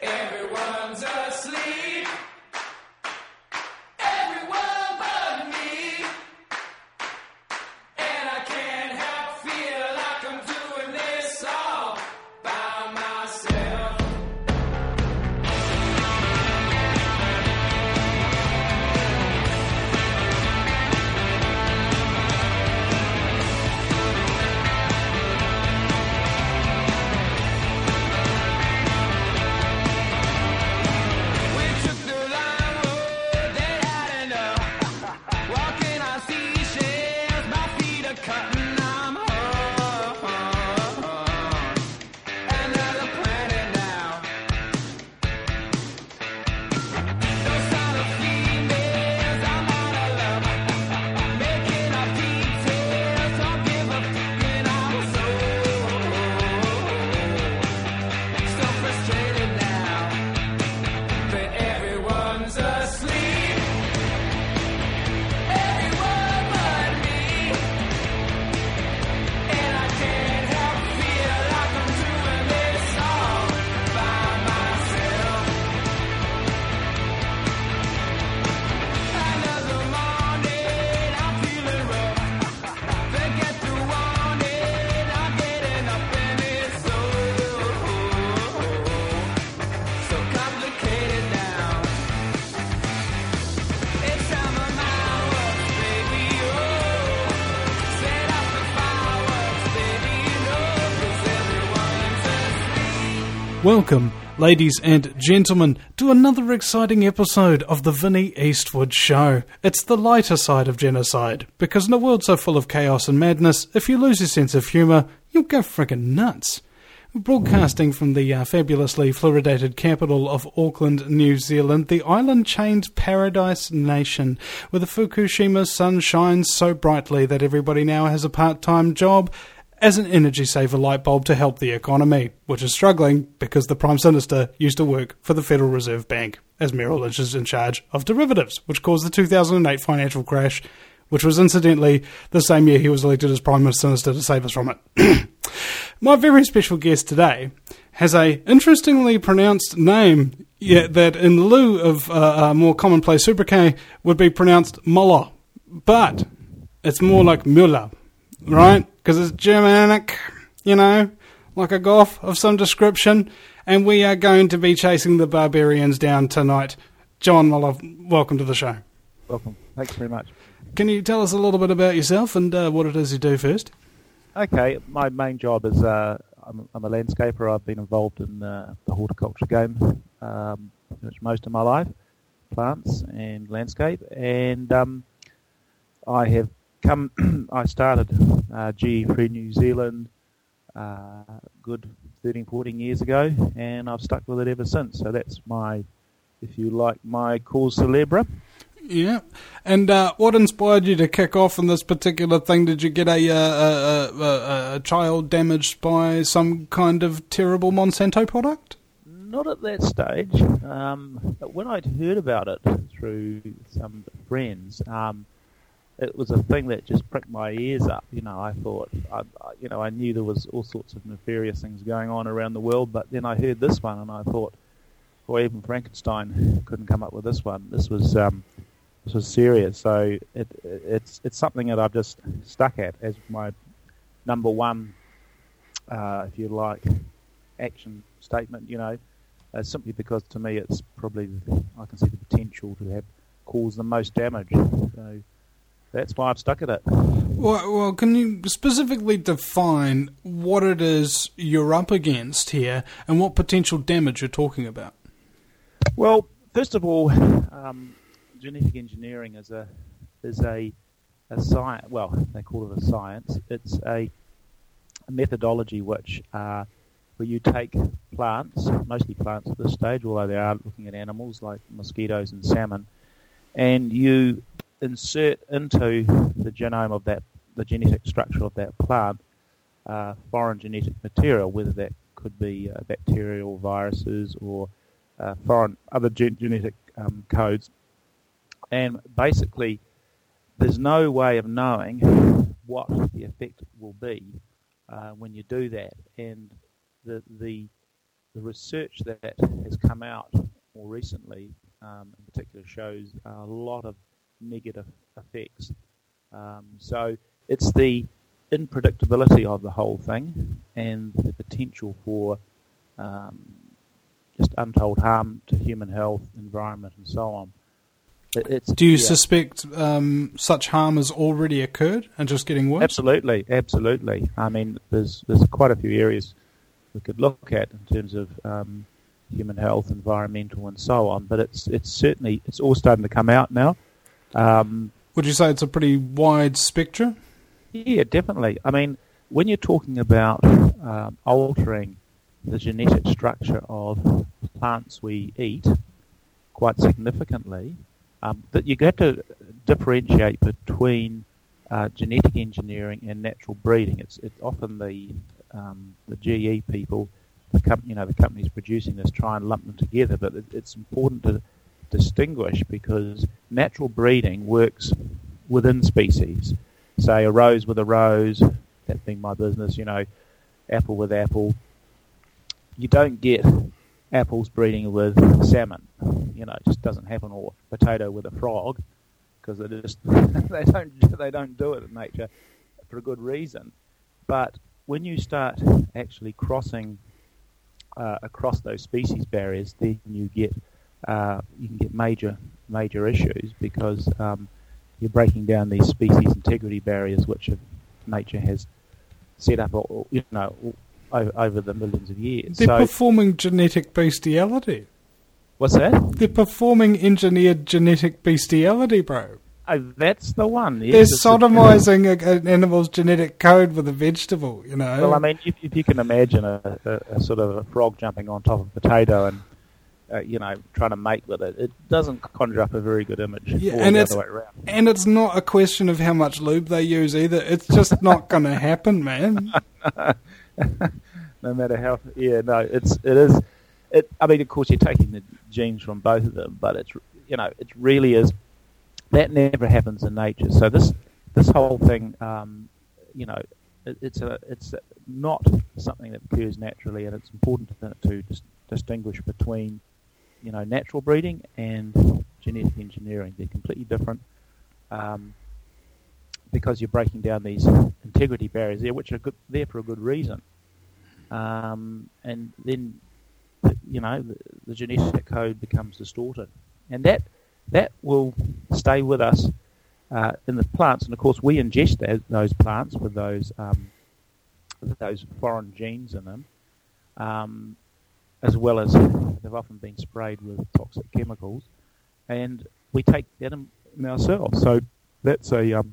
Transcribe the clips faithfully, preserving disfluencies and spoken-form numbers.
Everyone's asleep. Everyone but me. And I can't help feel like I'm doing this all by myself. Welcome, ladies and gentlemen, to another exciting episode of the Vinnie Eastwood Show. It's the lighter side of genocide, because in a world so full of chaos and madness, if you lose your sense of humour, you'll go friggin' nuts. Broadcasting from the uh, fabulously fluoridated capital of Auckland, New Zealand, the island-chained paradise nation, where the Fukushima sun shines so brightly that everybody now has a part-time job as an energy saver light bulb to help the economy, which is struggling because the Prime Minister used to work for the Federal Reserve Bank, as Merrill Lynch is in charge of derivatives, which caused the two thousand eight financial crash, which was incidentally the same year he was elected as Prime Minister to save us from it. My very special guest today has a interestingly pronounced name yeah, that in lieu of uh, a more commonplace sobriquet would be pronounced Muller, but it's more like Müller, right? Because it's Germanic, you know, like a goth of some description, and we are going to be chasing the barbarians down tonight. John Muller, welcome to the show. Welcome. Thanks very much. Can you tell us a little bit about yourself and uh, what it is you do first? Okay, my main job is uh, I'm, I'm a landscaper. I've been involved in uh, the horticulture game um, most of my life, plants and landscape, and um, I have come. I started uh, G E Free New Zealand uh, good thirteen, fourteen years ago, and I've stuck with it ever since. So that's my, if you like, my cause célèbre. Yeah, and uh, what inspired you to kick off in this particular thing? Did you get a, uh, a, a, a child damaged by some kind of terrible Monsanto product? Not at that stage. Um, but when I'd heard about it through some friends, um, it was a thing that just pricked my ears up. You know, I thought, I, I, you know, I knew there was all sorts of nefarious things going on around the world, but then I heard this one, and I thought, well, even Frankenstein couldn't come up with this one. This was. Um, This was serious, so it, it's it's something that I've just stuck at as my number one, uh, if you like, action statement. You know, uh, simply because to me it's probably I can see the potential to have caused the most damage. So that's why I've stuck at it. Well, well, can you specifically define what it is you're up against here and what potential damage you're talking about? Well, first of all. Um, Genetic engineering is a is a a science. Well, they call it a science. It's a, a methodology which uh, where you take plants, mostly plants at this stage, although they are looking at animals like mosquitoes and salmon, and you insert into the genome of that, the genetic structure of that plant, uh, foreign genetic material, whether that could be uh, bacterial, viruses, or uh, foreign other gen- genetic um, codes. And basically, there's no way of knowing what the effect will be uh, when you do that. And the the the research that has come out more recently, um, in particular, shows a lot of negative effects. Um, so it's the unpredictability of the whole thing and the potential for um, just untold harm to human health, environment, and so on. It, it's, Do you yeah. suspect um, such harm has already occurred and just getting worse? Absolutely, absolutely. I mean, there's there's quite a few areas we could look at in terms of um, human health, environmental, and so on. But it's it's certainly it's all starting to come out now. Um, Would you say it's a pretty wide spectrum? Yeah, definitely. I mean, when you're talking about um, altering the genetic structure of plants we eat quite significantly, um, that you have to differentiate between uh, genetic engineering and natural breeding. It's it's often the um, the G E people, the com- you know, the companies producing this try and lump them together, but it, it's important to distinguish because natural breeding works within species. Say a rose with a rose, that being my business, you know, apple with apple. You don't get apples breeding with salmon, you know, it just doesn't happen, or potato with a frog, because it just they don't they don't do it in nature for a good reason. But when you start actually crossing uh, across those species barriers, then you get uh, you can get major major issues because um, you're breaking down these species integrity barriers which have, nature has set up, you know, over the millions of years. They're so, performing genetic bestiality. What's that? They're performing engineered genetic bestiality, bro. Oh, that's the one. Yes, They're sodomizing a, an animal's genetic code with a vegetable, you know. Well, I mean, if, if you can imagine a, a, a sort of a frog jumping on top of a potato and Uh, you know, trying to mate with it, it doesn't conjure up a very good image. Yeah, or and the it's other way around. and it's not a question of how much lube they use either. It's just not going to happen, man. No matter how, yeah, no, it's it is. It. I mean, of course, you're taking the genes from both of them, but it's you know, it really is. That never happens in nature. So this this whole thing, um, you know, it, it's a it's not something that occurs naturally, and it's important to, to dis- distinguish between, you know, natural breeding and genetic engineering. They're completely different um, because you're breaking down these integrity barriers there, which are good, there for a good reason. Um, and then, you know, the, the genetic code becomes distorted. And that that will stay with us uh, in the plants. And, of course, we ingest that, those plants with those, um, with those foreign genes in them. Um, as well as they've often been sprayed with toxic chemicals, and we take that in ourselves. So that's a um,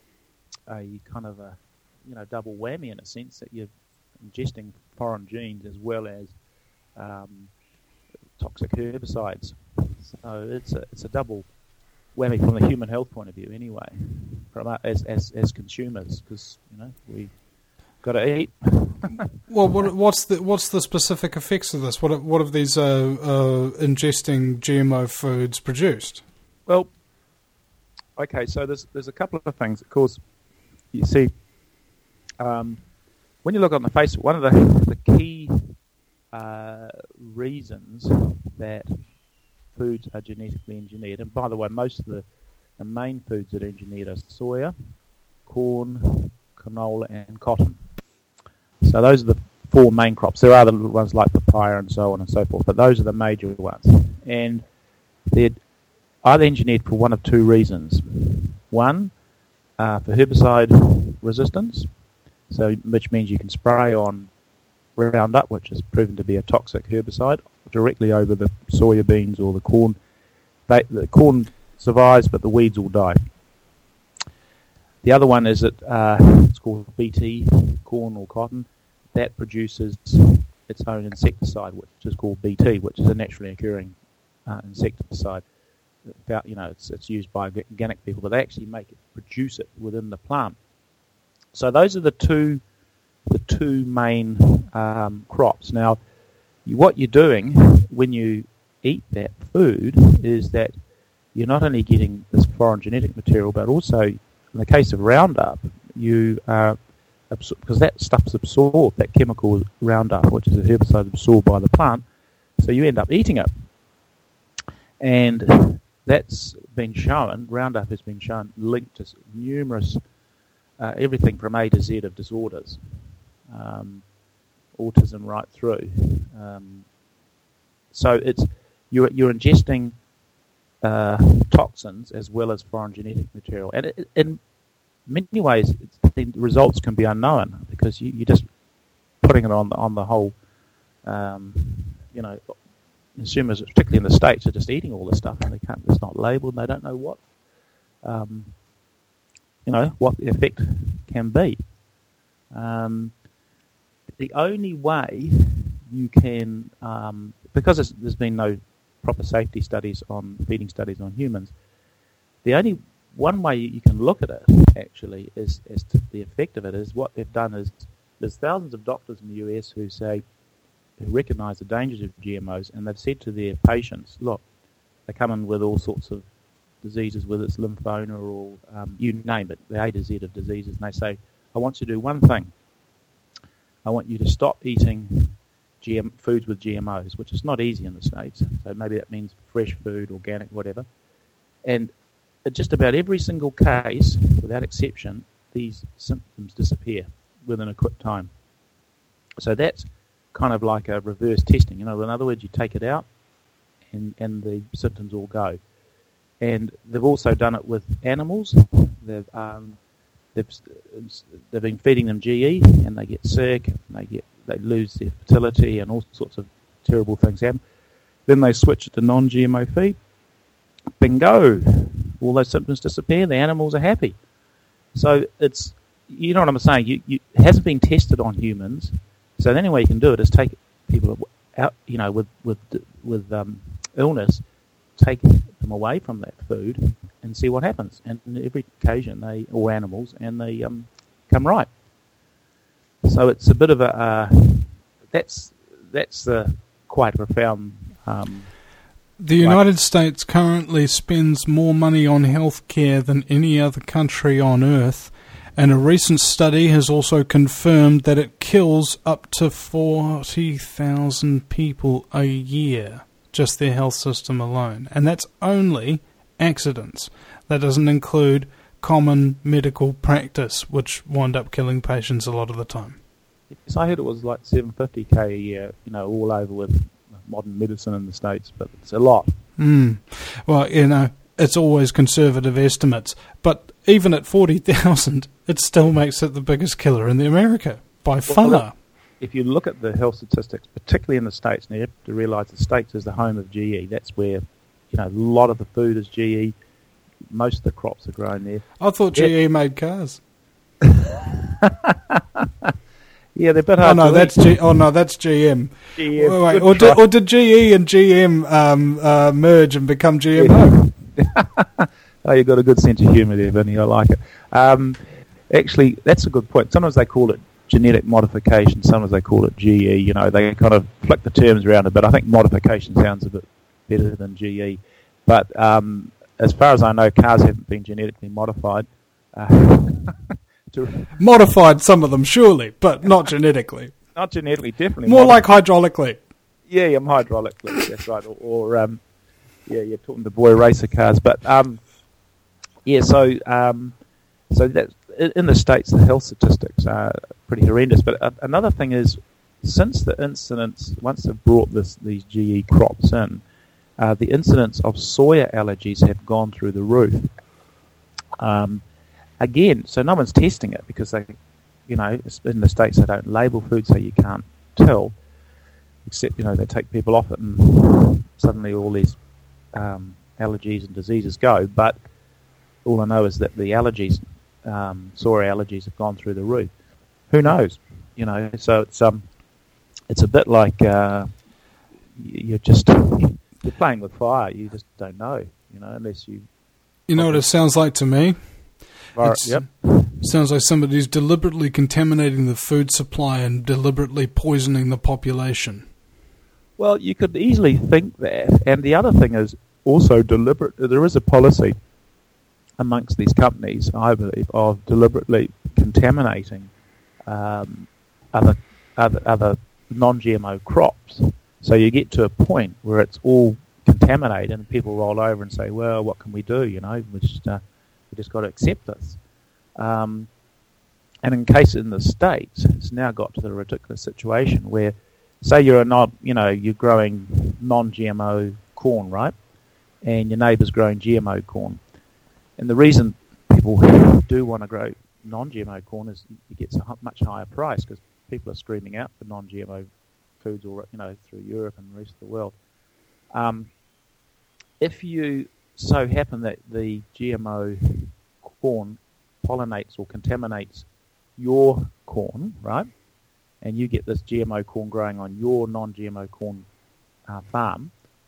a kind of a you know double whammy in a sense that you're ingesting foreign genes as well as um, toxic herbicides. So it's a it's a double whammy from the human health point of view, anyway, from us, as as as consumers, because you know we got to eat. Well, what, what's the what's the specific effects of this? What what have these uh, uh, ingesting G M O foods produced? Well, okay, so there's there's a couple of things. Of course, you see, um, when you look on the face, one of the the key uh, reasons that foods are genetically engineered, and by the way, most of the, the main foods that are engineered are soya, corn, canola, and cotton. So those are the four main crops. There are other ones like papaya and so on and so forth, but those are the major ones. And they're either engineered for one of two reasons. One, uh, for herbicide resistance, so which means you can spray on Roundup, which has proven to be a toxic herbicide, directly over the soya beans or the corn. They, the corn survives, but the weeds will die. The other one is that uh, it's called B T, corn or cotton. That produces its own insecticide, which is called B T, which is a naturally occurring uh, insecticide. You know, it's it's used by organic people, but they actually make it, produce it within the plant. So those are the two, the two main um, crops. Now, you, what you're doing when you eat that food is that you're not only getting this foreign genetic material, but also, in the case of Roundup, you are absor- because that stuff's absorbed, that chemical Roundup, which is a herbicide absorbed by the plant, so you end up eating it. And that's been shown, Roundup has been shown linked to numerous, uh, everything from A to Z of disorders, um, autism right through. Um, so it's you're, you're ingesting uh, toxins as well as foreign genetic material. And it, in many ways, it's, the results can be unknown because you, you're just putting it on the, on the whole, um, you know, consumers, particularly in the States, are just eating all this stuff and they can't. It's not labelled, and they don't know what, um, you know, what the effect can be. Um, the only way you can, um, because it's, there's been no proper safety studies on feeding studies on humans, the only one way you can look at it actually is as to the effect of it is what they've done is there's thousands of doctors in the U S who say. Who recognise the dangers of G M Os, and they've said to their patients, look, they come in with all sorts of diseases, whether it's lymphoma or um, you name it, the A to Z of diseases, and they say, I want you to do one thing. I want you to stop eating G M foods with G M Os, which is not easy in the States, so maybe that means fresh food, organic, whatever. And in just about every single case, without exception, these symptoms disappear within a quick time. So that's kind of like a reverse testing. You know, in other words, you take it out and, and the symptoms all go. And they've also done it with animals. They've um, they've they've been feeding them G E and they get sick, and they get they lose their fertility and all sorts of terrible things happen. Then they switch it to non-G M O feed. Bingo! All those symptoms disappear. The animals are happy. So it's, you know what I'm saying. You, you it hasn't been tested on humans. So the only way you can do it is take people out, you know, with with with um, illness, take them away from that food and see what happens. And every occasion they, or animals, and they um, come right. So it's a bit of a uh, that's that's uh, quite a profound. Um, the United States currently spends more money on healthcare than any other country on earth. And a recent study has also confirmed that it kills up to forty thousand people a year, just their health system alone. And that's only accidents. That doesn't include common medical practice, which wind up killing patients a lot of the time. Yes, I heard it was like seven hundred fifty K a year, you know, all over with modern medicine in the States, but it's a lot. Mm. Well, you know, it's always conservative estimates, but even at forty thousand, it still makes it the biggest killer in the America, by far. Well, if you look at the health statistics, particularly in the States, and you have to realise the States is the home of G E. That's where, you know, a lot of the food is G E. Most of the crops are grown there. I thought G E yeah. made cars. Yeah, they're a bit oh hard no, to that's G- oh no, that's G M. G M. Wait, wait, or, did, or did G E and G M um, uh, merge and become G M O? Yeah. Oh, you've got a good sense of humour there, Vinny. I like it. Um, actually, that's a good point. Sometimes they call it genetic modification. Sometimes they call it G E. You know, they kind of flick the terms around a bit. I think modification sounds a bit better than G E. But um, as far as I know, cars haven't been genetically modified. Uh, to modified, some of them, surely, but not genetically. Not genetically, definitely. More modified. like hydraulically. Yeah, yeah, hydraulically. That's right. Or, or um, yeah, you're talking to boy racer cars. But um, yeah, so um, so that in the States, the health statistics are pretty horrendous. But uh, another thing is, since the incidence, once they've brought this these G E crops in, uh, the incidence of soya allergies have gone through the roof. Um, again, so no one's testing it because they, you know, in the States they don't label food, so you can't tell. Except, you know, they take people off it and suddenly all these um, allergies and diseases go. But all I know is that the allergies, um, soya allergies, have gone through the roof. Who knows? You know, so it's um, it's a bit like uh, you're just you're playing with fire. You just don't know, you know, unless you. You know what it sounds like to me? It's, yep. Sounds like somebody's deliberately contaminating the food supply and deliberately poisoning the population. Well, you could easily think that. And the other thing is also deliberate. There is a policy amongst these companies, I believe, of deliberately contaminating um, other, other other non-G M O crops. So you get to a point where it's all contaminated, and people roll over and say, "Well, what can we do? You know, we just uh, we just got to accept this." Um, and in case in the States, it's now got to the ridiculous situation where, say, you're a non, you know, you're growing non-G M O corn, right? And your neighbour's growing G M O corn, and the reason people do want to grow non-G M O corn is it gets a much higher price because people are screaming out for non-G M O foods, all you know, through Europe and the rest of the world. Um, if you so happen that the G M O corn pollinates or contaminates your corn, right, and you get this G M O corn growing on your non-G M O corn uh, farm,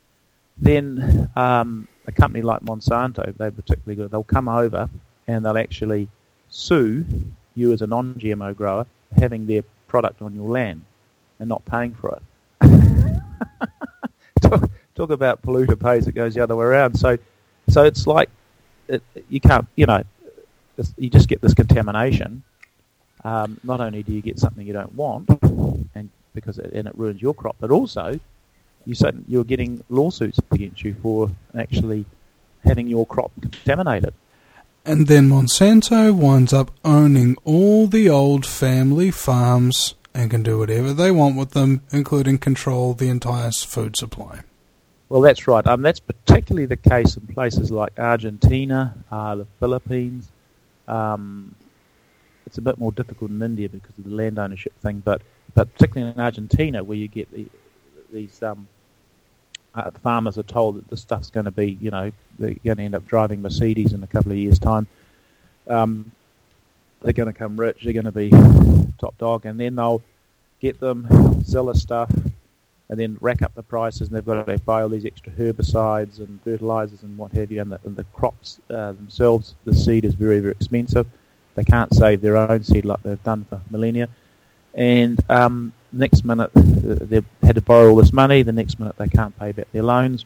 then um, a company like Monsanto, they're particularly good, they'll come over and they'll actually sue you as a non-G M O grower for having their product on your land and not paying for it. talk, talk about polluter pays, it goes the other way around. So so it's like, it, you can't, you know, you just get this contamination. Um, not only do you get something you don't want, and because it, and it ruins your crop, but also you said you're getting lawsuits against you for actually having your crop contaminated. And then Monsanto winds up owning all the old family farms and can do whatever they want with them, including control the entire food supply. Well, that's right. Um, that's particularly the case in places like Argentina, uh, the Philippines. Um, it's a bit more difficult in India because of the land ownership thing, but, but particularly in Argentina, where you get the, these um, uh, farmers are told that this stuff's going to be, you know, they're going to end up driving Mercedes in a couple of years' time. Um, they're going to come rich, they're going to be top dog, and then they'll get them, sell the stuff, and then rack up the prices, and they've got to buy all these extra herbicides and fertilizers and what have you, and the, and the crops uh, themselves, the seed is very, very expensive. They can't save their own seed like they've done for millennia. And um, next minute, they've had to borrow all this money. The next minute, they can't pay back their loans.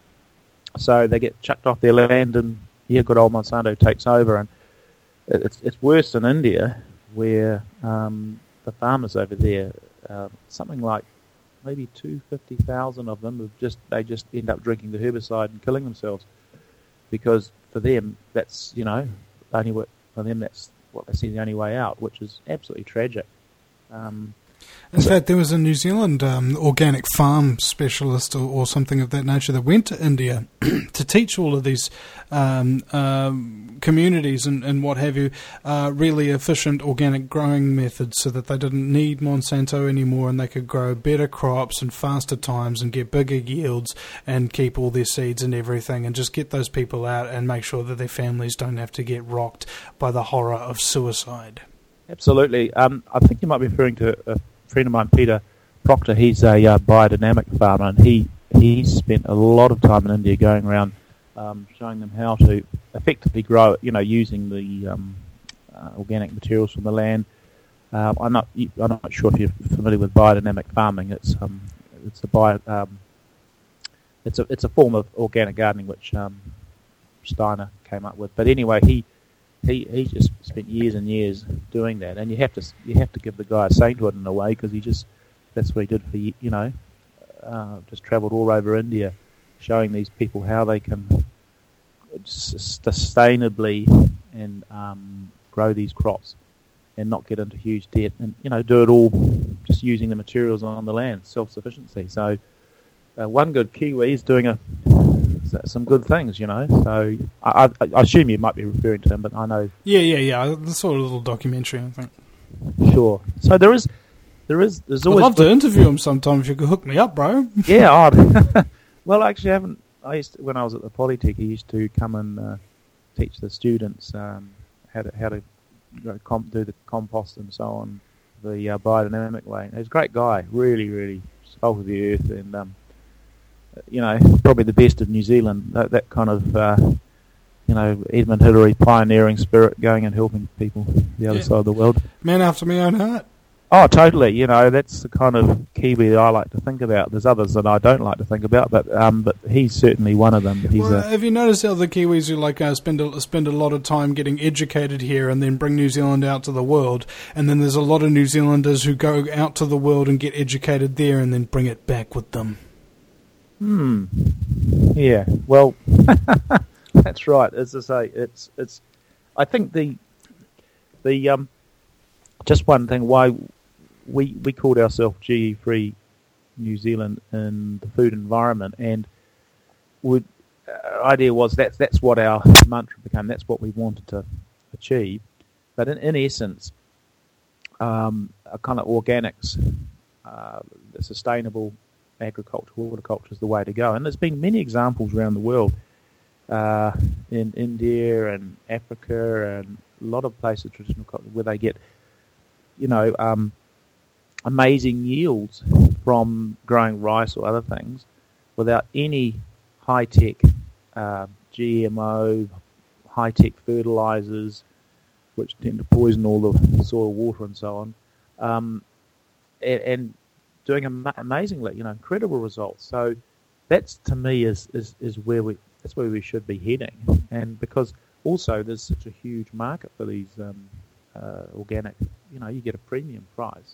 So they get chucked off their land, and here good old Monsanto takes over. And it's it's worse in India, where um, the farmers over there, uh, something like maybe two hundred fifty thousand of them, have just they just end up drinking the herbicide and killing themselves, because for them that's, you know, only what, for them that's what they see the only way out, which is absolutely tragic. Um, In fact, there was a New Zealand um, organic farm specialist or, or something of that nature that went to India to teach all of these um, um, communities and, and what have you uh, really efficient organic growing methods, so that they didn't need Monsanto anymore and they could grow better crops and faster times and get bigger yields and keep all their seeds and everything, and just get those people out and make sure that their families don't have to get rocked by the horror of suicide. Absolutely. Um, I think you might be referring to a friend of mine, Peter Proctor. He's a uh, biodynamic farmer, and he he spent a lot of time in India going around um, showing them how to effectively grow it, you know, using the um, uh, organic materials from the land. Um, I'm not I'm not sure if you're familiar with biodynamic farming. It's um it's a bio um, it's a it's a form of organic gardening which um, Steiner came up with. But anyway, he. He he just spent years and years doing that, and you have to you have to give the guy a sainthood in a way, because he just that's what he did for you know uh, just travelled all over India, showing these people how they can sustainably and um, grow these crops and not get into huge debt, and you know do it all just using the materials on the land, self-sufficiency. So uh, one good Kiwi is doing a. some good things, you know. So I, I, I assume you might be referring to them, but I know. Yeah, yeah, yeah. I saw a little documentary, I think. Sure. So there is, there is, there's always. I'd love to interview him sometime if you could hook me up, bro. Yeah, I'd. Well, actually, I haven't. I used to, when I was at the Polytech, he used to come and uh, teach the students um, how to how to you know, comp, do the compost and so on, the uh, biodynamic way. He's a great guy, really, really salt of the earth, and. Um, You know, probably the best of New Zealand. That, that kind of, uh, you know, Edmund Hillary pioneering spirit, going and helping people the other yeah. side of the world. Man after my own heart. Oh, totally. You know, that's the kind of Kiwi that I like to think about. There's others that I don't like to think about, but um, but he's certainly one of them. He's Well, a, have you noticed how the Kiwis who like uh, spend a, spend a lot of time getting educated here and then bring New Zealand out to the world, and then there's a lot of New Zealanders who go out to the world and get educated there and then bring it back with them. Hmm. Yeah. Well, that's right. As I say, it's it's. I think the the um. Just one thing. Why we we called ourselves G E Free New Zealand in the food environment, and would uh, idea was that's that's what our mantra became. That's what we wanted to achieve. But in, in essence, um, a kind of organics, uh, sustainable agriculture, horticulture is the way to go. And there's been many examples around the world, uh, in India and Africa and a lot of places, traditional culture, where they get, you know, um, amazing yields from growing rice or other things without any high-tech uh, G M O, high-tech fertilizers, which tend to poison all the soil, water, and so on, um, and, and doing am- amazingly, you know, incredible results. So that's, to me, is, is, is where we that's where we should be heading. And because also there's such a huge market for these um, uh, organic, you know, you get a premium price.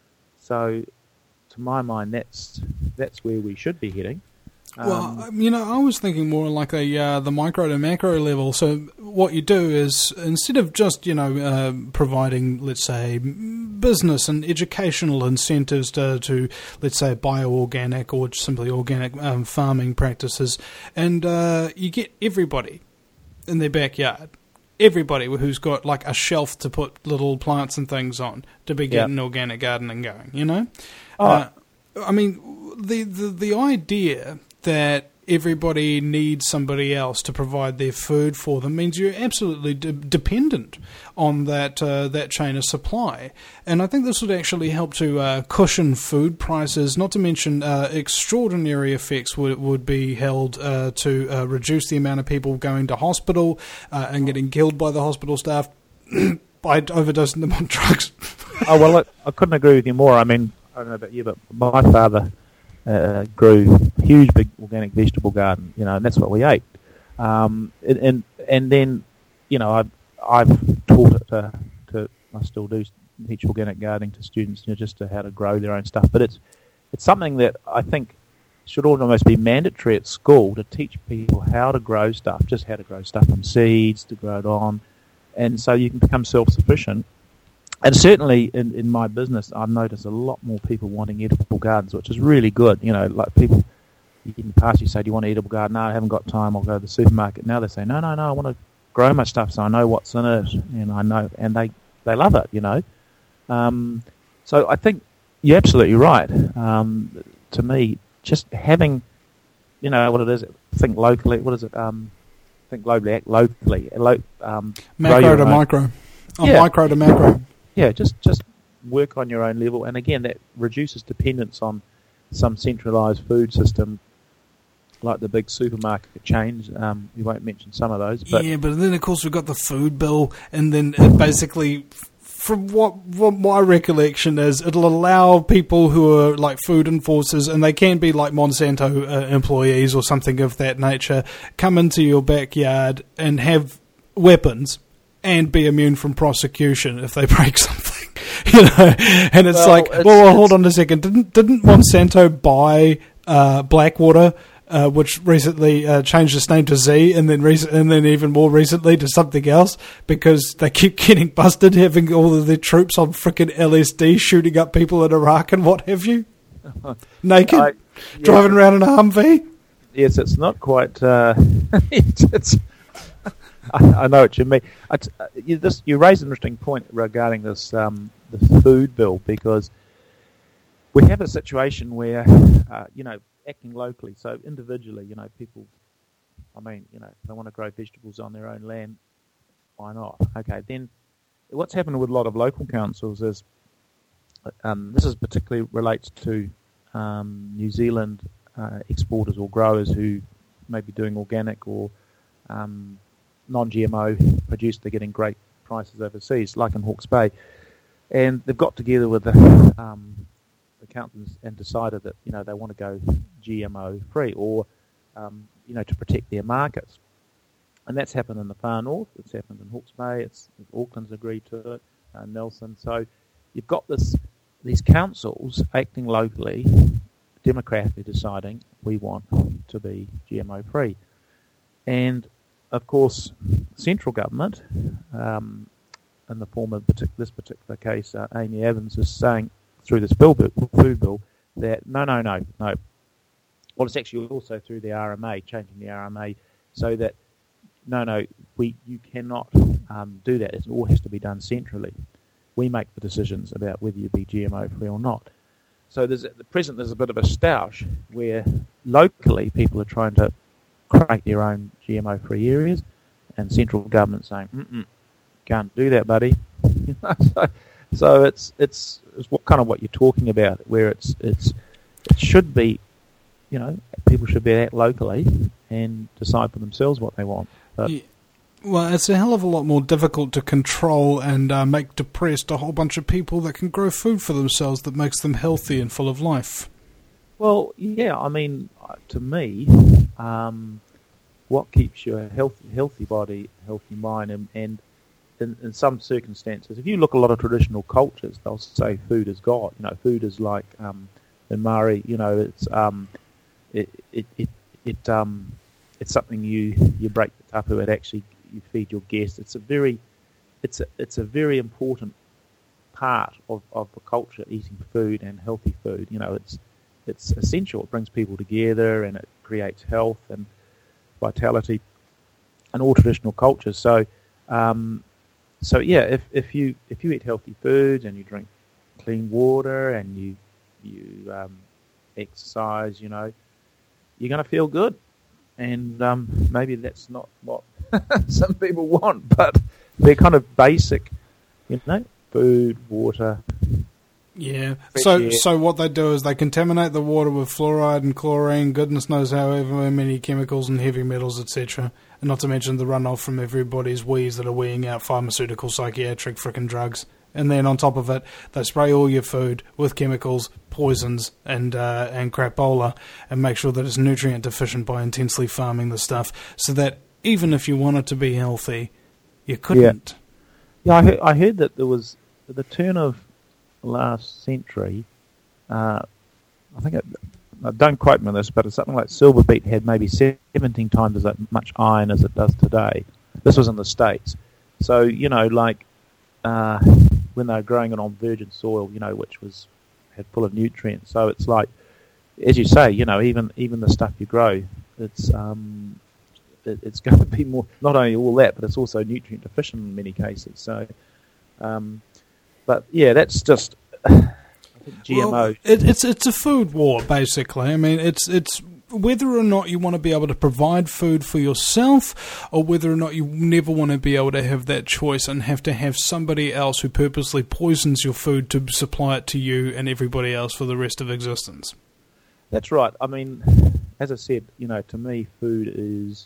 So, to my mind, that's that's where we should be heading. Um, Well, you know, I was thinking more like a uh, the micro to macro level. So what you do is, instead of just, you know, uh, providing, let's say, business and educational incentives to, to let's say, bio-organic or simply organic um, farming practices, and uh, you get everybody in their backyard, everybody who's got like a shelf to put little plants and things on to be getting Yeah. organic gardening going, you know? Oh. Uh, I mean, the, the, the idea that everybody needs somebody else to provide their food for them means you're absolutely de- dependent on that uh, that chain of supply. And I think this would actually help to uh, cushion food prices, not to mention uh, extraordinary effects would, would be held uh, to uh, reduce the amount of people going to hospital uh, and getting killed by the hospital staff by overdosing them on drugs. Oh, well, I, I couldn't agree with you more. I mean, I don't know about you, but my father uh, grew a huge, big organic vegetable garden, you know, and that's what we ate. Um, and, and and then, you know, I've, I've taught it to, to, I still do teach organic gardening to students, you know, just to how to grow their own stuff. But it's it's something that I think should almost be mandatory at school, to teach people how to grow stuff, just how to grow stuff from seeds, to grow it on, and so you can become self-sufficient. And certainly in, in my business, I've noticed a lot more people wanting edible gardens, which is really good. You know, like people, in the past you say, do you want an edible garden? No, I haven't got time, I'll go to the supermarket. Now they say, no, no, no, I want to grow my stuff so I know what's in it, and I know, and they, they love it, you know. Um, so I think you're absolutely right. Um, to me, just having, you know, what it is, think locally, what is it, um, think globally, act locally. Lo- um, Macro to micro. Oh, Yeah. Micro to macro. Yeah, just, just work on your own level. And again, that reduces dependence on some centralised food system like the big supermarket chains. Um, we won't mention some of those. But Yeah, but then of course we've got the food bill, and then it basically, from what, what my recollection is, it'll allow people who are like food enforcers, and they can be like Monsanto uh, employees or something of that nature, come into your backyard and have weapons and be immune from prosecution if they break something, you know. And it's Well, like, it's- well, well, it's- hold on a second. Didn't didn't Monsanto buy uh, Blackwater, uh, which recently uh, changed its name to Z, and then rec- and then even more recently to something else, because they keep getting busted, having all of their troops on frickin' L S D, shooting up people in Iraq and what have you, naked, I- yeah. driving around in a Humvee. Yes, it's not quite. Uh, it's, it's I, I know what you mean. I t- uh, you, this, you raise an interesting point regarding this um, the food bill, because we have a situation where, uh, you know, acting locally, so individually, you know, people, I mean, you know, if they want to grow vegetables on their own land, why not? Okay, then what's happened with a lot of local councils is, um, this is particularly relates to um, New Zealand uh, exporters or growers who may be doing organic or um, non-G M O produce. They're getting great prices overseas, like in Hawke's Bay. and they've got together with the um, accountants and decided that you know they want to go G M O free, or um, you know to protect their markets. And that's happened in the far north. It's happened in Hawke's Bay. It's Auckland's agreed to it. Uh, Nelson. So you've got this these councils acting locally, democratically deciding we want to be G M O free, and of course, central government, um, in the form of partic- this particular case, uh, Amy Evans is saying through this bill, food bill, that no, no, no, no. Well, it's actually also through the R M A, changing the R M A so that no, no, we you cannot um, do that. It all has to be done centrally. We make the decisions about whether you be G M O free or not. So there's at the present there's a bit of a stoush where locally people are trying to create their own G M O free areas, and central government saying, Mm-mm, can't do that, buddy. You know, so, so it's it's it's what kind of what you're talking about, where it's it's it should be, you know, people should be out locally and decide for themselves what they want. But yeah. Well, it's a hell of a lot more difficult to control and uh, make depressed a whole bunch of people that can grow food for themselves that makes them healthy and full of life. Well, yeah, I mean, to me, um, what keeps you a healthy, healthy body, healthy mind, and, and in, in some circumstances, if you look at a lot of traditional cultures, they'll say food is God. You know, food is like um, in Maori. You know, it's um, it it it, it um, it's something you you break the tapu and actually you feed your guests. It's a very it's a it's a very important part of, of the culture, eating food and healthy food. You know, it's it's essential. It brings people together and it creates health and vitality in all traditional cultures. So, um, so yeah, if, if you if you eat healthy foods and you drink clean water and you you um, exercise, you know, you're going to feel good. And um, maybe that's not what some people want, but they're kind of basic, you know, food, water. Yeah. So so what they do is they contaminate the water with fluoride and chlorine, goodness knows however many chemicals and heavy metals, et cetera. And not to mention the runoff from everybody's wees that are weeing out pharmaceutical, psychiatric frickin' drugs. And then on top of it, they spray all your food with chemicals, poisons, and uh, and crapola, and make sure that it's nutrient deficient by intensely farming the stuff, so that even if you wanted to be healthy, you couldn't. Yeah, yeah I, heard, I heard that there was, at the turn of last century, uh, I think, it, don't quote me on this, but it's something like silver beet had maybe seventeen times as much iron as it does today. This was in the States. So, you know, like, uh, when they were growing it on virgin soil, you know, which was had full of nutrients. So it's like, as you say, you know, even even the stuff you grow, it's um, it, it's going to be more, not only all that, but it's also nutrient deficient in many cases. So, um, but yeah, that's just I think G M O. Well, it, it's it's a food war basically. I mean, it's it's. Whether or not you want to be able to provide food for yourself, or whether or not you never want to be able to have that choice and have to have somebody else who purposely poisons your food to supply it to you and everybody else for the rest of existence. That's right. I mean, as I said, you know, to me, food is...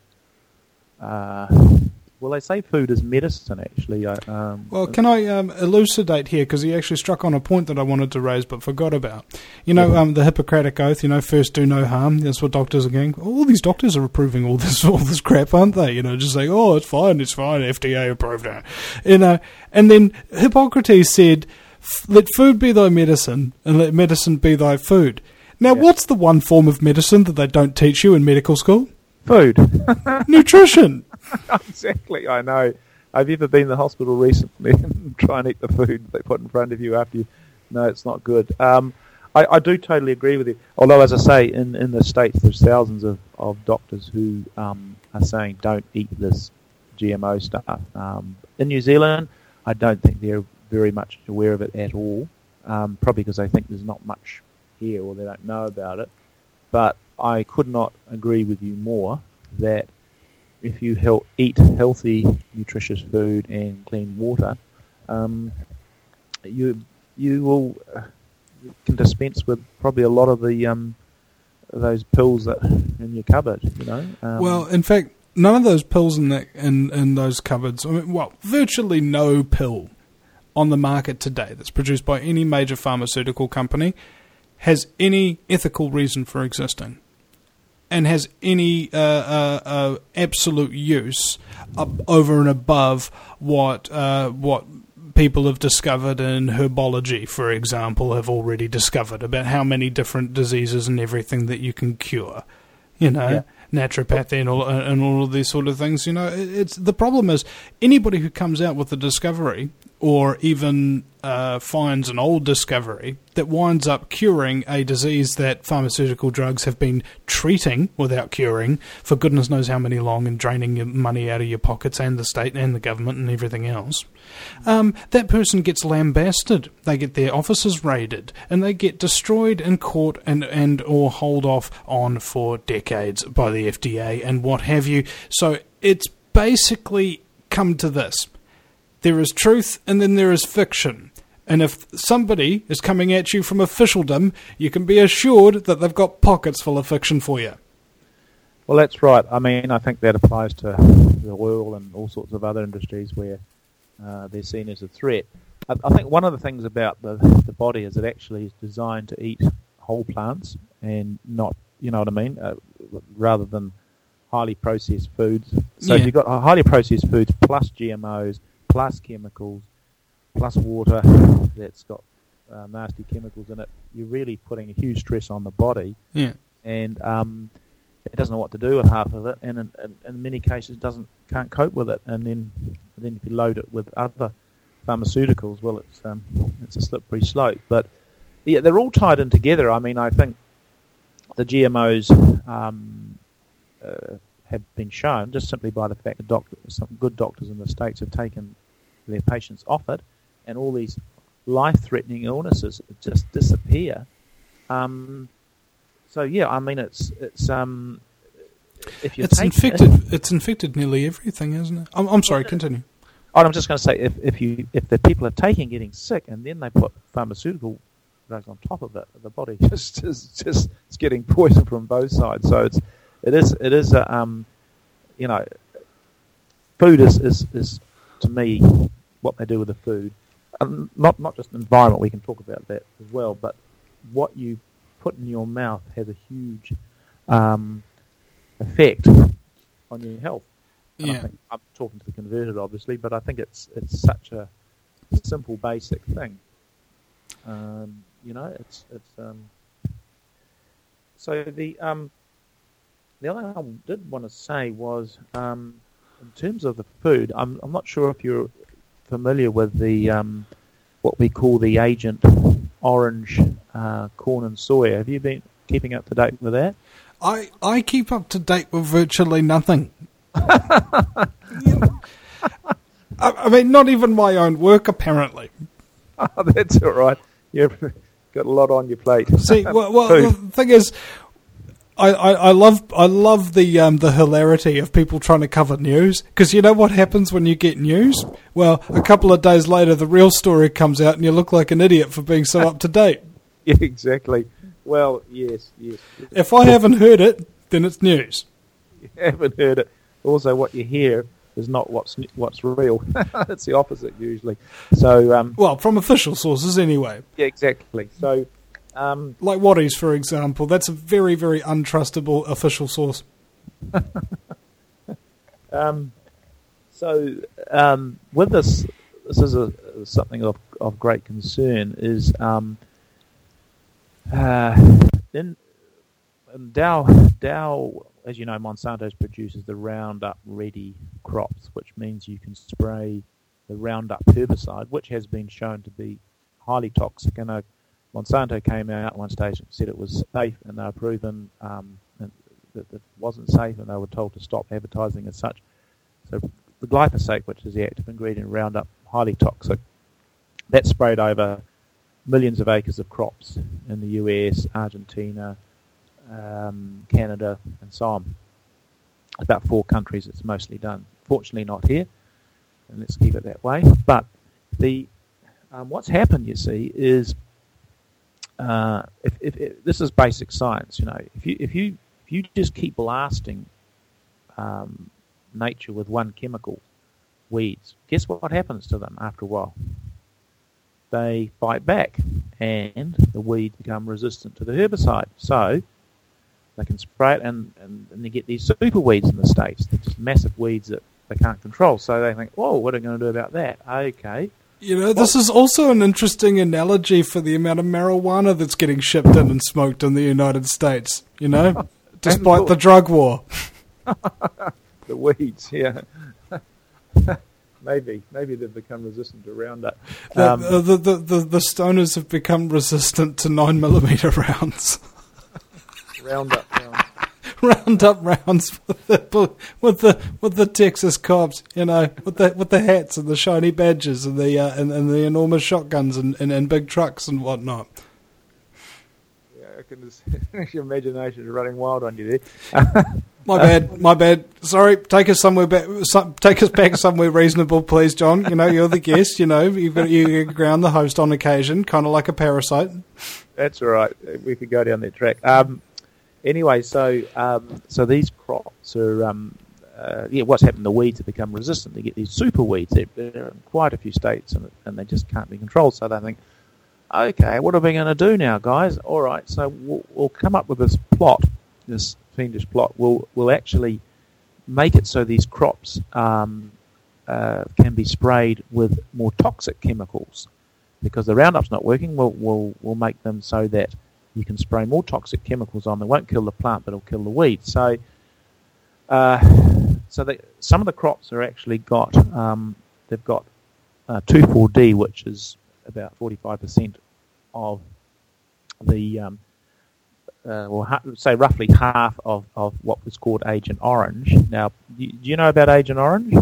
Uh, well, they say food is medicine, actually. Um, well, can I um, elucidate here, because he actually struck on a point that I wanted to raise but forgot about. You know, um, the Hippocratic Oath, you know, first do no harm. That's what doctors are going. All these doctors are approving all this all this crap, aren't they? You know, just saying, oh, it's fine, it's fine, F D A approved it. You know, and then Hippocrates said, let food be thy medicine, and let medicine be thy food. Now, yeah. What's the one form of medicine that they don't teach you in medical school? Food. Nutrition. Exactly, I know. Have you ever been to the hospital recently and try and eat the food they put in front of you after you? No, it's not good. Um, I, I do totally agree with you. Although, as I say, in, in the States, there's thousands of, of doctors who um, are saying don't eat this G M O stuff. Um, in New Zealand, I don't think they're very much aware of it at all, um, probably because they think there's not much here or they don't know about it. But I could not agree with you more that if you hel- eat healthy, nutritious food and clean water, um, you you will uh, can dispense with probably a lot of the um, those pills that in your cupboard. You know. Um, well, in fact, none of those pills in that in, in those cupboards. I mean, well, virtually no pill on the market today that's produced by any major pharmaceutical company has any ethical reason for existing and has any uh, uh, uh, absolute use up over and above what uh, what people have discovered in herbology, for example, have already discovered about how many different diseases and everything that you can cure, you know, Yeah. naturopathy and all, and all of these sort of things. You know, it's the problem is anybody who comes out with a discovery or even uh, finds an old discovery that winds up curing a disease that pharmaceutical drugs have been treating without curing for goodness knows how many long and draining your money out of your pockets and the state and the government and everything else, um, that person gets lambasted. They get their offices raided and they get destroyed and caught and, and or hold off on for decades by the F D A and what have you. So it's basically come to this. There is truth and then there is fiction. And if somebody is coming at you from officialdom, you can be assured that they've got pockets full of fiction for you. Well, that's right. I mean, I think that applies to the oil and all sorts of other industries where uh, they're seen as a threat. I, I think one of the things about the, the body is it actually is designed to eat whole plants and not, you know what I mean, uh, rather than highly processed foods. So Yeah. if you've got highly processed foods plus G M Os, plus chemicals, plus water that's got uh, nasty chemicals in it, you're really putting a huge stress on the body. Yeah. And um, it doesn't know what to do with half of it, and in, in, in many cases doesn't can't cope with it. And then, then if you load it with other pharmaceuticals, well, it's um, it's a slippery slope. But yeah, they're all tied in together. I mean, I think the G M Os um, uh, have been shown just simply by the fact that doctors, some good doctors in the States have taken their patients off it, and all these life-threatening illnesses just disappear. Um, so yeah, I mean, it's it's um, if you It's take infected. It, It's infected nearly everything, isn't it? I'm, I'm sorry. Continue. oh, I'm just going to say, if if you if the people are taking getting sick, and then they put pharmaceutical drugs on top of it, the body just is just it's getting poisoned from both sides. So it's it is it is a um, you know, food is is, is to me what they do with the food. Um, not not just the environment, we can talk about that as well, but what you put in your mouth has a huge um, effect on your health. And I Yeah. think, I'm talking to the converted, obviously, but I think it's it's such a simple, basic thing. Um, you know, it's it's. Um, so the um, the other thing I did want to say was, um, in terms of the food, I'm I'm not sure if you're familiar with the um, what we call the Agent Orange uh, corn and soy. Have you been keeping up to date with that? I, I keep up to date with virtually nothing. I, I mean, not even my own work, apparently. Oh, that's all right. You've got a lot on your plate. See, well, well the thing is, I, I, I love I love the um, the hilarity of people trying to cover news, because you know what happens when you get news? Well, a couple of days later, the real story comes out, and you look like an idiot for being so up to date. Yeah, exactly. Well, yes, yes. If I haven't heard it, then it's news. You haven't heard it. Also, what you hear is not what's what's real. It's the opposite usually. So, um, Well, from official sources anyway. yeah, exactly. So, um, Like Waddies, for example. That's a very, very untrustable official source. um, so um, with this, this is a, something of of great concern. Is um, uh, in, in Dow Dow. As you know, Monsanto produces the Roundup Ready crops, which means you can spray the Roundup herbicide, which has been shown to be highly toxic. And uh, Monsanto came out at one stage and said it was safe, and they were proven um, that it wasn't safe, and they were told to stop advertising as such. So the glyphosate, which is the active ingredient in Roundup, highly toxic. That's sprayed over millions of acres of crops in the U S, Argentina, Um, Canada, and so on. About four countries it's mostly done. Fortunately not here, and let's keep it that way. But the um, what's happened, you see, is uh, if, if, if this is basic science. You know, if you if you if you just keep blasting um, nature with one chemical, weeds, guess what happens to them after a while? they fight back, and the weeds become resistant to the herbicide. So they can spray it, and, and, and they get these super weeds in the States. They're just massive weeds that they can't control. So they think, oh, what are we going to do about that? Okay. You know, this is also an interesting analogy for the amount of marijuana that's getting shipped in and smoked in the United States, you know, despite the drug war. The weeds, yeah. maybe. Maybe they've become resistant to Roundup. Um, the, the, the, the, the stoners have become resistant to nine millimeter rounds. Roundup rounds. Roundup rounds with the with the with the Texas cops, you know, with the with the hats and the shiny badges and the uh, and, and the enormous shotguns and, and, and big trucks and whatnot. Yeah, I can just your imagination is running wild on you there. My bad, my bad. Sorry, take us somewhere back. Some, take us back somewhere reasonable, please, John. You know, you're the guest. You know, you've got you ground the host on occasion, kind of like a parasite. That's all right. We could go down that track. Um, anyway, so um, so these crops are um, uh, yeah. What's happened? The weeds have become resistant. They get these super weeds. They're, they're in quite a few states, and and they just can't be controlled. So they think, okay, what are we going to do now, guys? All right, so we'll, we'll come up with this plot, this fiendish plot. We'll we'll actually make it so these crops um, uh, can be sprayed with more toxic chemicals, because the Roundup's not working. We'll we'll we'll make them so that you can spray more toxic chemicals on. They won't kill the plant, but it'll kill the weeds. So, uh, so they, some of the crops are actually got um, they've got uh, two four D, which is about forty-five percent of the um, Uh, well, ha- say roughly half of, of what was called Agent Orange. Now, do you know about Agent Orange?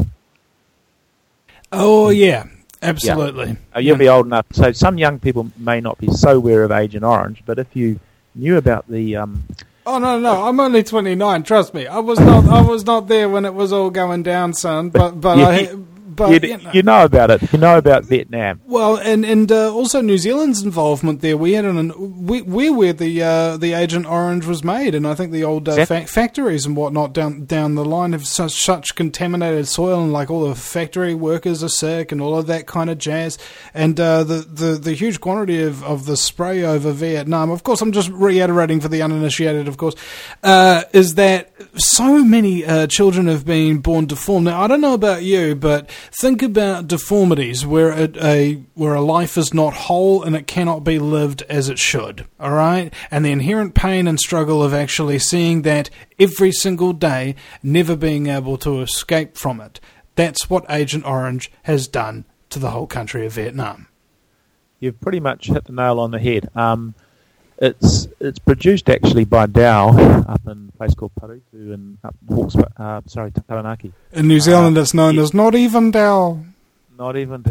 Oh, yeah, absolutely. Yeah. Uh, you'll yeah. be old enough. So some young people may not be so aware of Agent Orange, but if you knew about the... Um, oh, no, no, I'm only twenty-nine, trust me. I was not I was not there when it was all going down, son, but, but you, I... But, you, you, know. you know about it. You know about Vietnam. Well, and and uh, also New Zealand's involvement there. We had an we we're where the uh, the Agent Orange was made, and I think the old uh, exactly. fa- factories and whatnot down down the line have such such contaminated soil, and like all the factory workers are sick and all of that kind of jazz. And uh, the, the the huge quantity of, of the spray over Vietnam. Of course, I'm just reiterating for the uninitiated. Of course, uh, is that so many uh, children have been born deformed. Now, I don't know about you, but think about deformities where a, a where a life is not whole and it cannot be lived as it should, all right? And the inherent pain and struggle of actually seeing that every single day, never being able to escape from it. That's what Agent Orange has done to the whole country of Vietnam. You've pretty much hit the nail on the head. Um, it's it's produced actually by Dow up in a place called Parutu in up Hawke's, uh, sorry, Taranaki. In New Zealand, uh, it's known yeah. as not even Dow. Not even.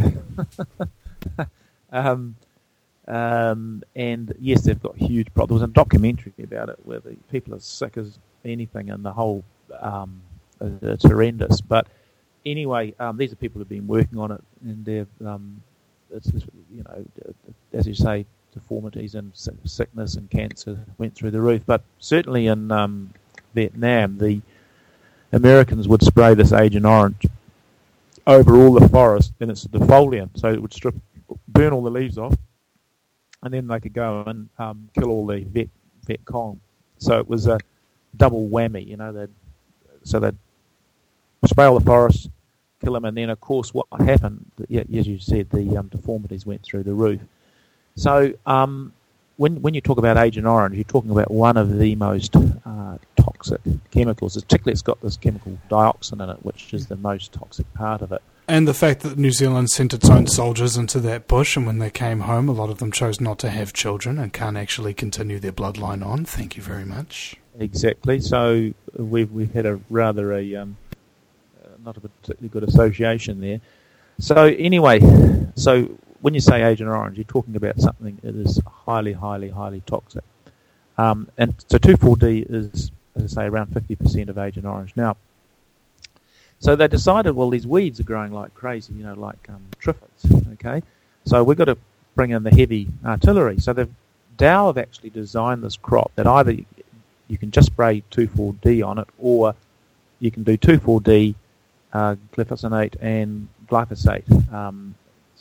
um, um, and yes, they've got huge problems. There was a documentary about it where the people are sick as anything, and the whole um, it's horrendous. But anyway, um, these are people who've been working on it, and they've, um, it's, you know, as you say, deformities and sickness and cancer went through the roof. But certainly in um, Vietnam, the Americans would spray this Agent Orange over all the forest, and it's a defoliant, so it would strip, burn all the leaves off, and then they could go and um, kill all the Viet, Viet Cong. So it was a double whammy, you know. They'd, so they'd spray all the forest, kill them, and then, of course, what happened, yeah, as you said, the um, deformities went through the roof. So um, when when you talk about Agent Orange, you're talking about one of the most uh, toxic chemicals. Particularly, it's got this chemical dioxin in it, which is the most toxic part of it. And the fact that New Zealand sent its own soldiers into that bush, and when they came home, a lot of them chose not to have children and can't actually continue their bloodline on. Thank you very much. Exactly. So we've we've had a rather a um, uh, not a particularly good association there. So anyway, so when you say Agent Orange, you're talking about something that is highly, highly, highly toxic. Um, and so two four D is, as I say, around fifty percent of Agent Orange. Now, so they decided, well, these weeds are growing like crazy, you know, like um, triffids, okay? So we've got to bring in the heavy artillery. So they've, Dow have actually designed this crop that either you can just spray two four D on it, or you can do two four D, uh, glyphosate and glyphosate. Um,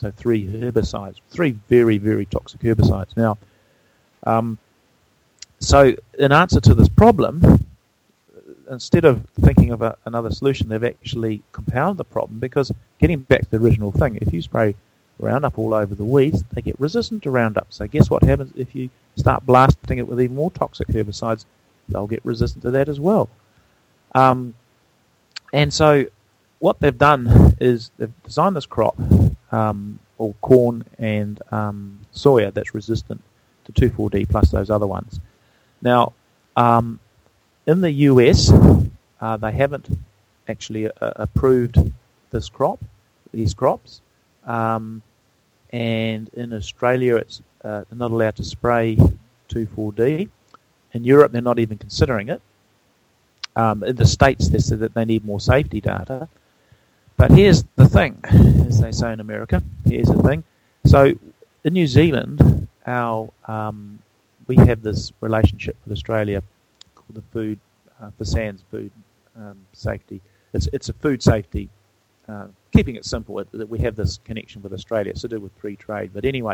So three herbicides, three very, very toxic herbicides. Now, um, so in answer to this problem, instead of thinking of a, another solution, they've actually compounded the problem, because getting back to the original thing, if you spray Roundup all over the weeds, they get resistant to Roundup. So guess what happens if you start blasting it with even more toxic herbicides? They'll get resistant to that as well. Um, and so what they've done is they've designed this crop, um, or corn and um, soya, that's resistant to two four D plus those other ones. Now, um, in the U S, uh, they haven't actually uh, approved this crop, these crops. Um, and in Australia, it's uh, they're not allowed to spray two four D. In Europe, they're not even considering it. Um, in the States, they said that they need more safety data. But here's the thing, as they say in America, here's the thing. So in New Zealand, our um, we have this relationship with Australia called the Food, uh, for SANS, Food um, Safety. It's, it's a food safety. Uh, keeping it simple, it, that we have this connection with Australia. It's to do with free trade. But anyway,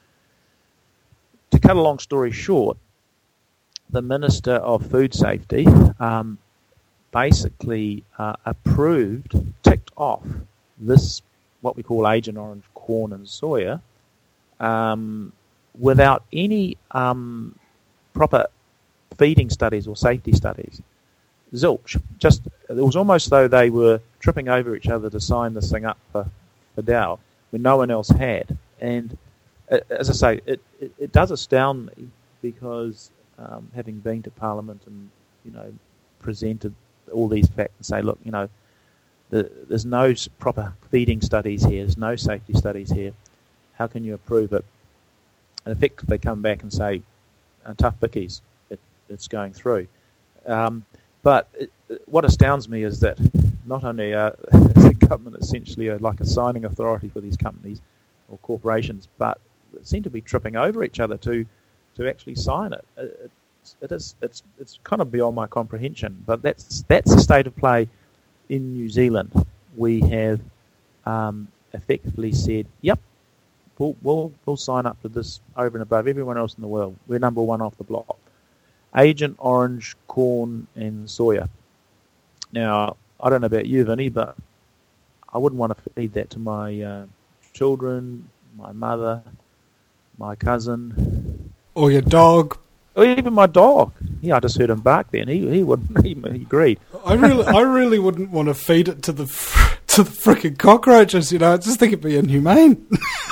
to cut a long story short, the Minister of Food Safety um, basically uh, approved, ticked off this, what we call Agent Orange corn and soya, um, without any um, proper feeding studies or safety studies. Zilch. Just, it was almost though they were tripping over each other to sign this thing up for, for Dow when no one else had. And uh, as I say, it, it, it does astound me, because um, having been to Parliament and, you know, presented all these facts and say, look, you know, the, there's no proper feeding studies here, there's no safety studies here, how can you approve it? And in fact, they come back and say, uh, tough bickies, it, it's going through. Um, But it, what astounds me is that not only uh, is the government essentially a, like a signing authority for these companies or corporations, but they seem to be tripping over each other to to actually sign it. It, it is it's it's kind of beyond my comprehension. But that's that's the state of play in New Zealand. We have um, effectively said, "Yep, we'll, we'll we'll sign up to this over and above everyone else in the world. We're number one off the block." Agent Orange, corn, and soya. Now, I don't know about you, Vinny, but I wouldn't want to feed that to my uh, children, my mother, my cousin, Or your dog. or even my dog. Yeah, I just heard him bark then. He he wouldn't. He, he agreed. I really, I really wouldn't want to feed it to the fr- to the frickin' cockroaches. You know, I just think it'd be inhumane.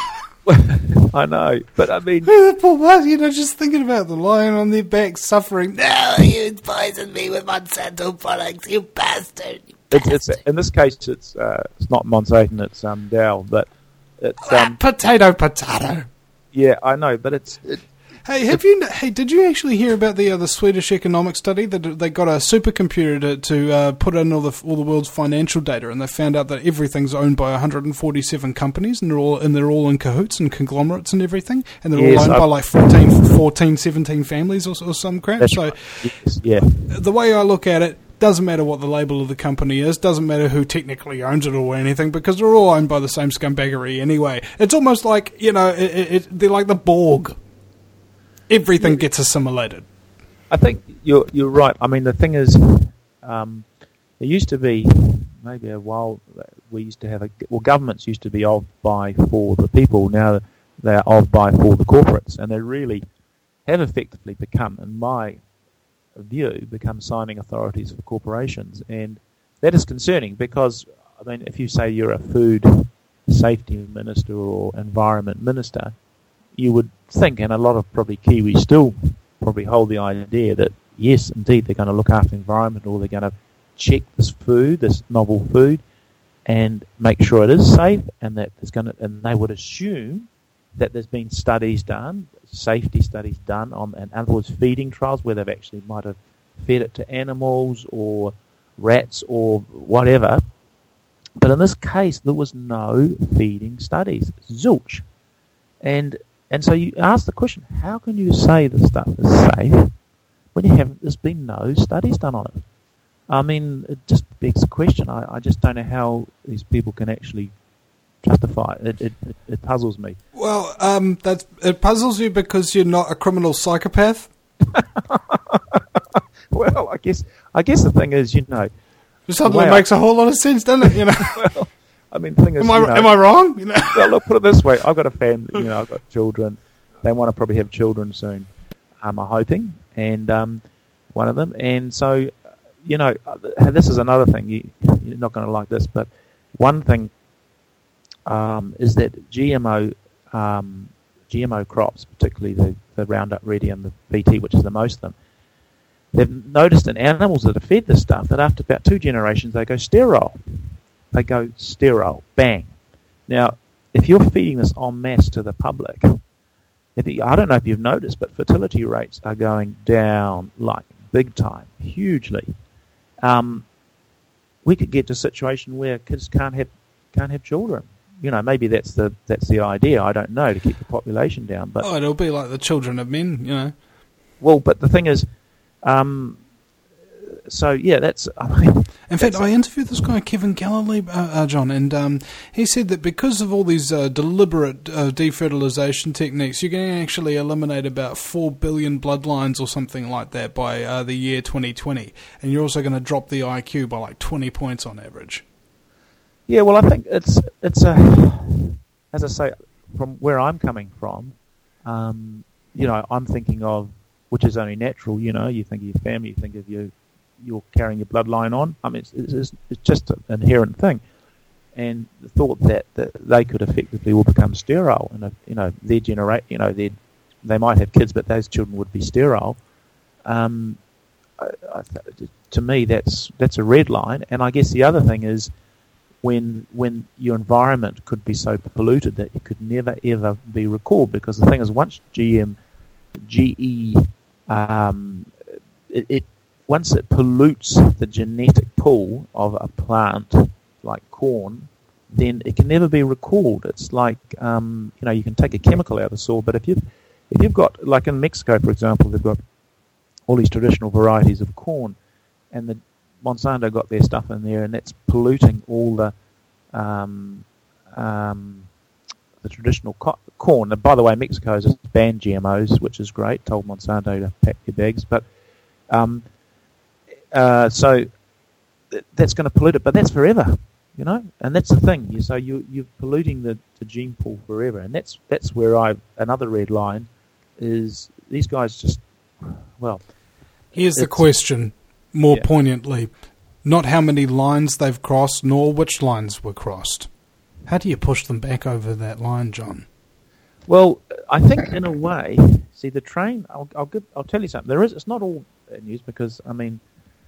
I know, but I mean, The poor bus, you know, just thinking about the lying on their back, suffering. No, you poisoned me with Monsanto products, you bastard. You it's, bastard. it's in this case, it's uh, it's not Monsanto, it's um Dow, but it's um Potato, potato. yeah, I know, but it's it, Hey, have you? Hey, did you actually hear about the uh, the Swedish economic study that they got a supercomputer to, to uh, put in all the all the world's financial data, and they found out that everything's owned by one hundred forty-seven companies, and they're all and they're all in cahoots and conglomerates and everything, and they're Yes, all owned I've- by like fourteen, fourteen, seventeen families or, or some crap. that's So right. Yes, yeah. the way I look at it, doesn't matter what the label of the company is, doesn't matter who technically owns it or anything, because they're all owned by the same scumbaggery anyway. It's almost like, you know, it, it, it, they're like the Borg. Everything gets assimilated. I think you're you're right. I mean, the thing is, um, there used to be maybe a while we used to have a well, governments used to be of, by, for the people. Now they're of, by, for the corporates, and they really have effectively become, in my view, become signing authorities for corporations, and that is concerning because, I mean, if you say you're a food safety minister or environment minister, you would think, and a lot of probably Kiwis still probably hold the idea that, yes, indeed, they're going to look after the environment, or they're going to check this food, this novel food, and make sure it is safe, and that there's going to, and they would assume that there's been studies done, safety studies done on, in other words, feeding trials where they've actually might have fed it to animals or rats or whatever. But in this case, there was no feeding studies. Zilch. And and so you ask the question, how can you say this stuff is safe when you haven't, there's been no studies done on it? I mean, it just begs the question. I, I just don't know how these people can actually justify it. It, it, it puzzles me. Well, um, that's, it puzzles you because you're not a criminal psychopath? Well, I guess I guess the thing is, you know, It suddenly Wow. makes a whole lot of sense, doesn't it? You know, well, I mean, the thing is, am I you know, am I wrong? You know, well, look, put it this way: I've got a family. You know, I've got children. They want to probably have children soon. Um, I'm hoping, and um, one of them. And so, you know, uh, this is another thing. You, you're not going to like this, but one thing um, is that G M O um, G M O crops, particularly the, the Roundup Ready and the B T, which is the most of them, they've noticed in animals that are fed this stuff that after about two generations they go sterile. They go sterile. Bang. Now, if you're feeding this en masse to the public, if you, I don't know if you've noticed, but fertility rates are going down like big time, hugely. Um, we could get to a situation where kids can't have can't have children. You know, maybe that's the that's the idea. I don't know, to keep the population down. But oh, it'll be like the children of men. You know. well, but the thing is, um, so yeah, that's. I mean, In fact, I interviewed this guy, Kevin Galilee, uh, uh, John, and um, he said that because of all these uh, deliberate uh, defertilization techniques, you can actually eliminate about four billion bloodlines or something like that by uh, the year twenty twenty. And you're also going to drop the I Q by like twenty points on average. yeah, well, I think it's it's a, as I say, from where I'm coming from, um, you know, I'm thinking of, which is only natural. You know, you think of your family, you think of your. You're carrying your bloodline on. I mean, it's, it's, it's just an inherent thing. And the thought that, that they could effectively all become sterile, and you know, their generate, you know, they they might have kids, but those children would be sterile. Um, I, I, to me, that's that's a red line. And I guess the other thing is when when your environment could be so polluted that it could never ever be recalled. Because the thing is, once G M, G E, um, it, it once it pollutes the genetic pool of a plant like corn, then it can never be recalled. It's like, um, you know, you can take a chemical out of the soil, but if you've, if you've got, like in Mexico, for example, they've got all these traditional varieties of corn, and the Monsanto got their stuff in there, and that's polluting all the um, um, the traditional co- corn. And by the way, Mexico has banned G M Os, which is great, told Monsanto to pack their bags, but um, Uh, so th- that's going to pollute it, but that's forever, you know. And that's the thing. You, so you you're polluting the, the gene pool forever, and that's that's where I another red line is these guys just well. Here's the question, more yeah. poignantly: not how many lines they've crossed, nor which lines were crossed. How do you push them back over that line, John? Well, I think in a way, see the train. I'll I'll, give, I'll tell you something. There is. It's not all news because I mean.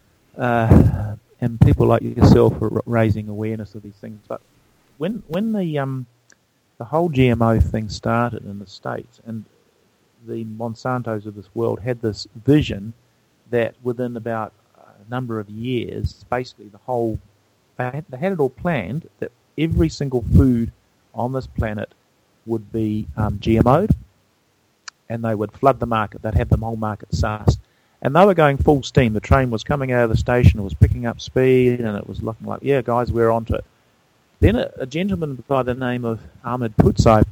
Uh, and people like yourself are raising awareness of these things. But when when the um the whole G M O thing started in the States, and the Monsantos of this world had this vision that within about a number of years, basically the whole they had, they had it all planned that every single food on this planet would be um, G M O'd, and they would flood the market. They'd have the whole market sussed. And they were going full steam. The train was coming out of the station, it was picking up speed, and it was looking like, yeah, guys, we're onto it. Then a, a gentleman by the name of Ahmed Putzai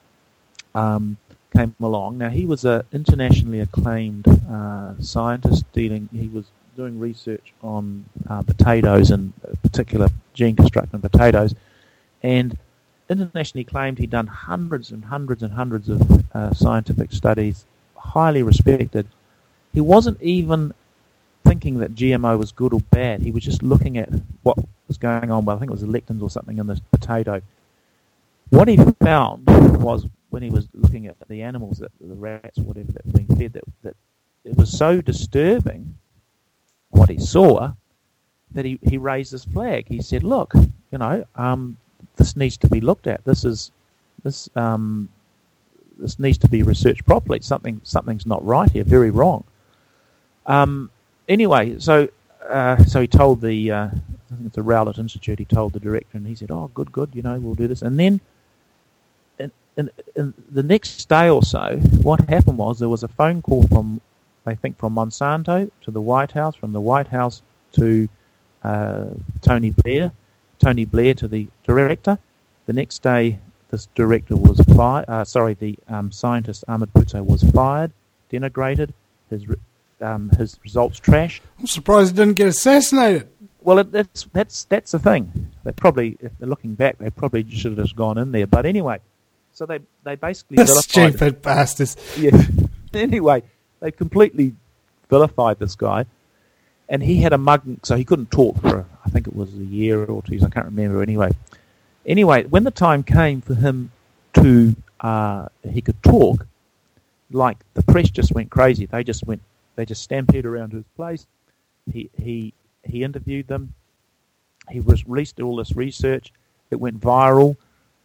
um, came along. Now, he was an internationally acclaimed uh, scientist dealing, he was doing research on uh, potatoes, and particular gene construction in potatoes, and internationally claimed he'd done hundreds and hundreds and hundreds of uh, scientific studies, highly respected. He wasn't even thinking that G M O was good or bad. He was just looking at what was going on. Well, I think it was the lectins or something in the potato. What he found was when he was looking at the animals, that the rats, whatever, that were being fed, that, that it was so disturbing what he saw that he, he raised this flag. He said, "Look, you know, um, this needs to be looked at. This is this um, this needs to be researched properly. Something something's not right here. Very wrong." Um, anyway, so uh, so he told the, uh, I think it's the Rowlett Institute, he told the director, and he said, oh, good, good, you know, we'll do this. And then in, in, in the next day or so, what happened was there was a phone call from, I think, from Monsanto to the White House, from the White House to uh, Tony Blair, Tony Blair to the director, The next day, this director was fired. Uh, sorry, the um, scientist Ahmed Puzo was fired, denigrated, his re- um, his results trashed. I'm surprised he didn't get assassinated. Well, it, that's that's that's the thing. They probably, if they're looking back, they probably should have just gone in there. But anyway, so they they basically The vilified. stupid bastards. Yeah. Anyway, they completely vilified this guy, and he had a mug, so he couldn't talk for I think it was a year or two. I can't remember. Anyway, anyway, when the time came for him to uh, he could talk, like the press just went crazy. They just went, they just stampeded around his place. He he he interviewed them. He was released all this research. It went viral.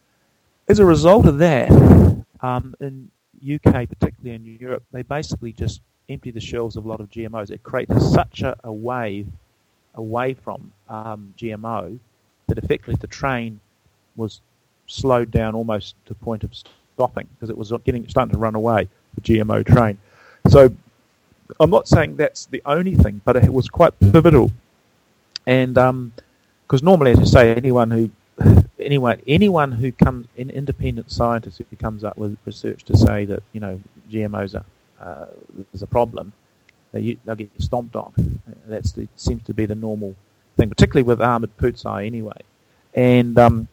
As a result of that, um, in U K, particularly in Europe, they basically just empty the shelves of a lot of G M Os. It created such a, a wave away from um, G M O that effectively the train was slowed down almost to the point of stopping because it was getting starting to run away, the G M O train. So I'm not saying that's the only thing, but it was quite pivotal. And because um, normally, as you say, anyone who anyone anyone who comes, an independent scientist who comes up with research to say that you know G M Os are uh, is a problem, they, they'll get stomped on. That's the, seems to be the normal thing, particularly with Ahmed Puzo anyway. And um,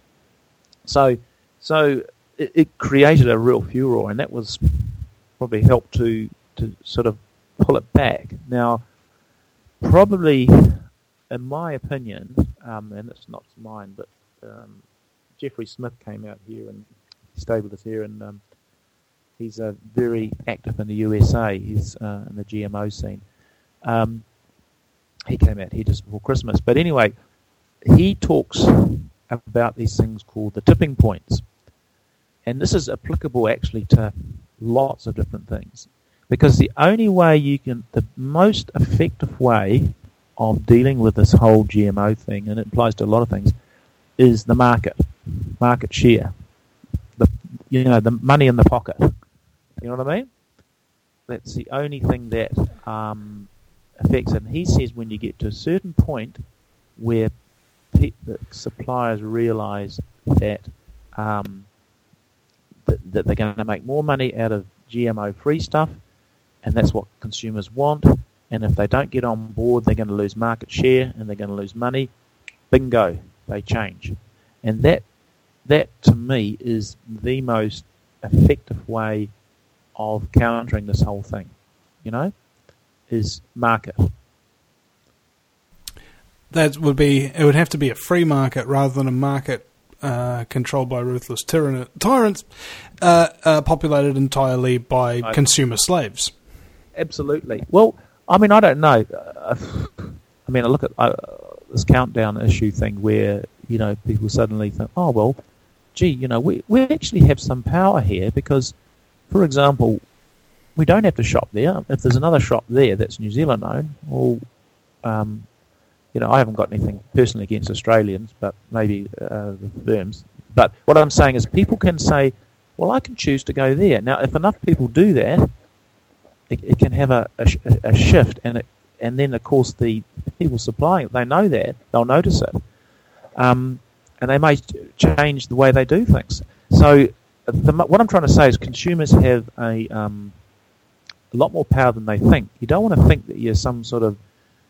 so so it, it created a real furor, and that was probably helped to to sort of pull it back. Now, probably, in my opinion, um, and it's not mine, but um, Jeffrey Smith came out here and stayed with us here, and um, he's uh, very active in the U S A. He's uh, in the G M O scene. Um, he came out here just before Christmas. But anyway, he talks about these things called the tipping points. And this is applicable actually to lots of different things. Because the only way you can, the most effective way of dealing with this whole G M O thing, and it applies to a lot of things, is the market, market share. The you know, the money in the pocket. You know what I mean? That's the only thing that um, affects it. And he says when you get to a certain point where pe- the suppliers realise that, um, that that they're going to make more money out of G M O-free stuff, and that's what consumers want, and if they don't get on board, they're going to lose market share and they're going to lose money. Bingo, they change. And that, that to me, is the most effective way of countering this whole thing, you know, is market. That would be, it would have to be a free market rather than a market uh, controlled by ruthless tyran- tyrants, uh, uh, populated entirely by I, consumer slaves. Absolutely. Well, I mean, I don't know. Uh, I mean, I look at uh, this countdown issue thing where, you know, people suddenly think, oh, well, gee, you know, we, we actually have some power here because, for example, we don't have to shop there. If there's another shop there that's New Zealand owned, well, um, you know, I haven't got anything personally against Australians, but maybe uh, the firms. But what I'm saying is people can say, well, I can choose to go there. Now, if enough people do that, it, it can have a, a, a shift, and it, and then, of course, the people supplying it, they know that. They'll notice it. Um, and they may change the way they do things. So the, what I'm trying to say is consumers have a, um, a lot more power than they think. You don't want to think that you're some sort of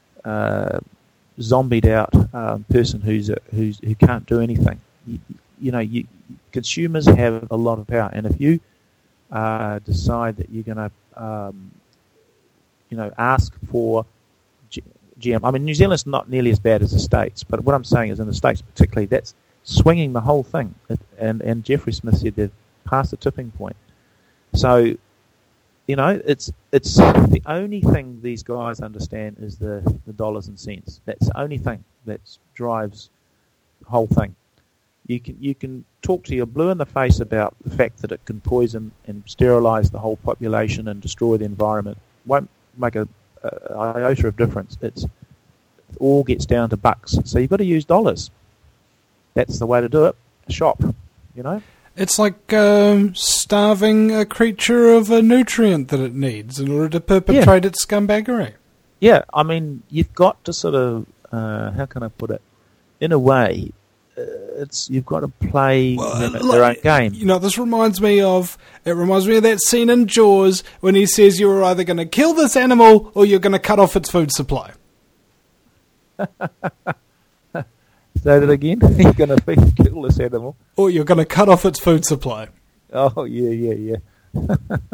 uh, zombied out um, person who's a, who's who can't do anything. You, you know, you, consumers have a lot of power, and if you uh, decide that you're going to, um, you know, ask for G- GM, I mean, New Zealand's not nearly as bad as the States, but what I'm saying is in the States particularly, that's swinging the whole thing. It, and and Jeffrey Smith said they've passed the tipping point. So, you know, it's it's the only thing these guys understand is the, the dollars and cents. That's the only thing that drives the whole thing. You can you can talk to your blue in the face about the fact that it can poison and sterilize the whole population and destroy the environment. Won't make a, a iota of difference. It's it all gets down to bucks. So you've got to use dollars. That's the way to do it. Shop, you know. It's like um, starving a creature of a nutrient that it needs in order to perpetrate yeah. its scumbaggery. Yeah, I mean, you've got to sort of, uh, how can I put it, in a way, it's you've got to play Well, them at like, their own game. You know, this reminds me of it reminds me of that scene in Jaws when he says you are either going to kill this animal or you're going to cut off its food supply. Say that again. You're going to kill this animal. Or you're going to cut off its food supply. Oh yeah, yeah, yeah.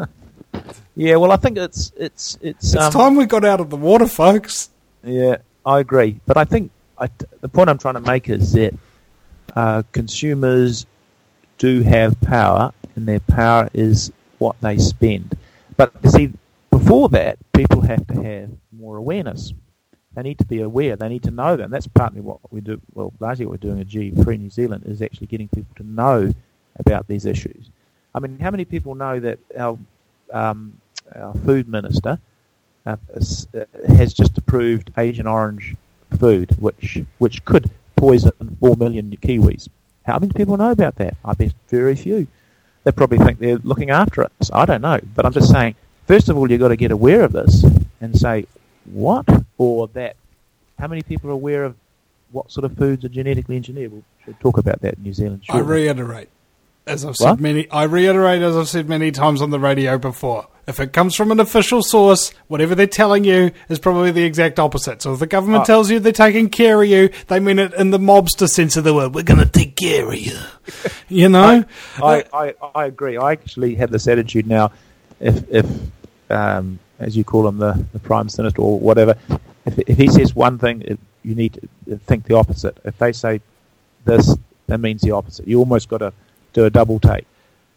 Yeah. Well, I think it's it's it's. It's um, time we got out of the water, folks. Yeah, I agree. But I think I, the point I'm trying to make is that uh, consumers do have power, and their power is what they spend. But you see, before that, people have to have more awareness. They need to be aware. They need to know that. And that's partly what we do. Well, largely what we're doing at G Free New Zealand is actually getting people to know about these issues. I mean, how many people know that our um, our food minister uh, has just approved Agent Orange food, which which could poison four million Kiwis? How many people know about that? I bet very few. They probably think they're looking after us. I don't know, but I'm just saying. First of all, you've got to get aware of this and say what or that. How many people are aware of what sort of foods are genetically engineered? We should talk about that in New Zealand. I shortly. reiterate, as I've What? said many. I reiterate, as I've said many times on the radio before. If it comes from an official source, whatever they're telling you is probably the exact opposite. So if the government Oh. tells you they're taking care of you, they mean it in the mobster sense of the word. We're going to take care of you. You know? I, I, I agree. I actually have this attitude now. If, if um, as you call him, the, the Prime Minister or whatever, if, if he says one thing, it, you need to think the opposite. If they say this, that means the opposite. You almost got to do a double take.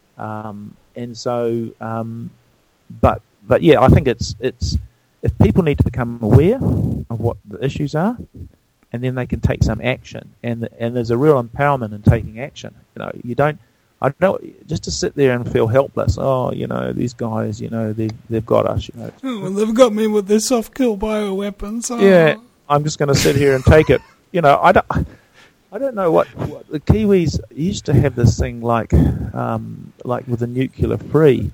Um, and so, um, but but yeah, I think it's it's if people need to become aware of what the issues are, and then they can take some action, and and there's a real empowerment in taking action. You know, you don't. I don't just to sit there and feel helpless. Oh, you know, these guys, you know, they they've got us. You know, Oh, well, they've got me with their soft kill bioweapons. Oh. yeah, I'm just going to sit here and take it. You know, I don't. I don't know what, what the Kiwis used to have this thing like, um, like with the nuclear free,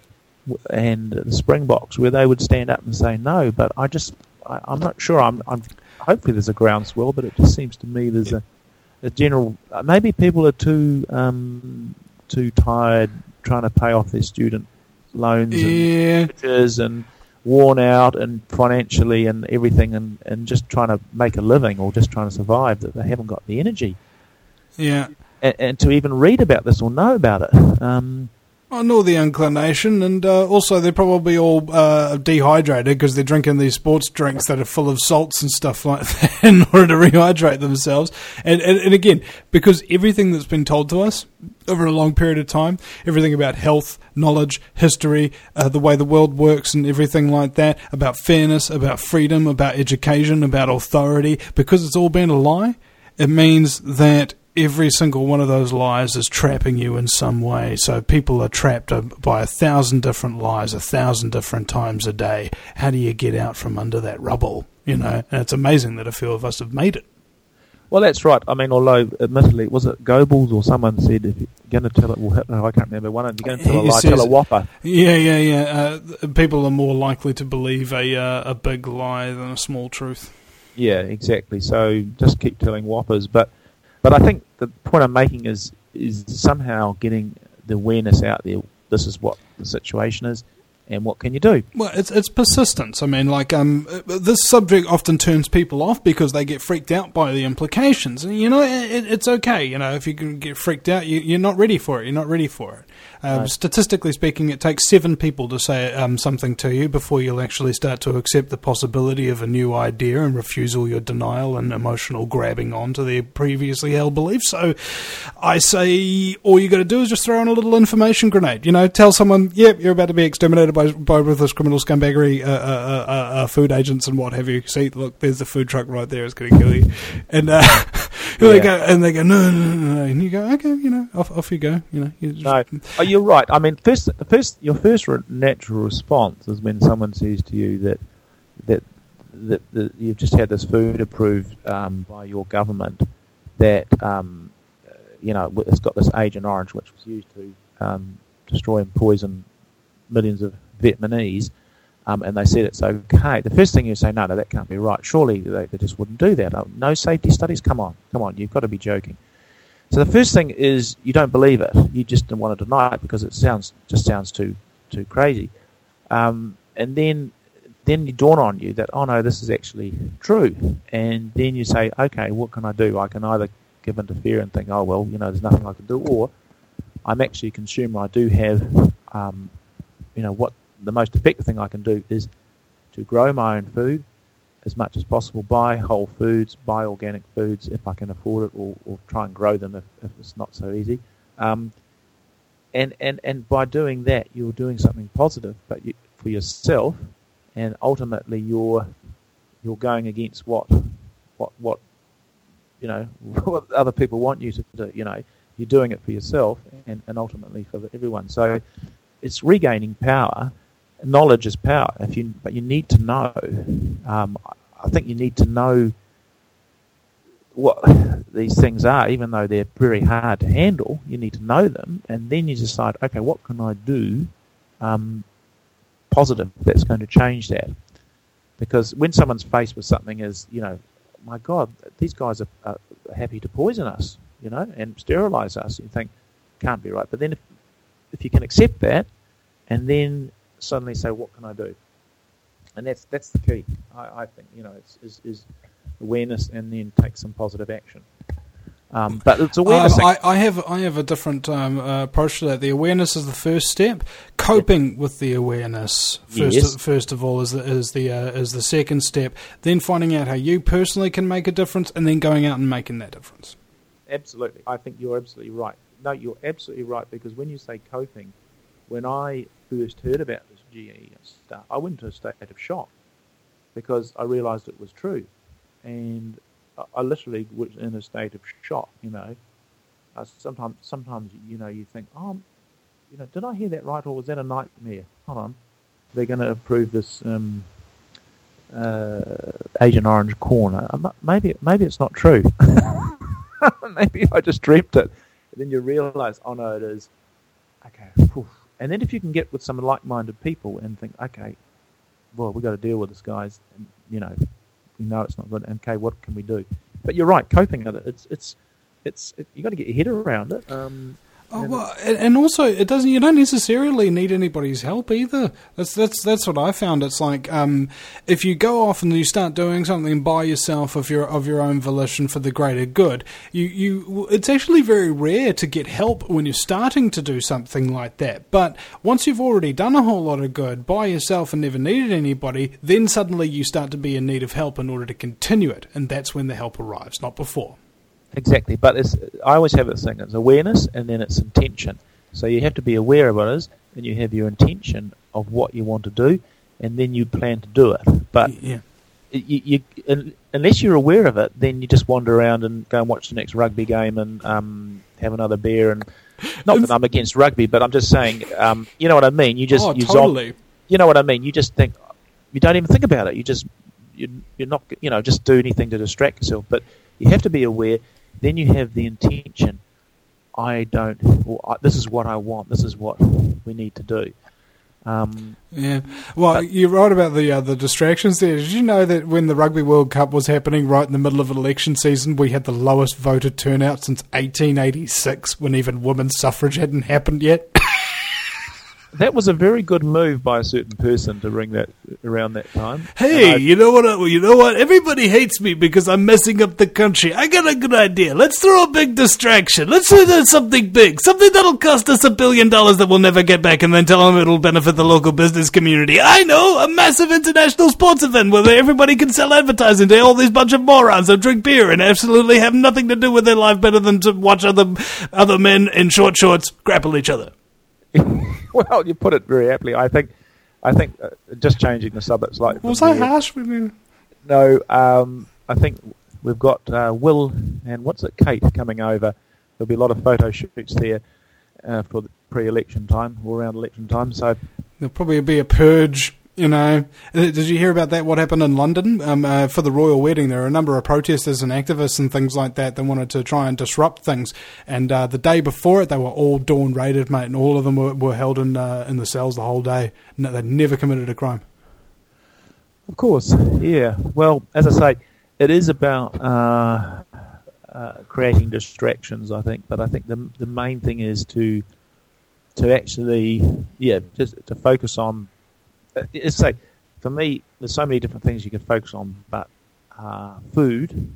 and the Springboks, where they would stand up and say no. But I just, I, I'm not sure. I'm, I'm. Hopefully, there's a groundswell, but it just seems to me there's a, a general. Maybe people are too, um, too tired trying to pay off their student loans Yeah. and mortgages and worn out and financially and everything, and, and just trying to make a living or just trying to survive, that they haven't got the energy. Yeah. And, and to even read about this or know about it. Um, I know the inclination, and uh, also they're probably all uh, dehydrated because they're drinking these sports drinks that are full of salts and stuff like that in order to rehydrate themselves. And, and, and again, because everything that's been told to us over a long period of time, everything about health, knowledge, history, uh, the way the world works and everything like that, about fairness, about freedom, about education, about authority, because it's all been a lie, it means that every single one of those lies is trapping you in some way. So people are trapped by a thousand different lies, a thousand different times a day. How do you get out from under that rubble? You know, and it's amazing that a few of us have made it. well, that's right. I mean, although, admittedly, was it Goebbels or someone said, if you're going to tell it, well, Hitler, I can't remember, one of you're going to tell a He lie, says- tell a whopper. Yeah, yeah, yeah. Uh, people are more likely to believe a uh, a big lie than a small truth. Yeah, exactly. So just keep telling whoppers. But but I think the point I'm making is is somehow getting the awareness out there. This is what the situation is, and what can you do? Well, it's it's persistence. I mean, like um, this subject often turns people off because they get freaked out by the implications. And you know, it, it's okay. You know, if you can get freaked out, you, you're not ready for it. You're not ready for it. Um, Right. Statistically speaking, it takes seven people to say um, something to you before you'll actually start to accept the possibility of a new idea and refuse all your denial and emotional grabbing onto their previously held beliefs. So I say all you got to do is just throw in a little information grenade. You know, tell someone, yep, you're about to be exterminated by, by ruthless criminal scumbaggery, uh, uh, uh, uh, food agents and what have you. See, look, there's the food truck right there. It's going to kill you. And uh, they Yeah. go, and they go, no, no, no, no. And you go, okay, you know, off, off you go. You know, you just, No, oh, you're right. I mean, first, the first, your first re- natural response is when someone says to you that that that, that you've just had this food approved um, by your government that um, uh, you know it's got this Agent Orange, which was used to um, destroy and poison millions of Vietnamese, um, and they said it's okay. The first thing you say, no, no, that can't be right. Surely they, they just wouldn't do that. Oh, no safety studies. Come on, come on, you've got to be joking. So the first thing is you don't believe it. You just don't want to deny it because it sounds just sounds too too crazy. Um, and then then you dawn on you that, oh no, this is actually true. And then you say, okay, what can I do? I can either give into fear and think, oh well, you know, there's nothing I can do, or I'm actually a consumer. I do have, um, you know, what the most effective thing I can do is to grow my own food as much as possible, buy whole foods, buy organic foods if I can afford it, or, or try and grow them if, if it's not so easy. Um, and, and, and by doing that, you're doing something positive but you, for yourself, and ultimately you're you're going against what what what you know what other people want you to do. You know, you're doing it for yourself and, and ultimately for everyone. So it's regaining power. Knowledge is power. If you, but you need to know. Um, I think you need to know what these things are, even though they're very hard to handle. You need to know them, and then you decide, okay, what can I do um, positive that's going to change that? Because when someone's faced with something as, you know, my God, these guys are, are happy to poison us, you know, and sterilize us, you think, can't be right. But then if, if you can accept that, and then suddenly say, what can I do? And that's that's the key. I, I think, you know, it's, is, is awareness and then take some positive action. Um, but it's awareness. Um, I, I have I have a different um, uh, approach to that. The awareness is the first step. Coping yeah. with the awareness first, yes. first of all is the is the uh, is the second step. Then finding out how you personally can make a difference, and then going out and making that difference. Absolutely, I think you're absolutely right. No, you're absolutely right, because when you say coping, when I first heard about this G E stuff, I went into a state of shock because I realised it was true, and I literally was in a state of shock. You know, uh, sometimes, sometimes you know, you think, oh, you know, did I hear that right, or was that a nightmare? Hold on, they're going to approve this um, uh, Agent Orange corn. Uh, maybe, maybe it's not true. Maybe I just dreamt it. And then you realise, oh no, it is. Okay. Whew. And then if you can get with some like-minded people and think, okay, well, we've got to deal with this, guys. And, you know, we know it's not good. Okay, what can we do? But you're right, coping with it. It's it's it's it, you got to get your head around it. Um, Oh, well, and also it doesn't. You don't necessarily need anybody's help either. That's that's that's what I found. It's like um, if you go off and you start doing something by yourself of your of your own volition for the greater good, you you it's actually very rare to get help when you're starting to do something like that. But once you've already done a whole lot of good by yourself and never needed anybody, then suddenly you start to be in need of help in order to continue it, and that's when the help arrives, not before. Exactly, but it's, I always have this thing, it's awareness and then it's intention. So you have to be aware of what it is, and you have your intention of what you want to do, and then you plan to do it. But yeah. you, you, unless you're aware of it, then you just wander around and go and watch the next rugby game and um, have another beer. And not that I'm against rugby, but I'm just saying, um, you know what I mean? You just, oh, you totally. Zom- you know what I mean? You just think, you don't even think about it. You just, you, you're not, you know, just do anything to distract yourself. But you have to be aware. Then you have the intention, I don't, or I, this is what I want, this is what we need to do. Um, yeah, well, but, you're right about the uh, the distractions there. Did you know that when the Rugby World Cup was happening right in the middle of an election season, we had the lowest voter turnout since eighteen eighty-six, when even women's suffrage hadn't happened yet? That was a very good move by a certain person to ring that around that time. Hey, I, you know what? You know what? Everybody hates me because I'm messing up the country. I got a good idea. Let's throw a big distraction. Let's do something big, something that'll cost us a billion dollars that we'll never get back, and then tell them it'll benefit the local business community. I know, a massive international sports event where everybody can sell advertising to all these bunch of morons that drink beer and absolutely have nothing to do with their life better than to watch other other men in short shorts grapple each other. Well, you put it very aptly. I think, I think, uh, just changing the subject slightly. Was I harsh with you? No, um, I think we've got uh, Will and what's it, Kate, coming over. There'll be a lot of photo shoots there uh, for the pre-election time, or around election time. So there'll probably be a purge. You know, did you hear about that? What happened in London um, uh, for the royal wedding? There were a number of protesters and activists and things like that that wanted to try and disrupt things. And uh, the day before it, they were all dawn raided, mate, and all of them were, were held in uh, in the cells the whole day. No, they'd never committed a crime. Of course, yeah. Well, as I say, it is about uh, uh, creating distractions, I think. But I think the the main thing is to to actually, yeah, just to focus on. It's like, for me, there's so many different things you can focus on, but uh, food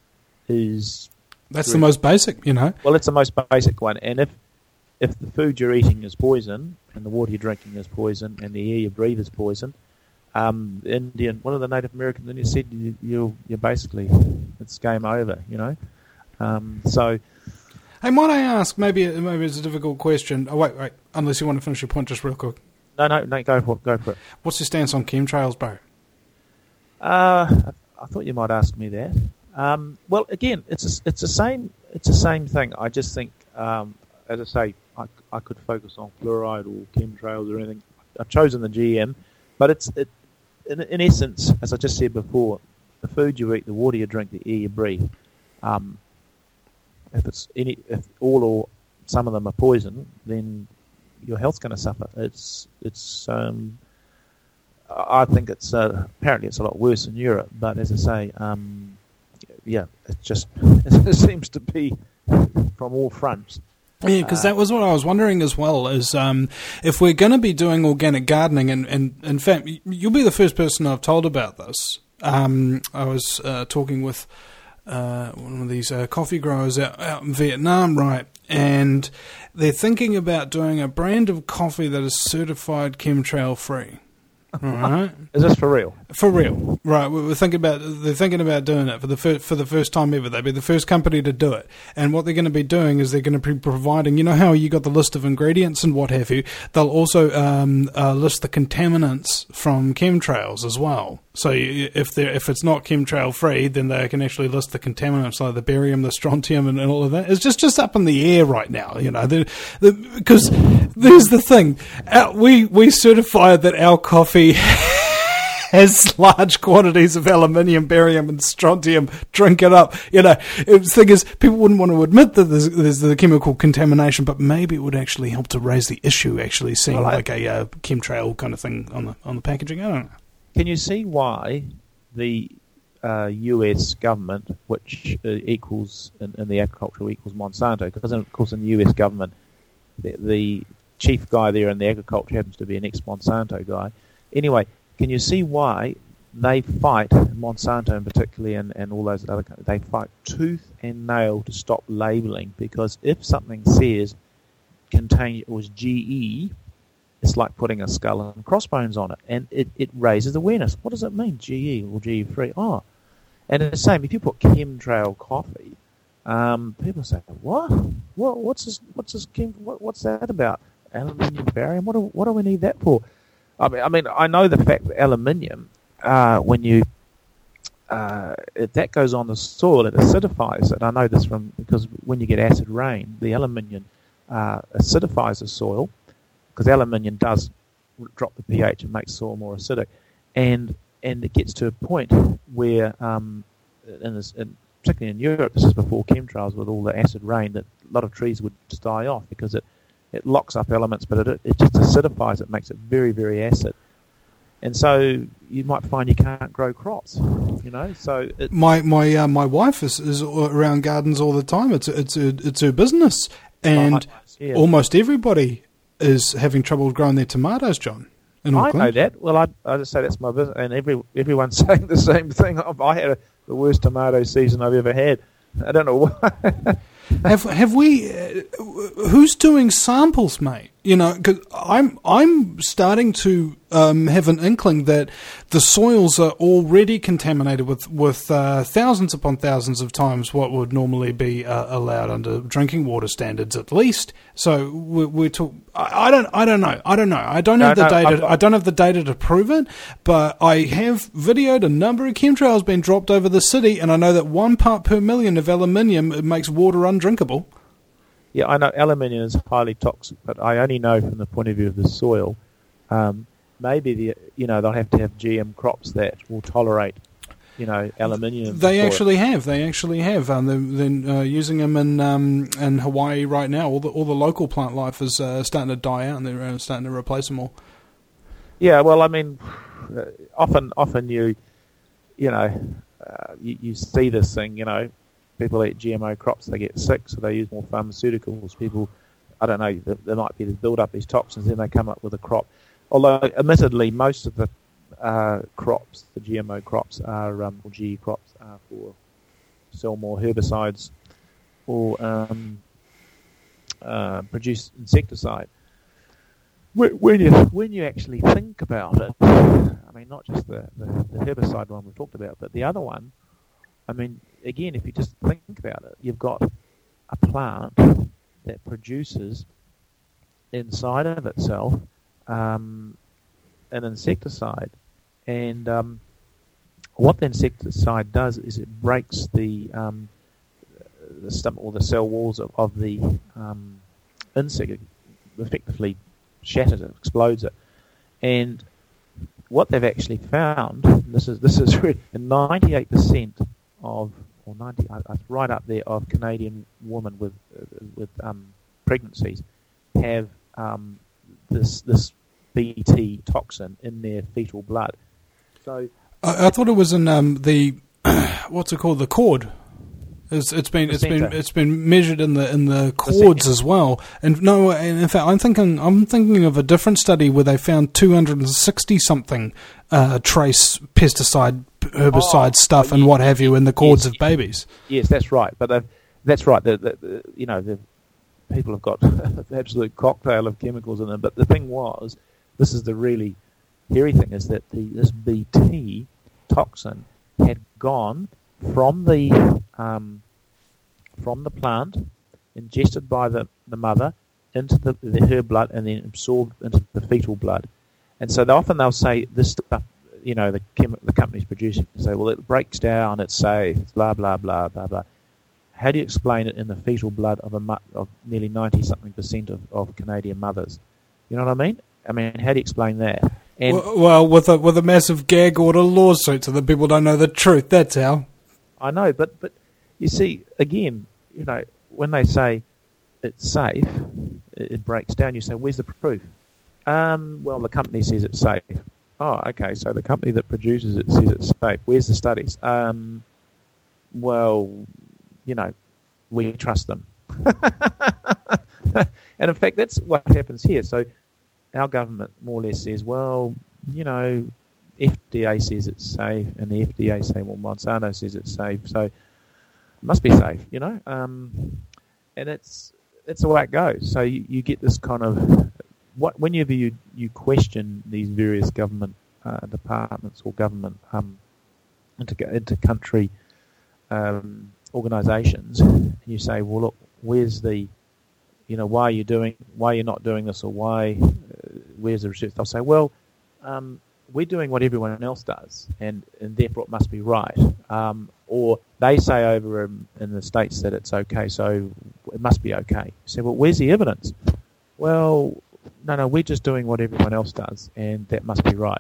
is That's the most basic, you know. well, it's the most basic one. And if if the food you're eating is poison, and the water you're drinking is poison, and the air you breathe is poison, um, Indian, one of the Native Americans Indians said you, you you're basically, it's game over, you know. Um, so. Hey, might I ask, maybe maybe it's a difficult question. Oh, wait, wait, unless you want to finish your point just real quick. No, no, no, go for it, go for it. What's your stance on chemtrails, bro? Uh, I thought you might ask me that. Um, well, again, it's a, it's the same it's the same thing. I just think, um, as I say, I, I could focus on fluoride or chemtrails or anything. I've chosen the G M, but it's it in, in essence, as I just said before, the food you eat, the water you drink, the air you breathe. Um, if it's any, if all or some of them are poison, then your health's going to suffer. It's it's. Um, I think it's uh, apparently it's a lot worse in Europe, but as I say, um, yeah, it just it seems to be from all fronts. Yeah, because that was what I was wondering as well, is um, if we're going to be doing organic gardening, and, and in fact, you'll be the first person I've told about this. Um, I was uh, talking with uh, one of these uh, coffee growers out, out in Vietnam, right, and they're thinking about doing a brand of coffee that is certified chemtrail-free. Right. Is this for real? For real, right? We're thinking about they're thinking about doing it for the fir- for the first time ever. They'll be the first company to do it, and what they're going to be doing is they're going to be providing. You know how you got the list of ingredients and what have you. They'll also um, uh, list the contaminants from chemtrails as well. So you, if they if it's not chemtrail free, then they can actually list the contaminants like the barium, the strontium, and, and all of that. It's just just up in the air right now, you know. Because the, there's the thing, our, we we certify that our coffee has large quantities of aluminium, barium, and strontium. Drink it up, you know. The thing is, people wouldn't want to admit that there's, there's the chemical contamination, but maybe it would actually help to raise the issue. Actually, seeing Well, I- like a uh, chemtrail kind of thing on the on the packaging. I don't know. Can you see why the uh, U S government, which uh, equals in, in the agriculture equals Monsanto, because of course in the U S government, the, the chief guy there in the agriculture happens to be an ex-Monsanto guy. Anyway, can you see why they fight, Monsanto in particular, and, and all those other companies, they fight tooth and nail to stop labelling, because if something says contain it was G E, it's like putting a skull and crossbones on it, and it, it raises awareness. What does it mean, G E or G E free? Oh, and it's the same. If you put chemtrail coffee, um, people say, "What? What? What's this? What's this? Chem, what, what's that about? Aluminium, barium? What do, what do we need that for?" I mean, I mean, I know the fact that aluminium, uh, when you uh, if that goes on the soil, it acidifies it. I know this from because when you get acid rain, the aluminium uh, acidifies the soil. Because aluminium does drop the pH and makes soil more acidic, and and it gets to a point where, um, in this, in, particularly in Europe, this is before chemtrails, with all the acid rain, that a lot of trees would just die off because it, it locks up elements, but it it just acidifies it, makes it very very acid, and so you might find you can't grow crops, you know. So it, My my uh, my wife is, is around gardens all the time. It's it's a, it's her business, and yeah. almost everybody is having trouble growing their tomatoes, John. In I Auckland. know that. Well, I I just say that's my business, and every everyone's saying the same thing. I had a, the worst tomato season I've ever had. I don't know why. Have have we? Uh, who's doing samples, mate? You know, cause I'm I'm starting to um, have an inkling that the soils are already contaminated with with uh, thousands upon thousands of times what would normally be uh, allowed under drinking water standards, at least. So we're, we're talk- I, I don't I don't know I don't know I don't have No, the no, data I'm- I don't have the data to prove it, but I have videoed a number of chemtrails being dropped over the city, and I know that one part per million of aluminium makes water undrinkable. Yeah, I know aluminium is highly toxic, but I only know from the point of view of the soil. Um, maybe the you know they'll have to have G M crops that will tolerate, you know, aluminium. They for it. actually have. They actually have. Um, they're they're uh, using them in um, in Hawaii right now. All the all the local plant life is uh, starting to die out, and they're uh, starting to replace them all. Yeah, well, I mean, uh, often often you, you know, uh, you, you see this thing, you know, people eat G M O crops, they get sick, so they use more pharmaceuticals. People, I don't know, there, there might be, build up these toxins, then they come up with a crop. Although, admittedly, most of the uh, crops, the G M O crops, are um, or G E crops, are for sell more herbicides or um, uh, produce insecticide. When you when you actually think about it, I mean, not just the, the, the herbicide one we've talked about, but the other one, I mean, again, if you just think about it, you've got a plant that produces inside of itself um, an insecticide, and um, what the insecticide does is it breaks the um, the stomach or the cell walls of, of the um, insect, effectively shatters it, explodes it, and what they've actually found, this is this is ninety-eight percent of, or ninety, uh, right up there, of Canadian women with uh, with um, pregnancies have um, this this B T toxin in their fetal blood. So I, I thought it was in um, the what's it called, the cord. It's, it's been it's been it's been measured in the in the cords as well, and no, and in fact, I'm thinking I'm thinking of a different study where they found two hundred and sixty something uh, trace pesticide, herbicide oh, stuff, oh, and yes, what have you in the cords yes, of babies. Yes, that's right. But uh, that's right. The, the, the, you know, the people have got an absolute cocktail of chemicals in them. But the thing was, this is the really hairy thing, is that the this B T toxin had gone from the um, from the plant, ingested by the, the mother, into the, the her blood, and then absorbed into the fetal blood. And so they, often they'll say this stuff, you know, the chem- the company's producing, say, well, it breaks down, it's safe, it's blah blah blah blah blah. How do you explain it in the fetal blood of a mu- of nearly ninety something percent of, of Canadian mothers? You know what I mean? I mean, how do you explain that? And well, well, with a with a massive gag order lawsuit, so that people don't know the truth. That's how. I know, but but you see, again, you know, when they say it's safe, it, it breaks down. You say, where's the proof? Um, well, the company says it's safe. Oh, okay, so the company that produces it says it's safe. Where's the studies? Um, well, you know, we trust them. And in fact, that's what happens here. So our government more or less says, well, you know, F D A says it's safe, and the F D A say, well, Monsanto says it's safe, so it must be safe, you know. Um, and it's it's the way it goes. So you, you get this kind of, what whenever you you question these various government uh, departments or government um, inter inter-country um, organisations, and you say, well, look, where's the, you know, why are you doing, why are you not doing this, or why, uh, where's the research? They'll say, well, um, we're doing what everyone else does, and, and therefore it must be right. Um, or they say over in, in the States that it's okay, so it must be okay. You say, well, where's the evidence? Well, no, no, we're just doing what everyone else does, and that must be right.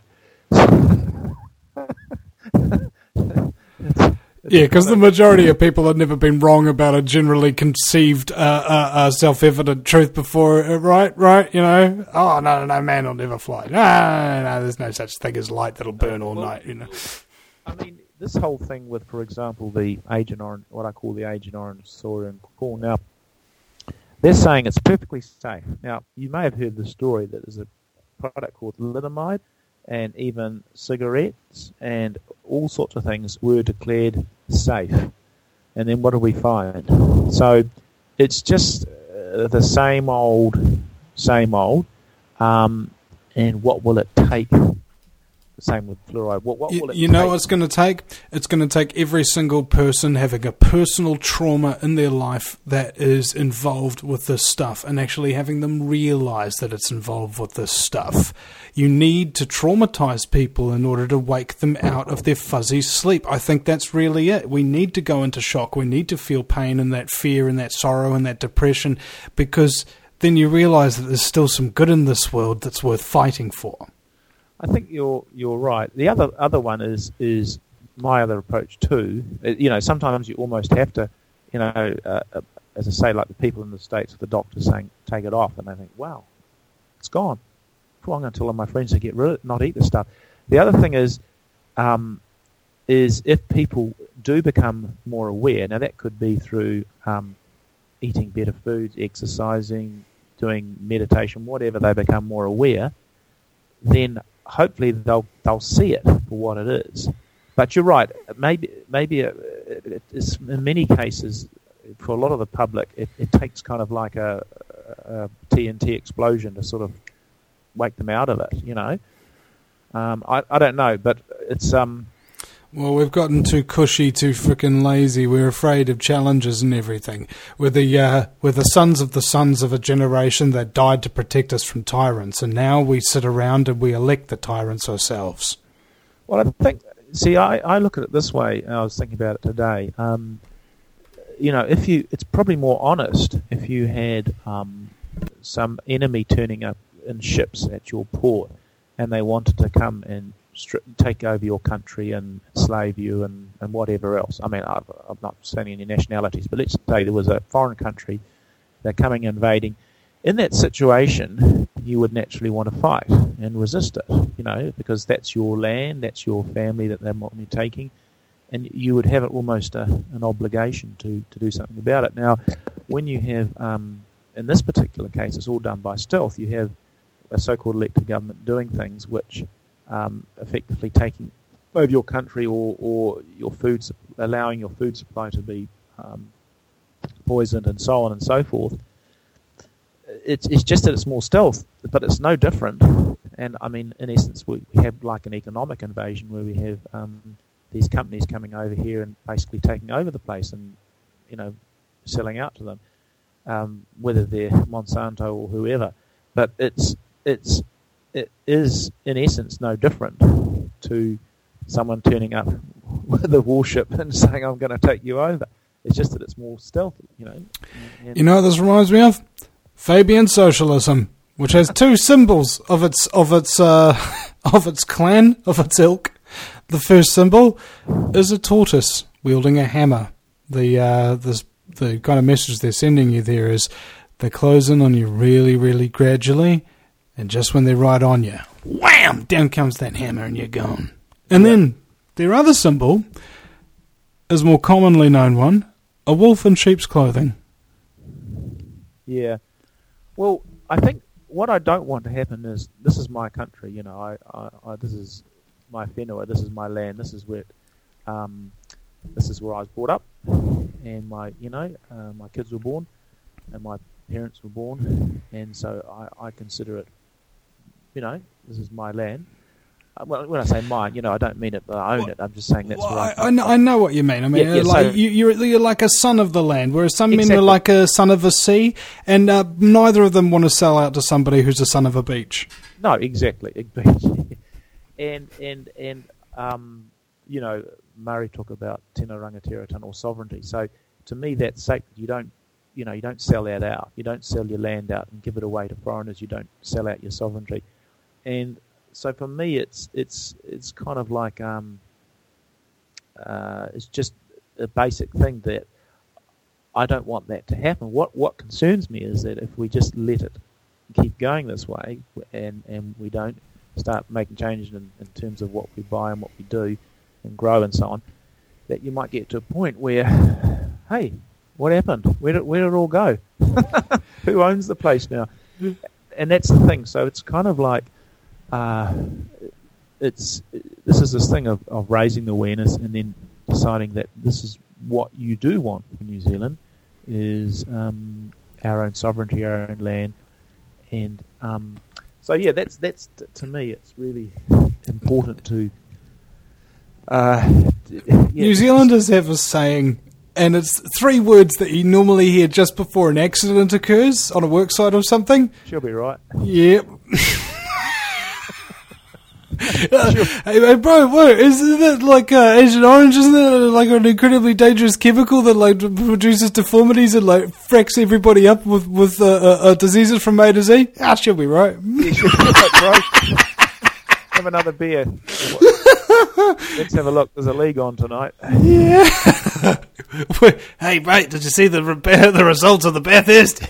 Yeah, because the majority of people have never been wrong about a generally conceived uh, uh, uh, self-evident truth before, uh, right? Right? You know? Oh, no, no, no, man will never fly. No, no, no, no, there's no such thing as light that'll burn all well, night, you know? I mean, this whole thing with, for example, the Agent Orange, what I call the Agent Orange soy and corn, now, they're saying it's perfectly safe. Now, you may have heard the story that there's a product called Litamide, and even cigarettes and all sorts of things were declared safe. And then what do we find? So it's just uh, the same old, same old. Um, and what will it take? The same with fluoride. What, what you, will it you take? know what it's going to take? It's going to take every single person having a personal trauma in their life that is involved with this stuff, and actually having them realise that it's involved with this stuff. You need to traumatize people in order to wake them out of their fuzzy sleep. I think that's really it. We need to go into shock. We need to feel pain and that fear and that sorrow and that depression, because then you realise that there's still some good in this world that's worth fighting for. I think you're you're right. The other other one is is my other approach too. You know, sometimes you almost have to, you know, uh, uh, as I say, like the people in the States with the doctor saying take it off, and they think, wow, it's gone. Well, I'm going to tell all my friends to get rid of it, not eat this stuff. The other thing is, um, is if people do become more aware, now that could be through um, eating better foods, exercising, doing meditation, whatever, they become more aware, then hopefully they'll they'll see it for what it is. But you're right, maybe maybe it, it, it's, in many cases, for a lot of the public, it, it takes kind of like a, a T N T explosion to sort of wake them out of it, you know. Um, I, I don't know, but it's... um. Well, we've gotten too cushy, too frickin' lazy. We're afraid of challenges and everything. We're the, uh, we're the sons of the sons of a generation that died to protect us from tyrants, and now we sit around and we elect the tyrants ourselves. Well, I think... See, I, I look at it this way, and I was thinking about it today. Um, you know, if you... It's probably more honest if you had um, some enemy turning up in ships at your port, and they wanted to come and stri- take over your country and enslave you and, and whatever else. I mean, I've, I'm not saying any nationalities, but let's say there was a foreign country, they're coming invading. In that situation, you would naturally want to fight and resist it, you know, because that's your land, that's your family that they're taking, and you would have it almost a, an obligation to, to do something about it. Now, when you have, um, in this particular case, it's all done by stealth. You have a so-called elected government doing things which um, effectively taking over your country or, or your food, allowing your food supply to be um, poisoned and so on and so forth. It's, it's just that it's more stealth, but it's no different. And I mean, in essence, we, we have like an economic invasion where we have um, these companies coming over here and basically taking over the place and, you know, selling out to them, um, whether they're Monsanto or whoever. But it's it's it is in essence no different to someone turning up with a warship and saying, "I'm going to take you over." It's just that it's more stealthy, you know. And You know what this reminds me of? Fabian socialism, which has two symbols of its of its uh, of its clan, of its ilk. The first symbol is a tortoise wielding a hammer. The uh, the the kind of message they're sending you there is they close in on you really, really gradually, and just when they're right on you, wham! Down comes that hammer, and you're gone. And Yep. then their other symbol is a more commonly known one: a wolf in sheep's clothing. Yeah. Well, I think what I don't want to happen is this is my country, you know. I, I, I this is my whenua, this is my land, this is where, um, this is where I was brought up, and my, you know, uh, my kids were born, and my parents were born, and so I, I consider it, you know, this is my land. Uh, well, when I say mine, you know, I don't mean it that I own it. I'm just saying that's Well, where I, I, I, know, I know what you mean. I mean, Yeah, yeah, like so- you, you're, you're like a son of the land, whereas some men Exactly. are like a son of a sea, and uh, neither of them want to sell out to somebody who's a son of a beach. No, exactly. and and and um, you know, Murray talk about tēnā rangatira tāna, or sovereignty. So to me, that's sacred. You don't, you know, you don't sell that out. You don't sell your land out and give it away to foreigners. You don't sell out your sovereignty. And so for me, it's it's it's kind of like um, uh, it's just a basic thing that I don't want that to happen. What what concerns me is that if we just let it keep going this way, and, and we don't start making changes in, in terms of what we buy and what we do and grow and so on, that you might get to a point where, hey, what happened? Where did, where did it all go? Who owns the place now? And that's the thing. So it's kind of like, uh, it's this is this thing of, of raising the awareness and then deciding that this is what you do want for New Zealand, is um, our own sovereignty, our own land. And um, so, yeah, that's that's t- to me, it's really important to. Uh, d- yeah, New Zealanders have a saying, and it's three words that you normally hear just before an accident occurs on a worksite or something. She'll be right. Yep. Uh, hey, hey, bro, what, isn't it like uh, Agent Orange? Isn't it like an incredibly dangerous chemical that like produces deformities and like fracks everybody up with with uh, uh, uh, diseases from A to Z? Ah, she'll be right. Yeah, she'll be right, bro. Have another beer. Let's have a look. There's a league on tonight. Yeah. Hey, mate, did you see the re- the results of the Bathurst?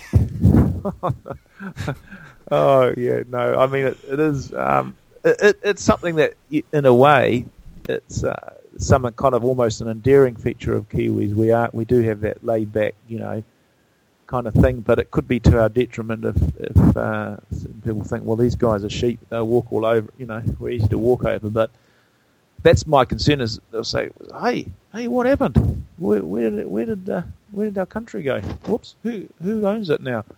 Oh yeah, no. I mean, it, it is. Um, it, it, it's something that, you, in a way, it's uh, some kind of almost an endearing feature of Kiwis. We are we do have that laid back, you know, kind of thing, but it could be to our detriment if, if uh, people think, well, these guys are sheep, they'll walk all over, you know, we're easy to walk over. But that's my concern, is they'll say, hey, hey, what happened? Where, where did it, where did uh, where did our country go? Whoops, who who owns it now?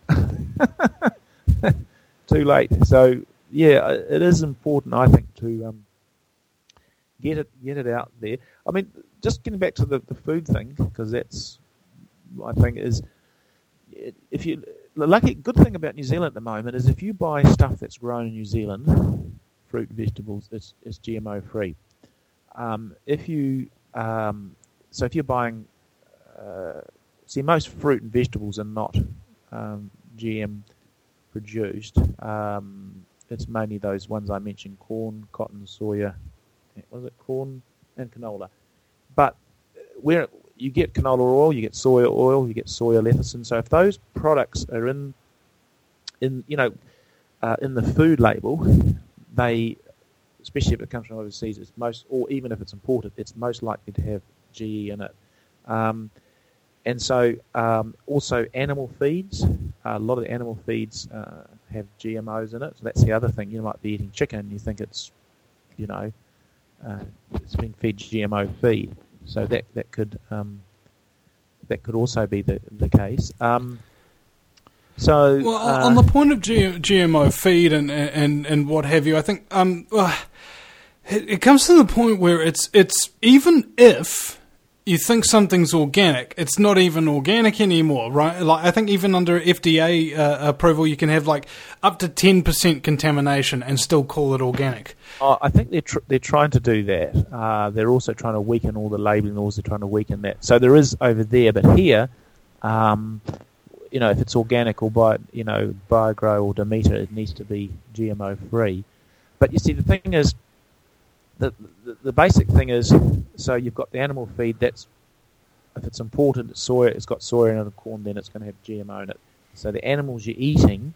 Too late. So yeah, it is important, I think, to um, get it get it out there. I mean, just getting back to the, the food thing, because that's, I think, is if you the lucky good thing about New Zealand at the moment is if you buy stuff that's grown in New Zealand, fruit, vegetables, it's it's G M O free. Um, if you um, so if you're buying, uh, see, most fruit and vegetables are not um, G M produced. Um, it's mainly those ones I mentioned: corn, cotton, soya. Was it corn and canola? But where you get canola oil, you get soya oil, you get soya lecithin. So if those products are in, in you know, uh, in the food label, they, especially if it comes from overseas, it's most, or even if it's imported, it's most likely to have G E in it. Um, and so um, also animal feeds, a lot of the animal feeds uh, have G M Os in it. So that's the other thing. You might be eating chicken and you think it's, you know, uh, it's been fed G M O feed. So that that could um, that could also be the the case. Um, so well, uh, on the point of G- GMO feed and, and and what have you, I think um, uh, it, it comes to the point where it's it's even if you think something's organic, it's not even organic anymore, right? Like I think even under F D A uh, approval, you can have like up to ten percent contamination and still call it organic. Oh, I think they're tr- they're trying to do that. Uh, they're also trying to weaken all the labelling laws. They're trying to weaken that. So there is over there, but here, um, you know, if it's organic or by you know BioGrow or Demeter, it needs to be G M O free. But you see, the thing is, the, the the basic thing is, so you've got the animal feed. That's if it's imported, it's soya. It's got soya in it, corn. Then it's going to have G M O in it. So the animals you're eating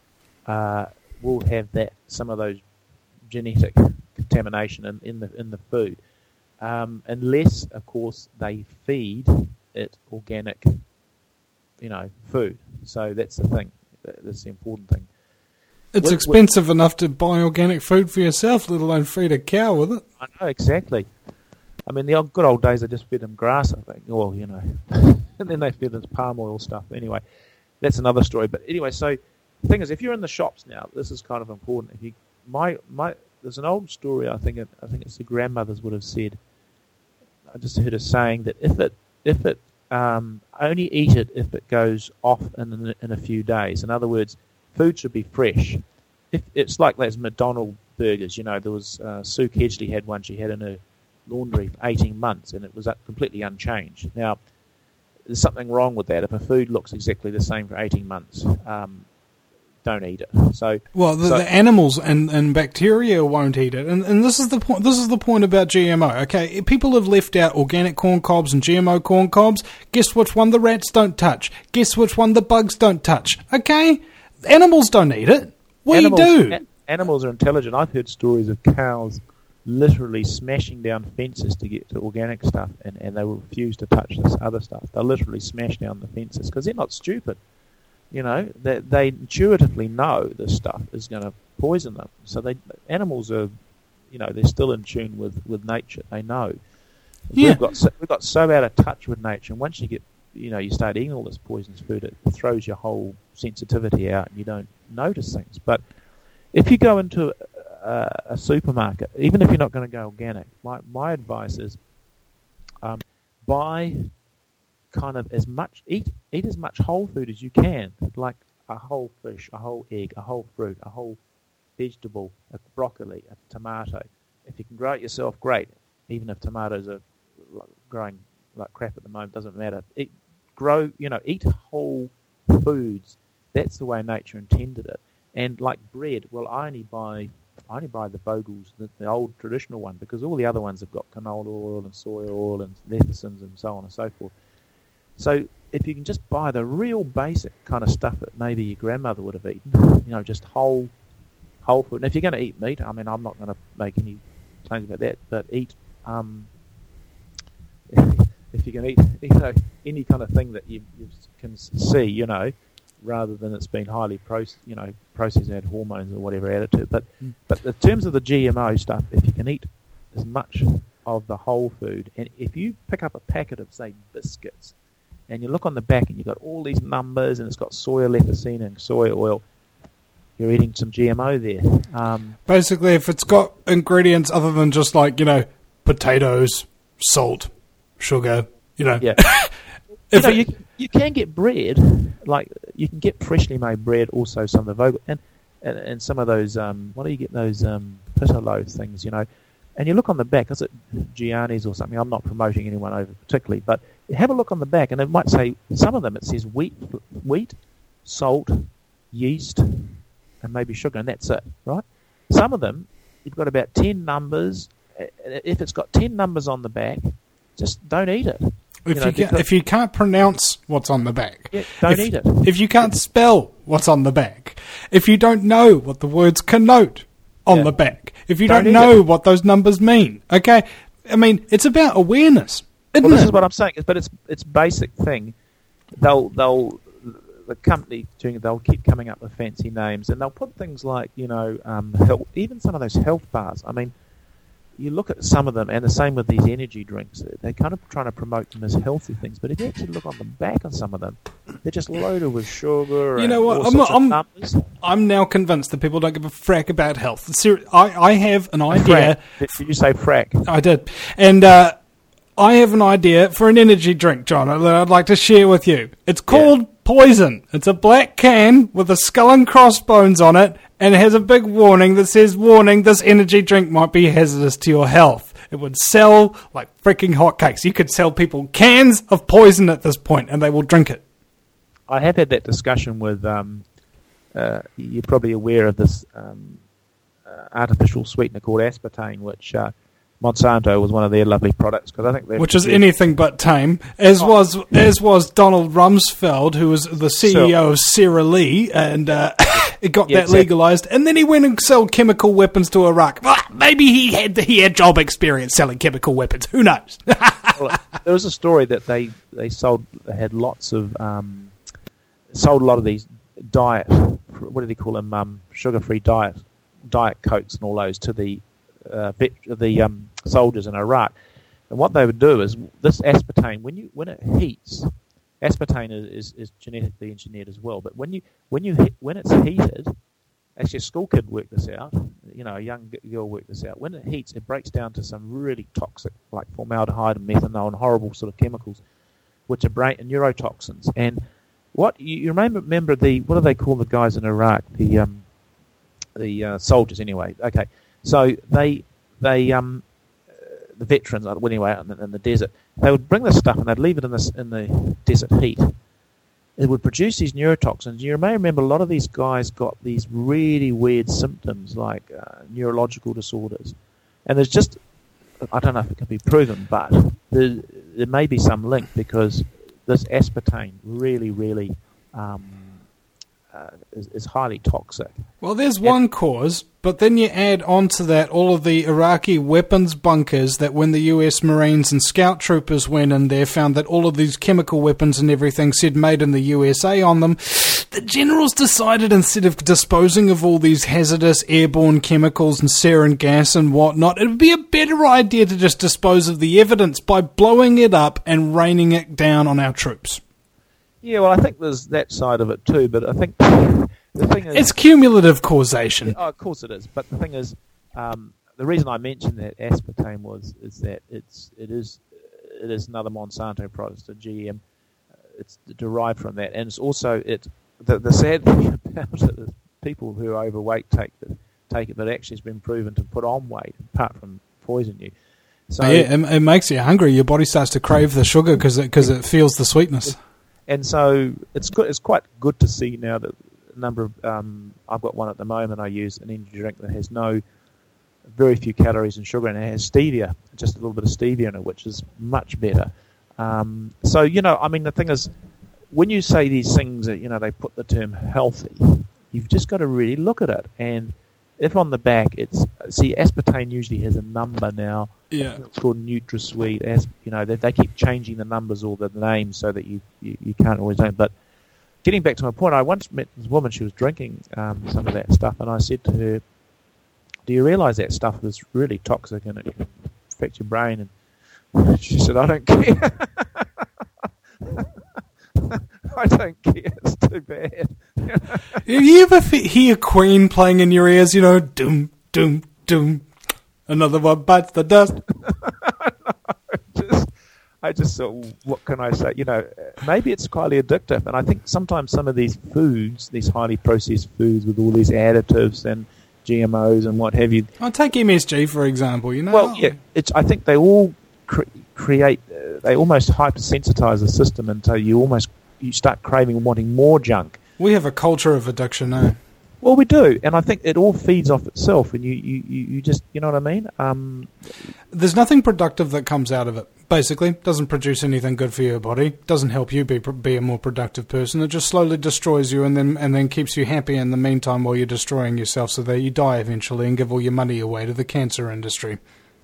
uh, will have that some of those genetic contamination in, in the in the food, um, unless of course they feed it organic, you know, food. So that's the thing. That's the important thing. It's with, expensive with, enough to buy organic food for yourself, let alone feed a cow with it. I know exactly. I mean, the old, good old days, I just fed them grass. I think, well, you know, and then they fed us palm oil stuff. Anyway, that's another story. But anyway, so the thing is, if you're in the shops now, this is kind of important. If you My my, there's an old story. I think it, I think it's the grandmothers would have said. I just heard her saying that if it if it um, only eat it if it goes off in in a few days. In other words, food should be fresh. If it's like those McDonald's burgers, you know, there was uh, Sue Kedgley had one she had in her laundry for eighteen months, and it was completely unchanged. Now, there's something wrong with that. If a food looks exactly the same for eighteen months. Um, don't eat it. So well, the, so, the animals and, and bacteria won't eat it, and and this is the point. This is the point about G M O. Okay, people have left out organic corn cobs and G M O corn cobs. Guess which one the rats don't touch? Guess which one the bugs don't touch? Okay, animals don't eat it. We animals, do. A- animals are intelligent. I've heard stories of cows literally smashing down fences to get to organic stuff, and, and they refuse to touch this other stuff. They'll literally smash down the fences because they're not stupid. You know, they, they intuitively know this stuff is going to poison them. So they animals are, you know, they're still in tune with, with nature. They know. Yeah. We've got so, we've got so out of touch with nature, and once you get, you know, you start eating all this poisonous food, it throws your whole sensitivity out, and you don't notice things. But if you go into a, a supermarket, even if you're not going to go organic, my my advice is, um, buy kind of as much eat eat as much whole food as you can, like a whole fish, a whole egg, a whole fruit, a whole vegetable, a broccoli, a tomato. If you can grow it yourself, great. Even if tomatoes are growing like crap at the moment, doesn't matter. Eat, grow, you know, eat whole foods. That's the way nature intended it. And like bread, well, I only buy I only buy the Vogels, the, the old traditional one, because all the other ones have got canola oil and soy oil and lecithins and so on and so forth. So if you can just buy the real basic kind of stuff that maybe your grandmother would have eaten, you know, just whole whole food. And if you're going to eat meat, I mean, I'm not going to make any claims about that, but eat um, if you can eat, you know, any kind of thing that you, you can see, you know, rather than it's been highly processed, you know, processed and had hormones or whatever added to it. But Mm. but in terms of the G M O stuff, if you can eat as much of the whole food, and if you pick up a packet of, say, biscuits, and you look on the back and you've got all these numbers and it's got soy lecithin and soy oil, you're eating some G M O there. Um, Basically, if it's got ingredients other than just like, you know, potatoes, salt, sugar, you know. yeah. If you know, it- you, you can get bread, like you can get freshly made bread, also some of the Vogel, and, and, and some of those, um, what do you get, those um, pita loaf things, you know, and you look on the back, is it Gianni's or something? I'm not promoting anyone over particularly, but have a look on the back, and it might say, some of them it says wheat, wheat, salt, yeast, and maybe sugar, and that's it, right? Some of them, you've got about ten numbers. If it's got ten numbers on the back, just don't eat it. If know, you, can, because- if you can't pronounce what's on the back, Yeah, don't if, eat it. If you can't spell what's on the back, if you don't know what the words connote on Yeah. the back, if you Don't don't, eat know it. what those numbers mean, okay? I mean, it's about awareness, isn't Well, this it? is what I'm saying, but it's it's basic thing. They'll they'll the company doing it, they'll keep coming up with fancy names, and they'll put things like, you know, um, health, even some of those health bars. I mean, you look at some of them, and the same with these energy drinks. They're kind of trying to promote them as healthy things, but if you actually look on the back of some of them, they're just loaded with sugar. You and know what, all I'm sorts not- of I'm- numbers. I'm now convinced that people don't give a frack about health. Ser- I, I have an idea. Frack. Did you say frack? I did. And uh, I have an idea for an energy drink, John, that I'd like to share with you. It's called Poison. It's a black can with a skull and crossbones on it, and it has a big warning that says, warning, this energy drink might be hazardous to your health. It would sell like freaking hotcakes. You could sell people cans of poison at this point, and they will drink it. I have had that discussion with. Um, uh, you're probably aware of this um, uh, artificial sweetener called aspartame, which uh, Monsanto was one of their lovely products, because I think they Which is anything but tame, as was as was Donald Rumsfeld, who was the C E O of Sara Lee, and uh, it got Yeah, that exactly. legalized, and then he went and sold chemical weapons to Iraq. Ah, maybe he had he had job experience selling chemical weapons. Who knows? Well, there was a story that they they sold they had lots of um, sold a lot of these diet, what do they call them, um, sugar-free diet diet cokes and all those to the uh, vet, the um, soldiers in Iraq. And what they would do is this aspartame, when you when it heats, aspartame is, is, is genetically engineered as well. But when you when you hit, when it's heated, actually a school kid worked this out. You know, a young g- girl worked this out. When it heats, it breaks down to some really toxic, like formaldehyde and methanol and horrible sort of chemicals, which are brain and neurotoxins. And what you, you remember, remember the what do they call the guys in Iraq? The um, the uh, soldiers, anyway. Okay, so they they um, uh, the veterans, uh, anyway, out in the, in the desert, they would bring this stuff and they'd leave it in this in the desert heat. It would produce these neurotoxins. You may remember a lot of these guys got these really weird symptoms like uh, neurological disorders, and there's just I don't know if it can be proven, but there, there may be some link because this aspartame really, really um, uh, is, is highly toxic. Well, there's one cause, but then you add onto that all of the Iraqi weapons bunkers that when the U S Marines and scout troopers went in there found that all of these chemical weapons and everything said made in the U S A on them. The generals decided instead of disposing of all these hazardous airborne chemicals and sarin gas and whatnot, it would be a better idea to just dispose of the evidence by blowing it up and raining it down on our troops. Yeah, well, I think there's that side of it too, but I think the thing is... It's cumulative causation. Oh, of course it is. But the thing is, um, the reason I mentioned that aspartame was is that it's it is it is another Monsanto product, a G M. Uh, it's derived from that, and it's also it. The, the sad thing about it is people who are overweight take the, take it, but actually it's been proven to put on weight apart from poison you. So yeah, it, it makes you hungry. Your body starts to crave the sugar because it, 'cause it feels the sweetness. And so it's good. It's quite good to see now that a number of um, I've got one at the moment. I use an energy drink that has no, very few calories and sugar, and it has stevia, just a little bit of stevia in it, which is much better. Um, so you know, I mean, the thing is, when you say these things, that you know, they put the term healthy, you've just got to really look at it. And if on the back it's see aspartame usually has a number now. Yeah. It's called NutraSweet. As you know, they, they keep changing the numbers or the names so that you, you, you can't always know. But getting back to my point, I once met this woman. She was drinking um, some of that stuff, and I said to her, "Do you realise that stuff is really toxic and it can affect your brain?" And she said, "I don't care." I don't care. It's too bad. Have you ever f- hear Queen playing in your ears? You know, doom, doom, doom. Another one bites the dust. just, I just thought, what can I say? You know, maybe it's highly addictive, and I think sometimes some of these foods, these highly processed foods with all these additives and G M Os and what have you. I'll take M S G for example. You know, Well, yeah, it's. I think they all cre- create. Uh, they almost hypersensitize the system until you almost you start craving and wanting more junk. we have a culture of addiction, eh? Well, we do, and I think it all feeds off itself, and you, you, you you just, you know what I mean? Um, There's nothing productive that comes out of it. Basically, doesn't produce anything good for your body. Doesn't help you be be a more productive person. It just slowly destroys you, and then and then keeps you happy in the meantime while you're destroying yourself, so that you die eventually and give all your money away to the cancer industry.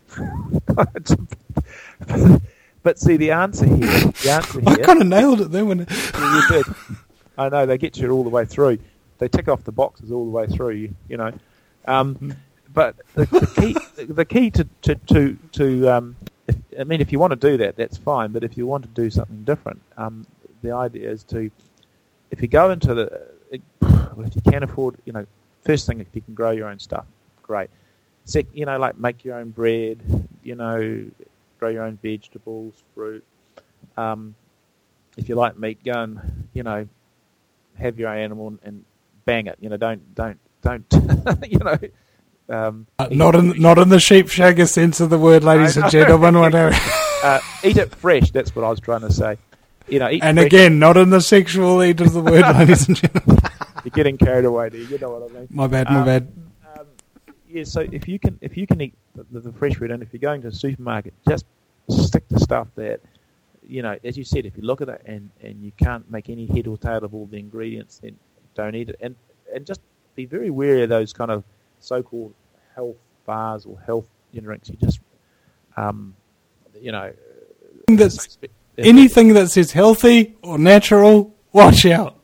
but see, the answer here, the answer I here, kind of nailed it there when. you did. I know they get you all the way through. They tick off the boxes all the way through. You, you know, um, but the, the key, the key to to to, to um, if, I mean, if you want to do that, that's fine. But if you want to do something different, um, the idea is to, if you go into the, well, if you can afford, you know, first thing, if you can grow your own stuff, great. Sec, you know, like make your own bread, you know, grow your own vegetables, fruit. Um, if you like meat, go and, you know, have your own animal and bang it. You know, don't, don't, don't, you know. Um, Uh, not in not in the sheep shagger sense of the word, ladies and gentlemen. Whatever. uh, eat it fresh. That's what I was trying to say. You know, eat And fresh. again, not in the sexual end of the word, ladies and gentlemen. You're getting carried away there. You know what I mean. My bad, my Um, bad. Um, yeah, so if you can, if you can eat the, the fresh food, and if you're going to the supermarket, just stick to stuff that, you know, as you said, if you look at it and, and you can't make any head or tail of all the ingredients, then don't eat it. And and just be very wary of those kind of so-called health bars or health drinks. You just, um, you know, That's, anything that says healthy or natural, watch out.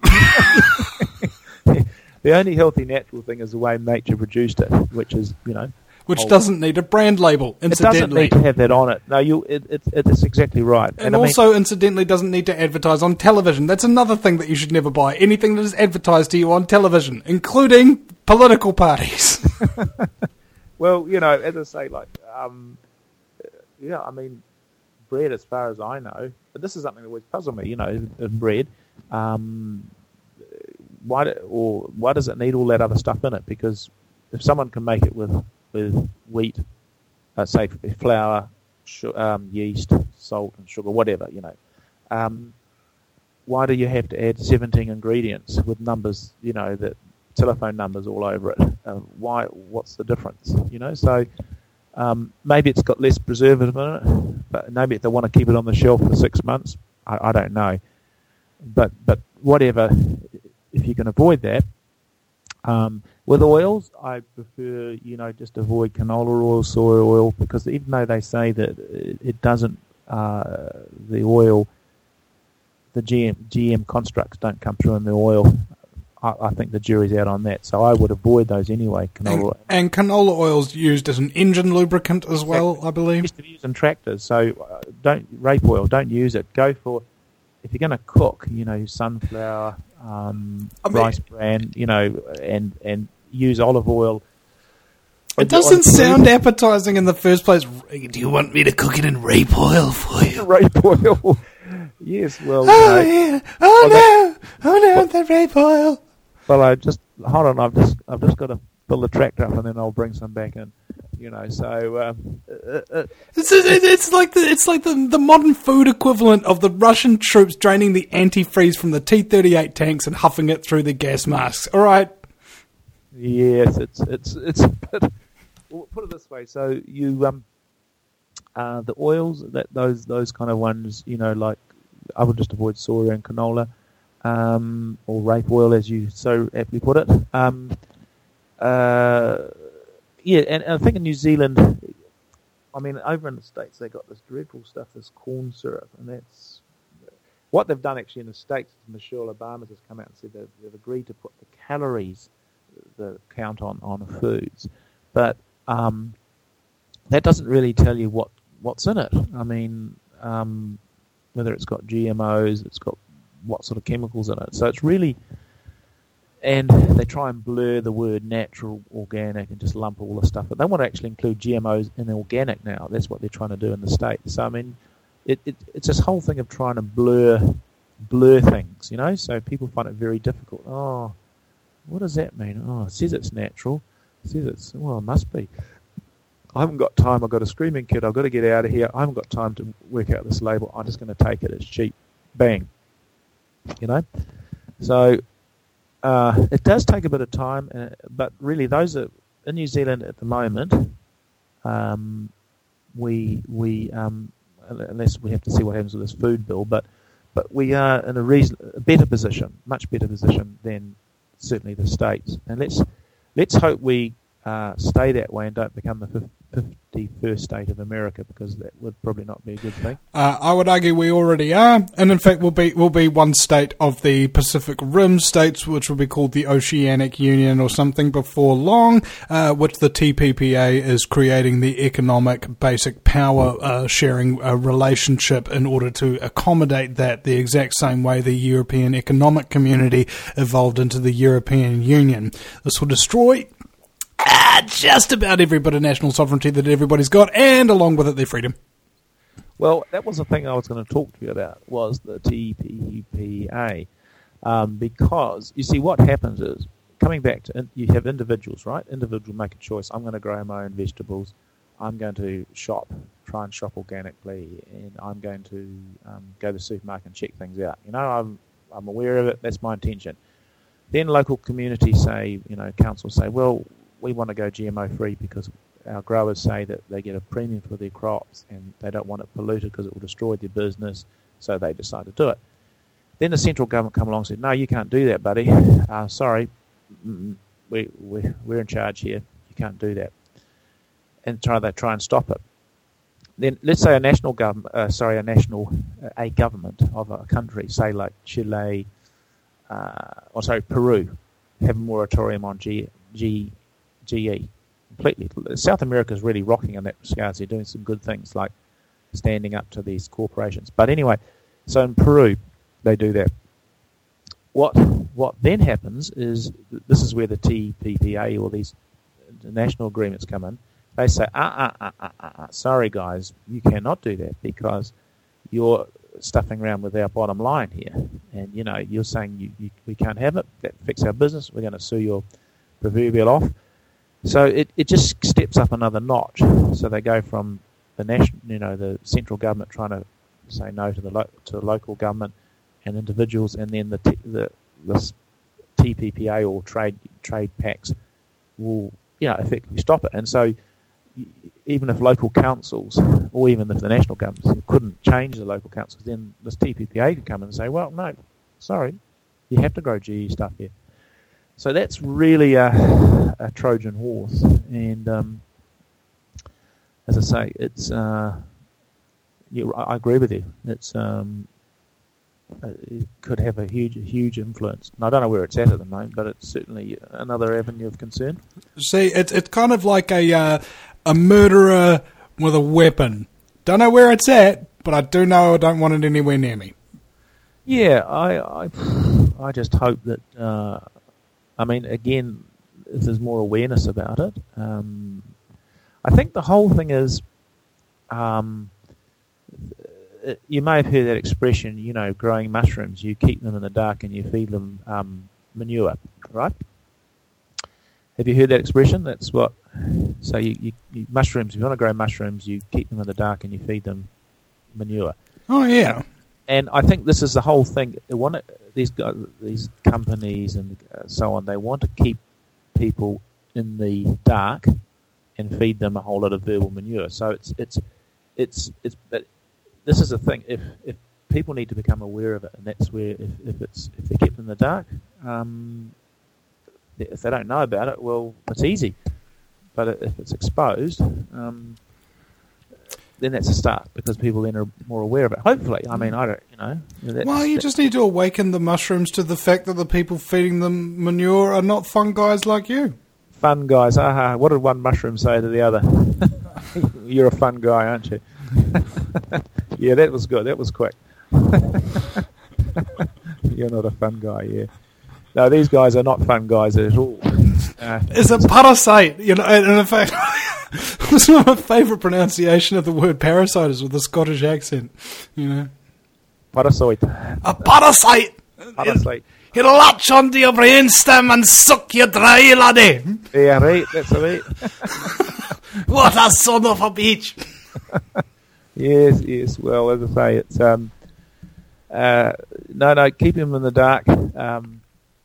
the only healthy natural thing is the way nature produced it, which is, you know, Which whole- doesn't need a brand label, It doesn't incidentally. need to have that on it. No, you. It, it, it's exactly right. And I mean, also, incidentally, doesn't need to advertise on television. That's another thing that you should never buy. Anything that is advertised to you on television, including political parties. well, you know, as I say, like, um, yeah, I mean, bread, as far as I know, but this is something that always puzzled me. You know, in bread, um, why do, or why does it need all that other stuff in it? Because if someone can make it with with wheat, uh, say flour, sh- um, yeast, salt, and sugar, whatever, you know. Um, why do you have to add seventeen ingredients with numbers, you know, that telephone numbers all over it? Uh, why? What's the difference? You know, so um, maybe it's got less preservative in it, but maybe if they want to keep it on the shelf for six months, I, I don't know. But but whatever, if you can avoid that. Um, with oils, I prefer, you know, just avoid canola oil, soy oil, because even though they say that it, it doesn't, uh, the oil, the G M, G M constructs don't come through in the oil, I, I think the jury's out on that. So I would avoid those anyway, canola and, oil. and canola oil's used as an engine lubricant as well, I believe. Used to be used in tractors, so uh, don't, rape oil, don't use it. Go for, if you're going to cook, you know, sunflower, um, I mean- rice bran, you know, and, and use olive oil. It doesn't sound appetizing in the first place. Do you want me to cook it in rape oil for you? rape oil. Yes, well, Oh, you know, yeah. Oh, Well, no. Oh, no, the rape oil. well, I just hold on. I've just I've just got to fill the tractor up, and then I'll bring some back in. You know, so um, uh, uh, It's, it's, it's like the it's like the, the modern food equivalent of the Russian troops draining the antifreeze from the T thirty-eight tanks and huffing it through the gas masks. All right. yes, it's it's it's. A bit, well, put it this way: so you um, uh, the oils that those those kind of ones, you know, like I would just avoid soy and canola, um, or rape oil, as you so aptly put it. Um, uh, yeah, and, and I think in New Zealand, I mean, over in the States, they got this dreadful stuff, this corn syrup, and that's what they've done actually in the States. Michelle Obama has come out and said that they've agreed to put the calories, the count on, on foods, but um, that doesn't really tell you what, what's in it. I mean, um, whether it's got G M Os, it's got what sort of chemicals in it. So it's really, and they try and blur the word natural, organic, and just lump all the stuff. But they want to actually include G M Os in organic now. That's what they're trying to do in the States. So I mean, it, it it's this whole thing of trying to blur blur things, you know. So people find it very difficult. Oh, what does that mean? Oh, it says it's natural. It says it's, well, it must be. I haven't got time. I've got a screaming kid. I've got to get out of here. I haven't got time to work out this label. I'm just going to take it. It's cheap. Bang. You know? So uh, it does take a bit of time, uh, but really those are, in New Zealand at the moment, um, we, we um, unless we have to see what happens with this food bill, but but we are in a, reason, a better position, much better position than certainly the States. And let's let's hope we uh, stay that way and don't become the fifty-first state of America, because that would probably not be a good thing. Uh, I would argue we already are, and in fact we'll be we'll be one state of the Pacific Rim states, which will be called the Oceanic Union or something before long, uh, which the T P P A is creating the economic basic power uh, sharing uh, relationship in order to accommodate that, the exact same way the European Economic Community evolved into the European Union. This will destroy Uh, just about every bit of national sovereignty that everybody's got, and along with it, their freedom. Well, that was the thing I was going to talk to you about, was the T P P A. Um, because, you see, what happens is, coming back to, you have individuals, right? Individuals make a choice. I'm going to grow my own vegetables. I'm going to shop, try and shop organically, and I'm going to um, go to the supermarket and check things out. You know, I'm I'm aware of it. That's my intention. Then local communities say, you know, councils say, well, we want to go G M O free because our growers say that they get a premium for their crops and they don't want it polluted because it will destroy their business, so they decide to do it. Then the central government come along and said, no, you can't do that, buddy. Uh, sorry, we, we, we're in charge here. You can't do that. And try they try and stop it. Then let's say a national government, uh, sorry, a national, uh, a government of a country, say like Chile, uh, or sorry, Peru, have a moratorium on G, G, G E completely. South America is really rocking in that regard. They're doing some good things like standing up to these corporations. But anyway, so in Peru, they do that. What what then happens is, this is where the T P P A or these national agreements come in. They say, ah, ah, ah, ah, ah, sorry guys, you cannot do that because you're stuffing around with our bottom line here. And, you know, you're saying you, you, we can't have it. That affects our business. We're going to sue your proverbial off. So it, it just steps up another notch. So they go from the national, you know, the central government trying to say no to the lo- to the local government and individuals, and then the t- the this T P P A or trade trade pacts will, you know, effectively stop it. And so even if local councils or even if the national governments couldn't change the local councils, then this T P P A could come in and say, well, no, sorry, you have to grow G E stuff here. So that's really a, a Trojan horse, and um, as I say, it's. Uh, yeah, I agree with you. It's um, it could have a huge, huge influence. And I don't know where it's at at the moment, but it's certainly another avenue of concern. See, it's it's kind of like a uh, a murderer with a weapon. Don't know where it's at, but I do know I don't want it anywhere near me. Yeah, I I, I just hope that. Uh, I mean, again, if there's more awareness about it, um, I think the whole thing is, um, you may have heard that expression, you know, growing mushrooms, you keep them in the dark and you feed them um, manure, right? Have you heard that expression? That's what, so you, you, you mushrooms, if you want to grow mushrooms, you keep them in the dark and you feed them manure. Oh, yeah. And I think this is the whole thing. They want to, these guys, these companies and so on, they want to keep people in the dark and feed them a whole lot of verbal manure. So it's it's it's it's. But this is the thing. If if people need to become aware of it, and that's where if, if it's if they're kept in the dark, um, if they don't know about it, well, it's easy. but if it's exposed, um, then that's a start because people then are more aware of it. Hopefully, I mean, I don't, you know. That's, Well, you just need to awaken the mushrooms to the fact that the people feeding them manure are not fun guys like you. Fun guys, aha. What did one mushroom say to the other? You're a fun guy, aren't you? Yeah, that was good. That was quick. You're not a fun guy, yeah. No, these guys are not fun guys at all. Uh, It's a parasite, you know, and in fact, it's not my favourite pronunciation of the word parasite is with a Scottish accent, you know. parasite. A parasite! Parasite. He'll latch onto your brainstem and suck you dry, laddie. Yeah, right, that's right. What a son of a bitch. Yes, yes. Well, as I say, it's um, uh, no, no. Keep him in the dark. Um,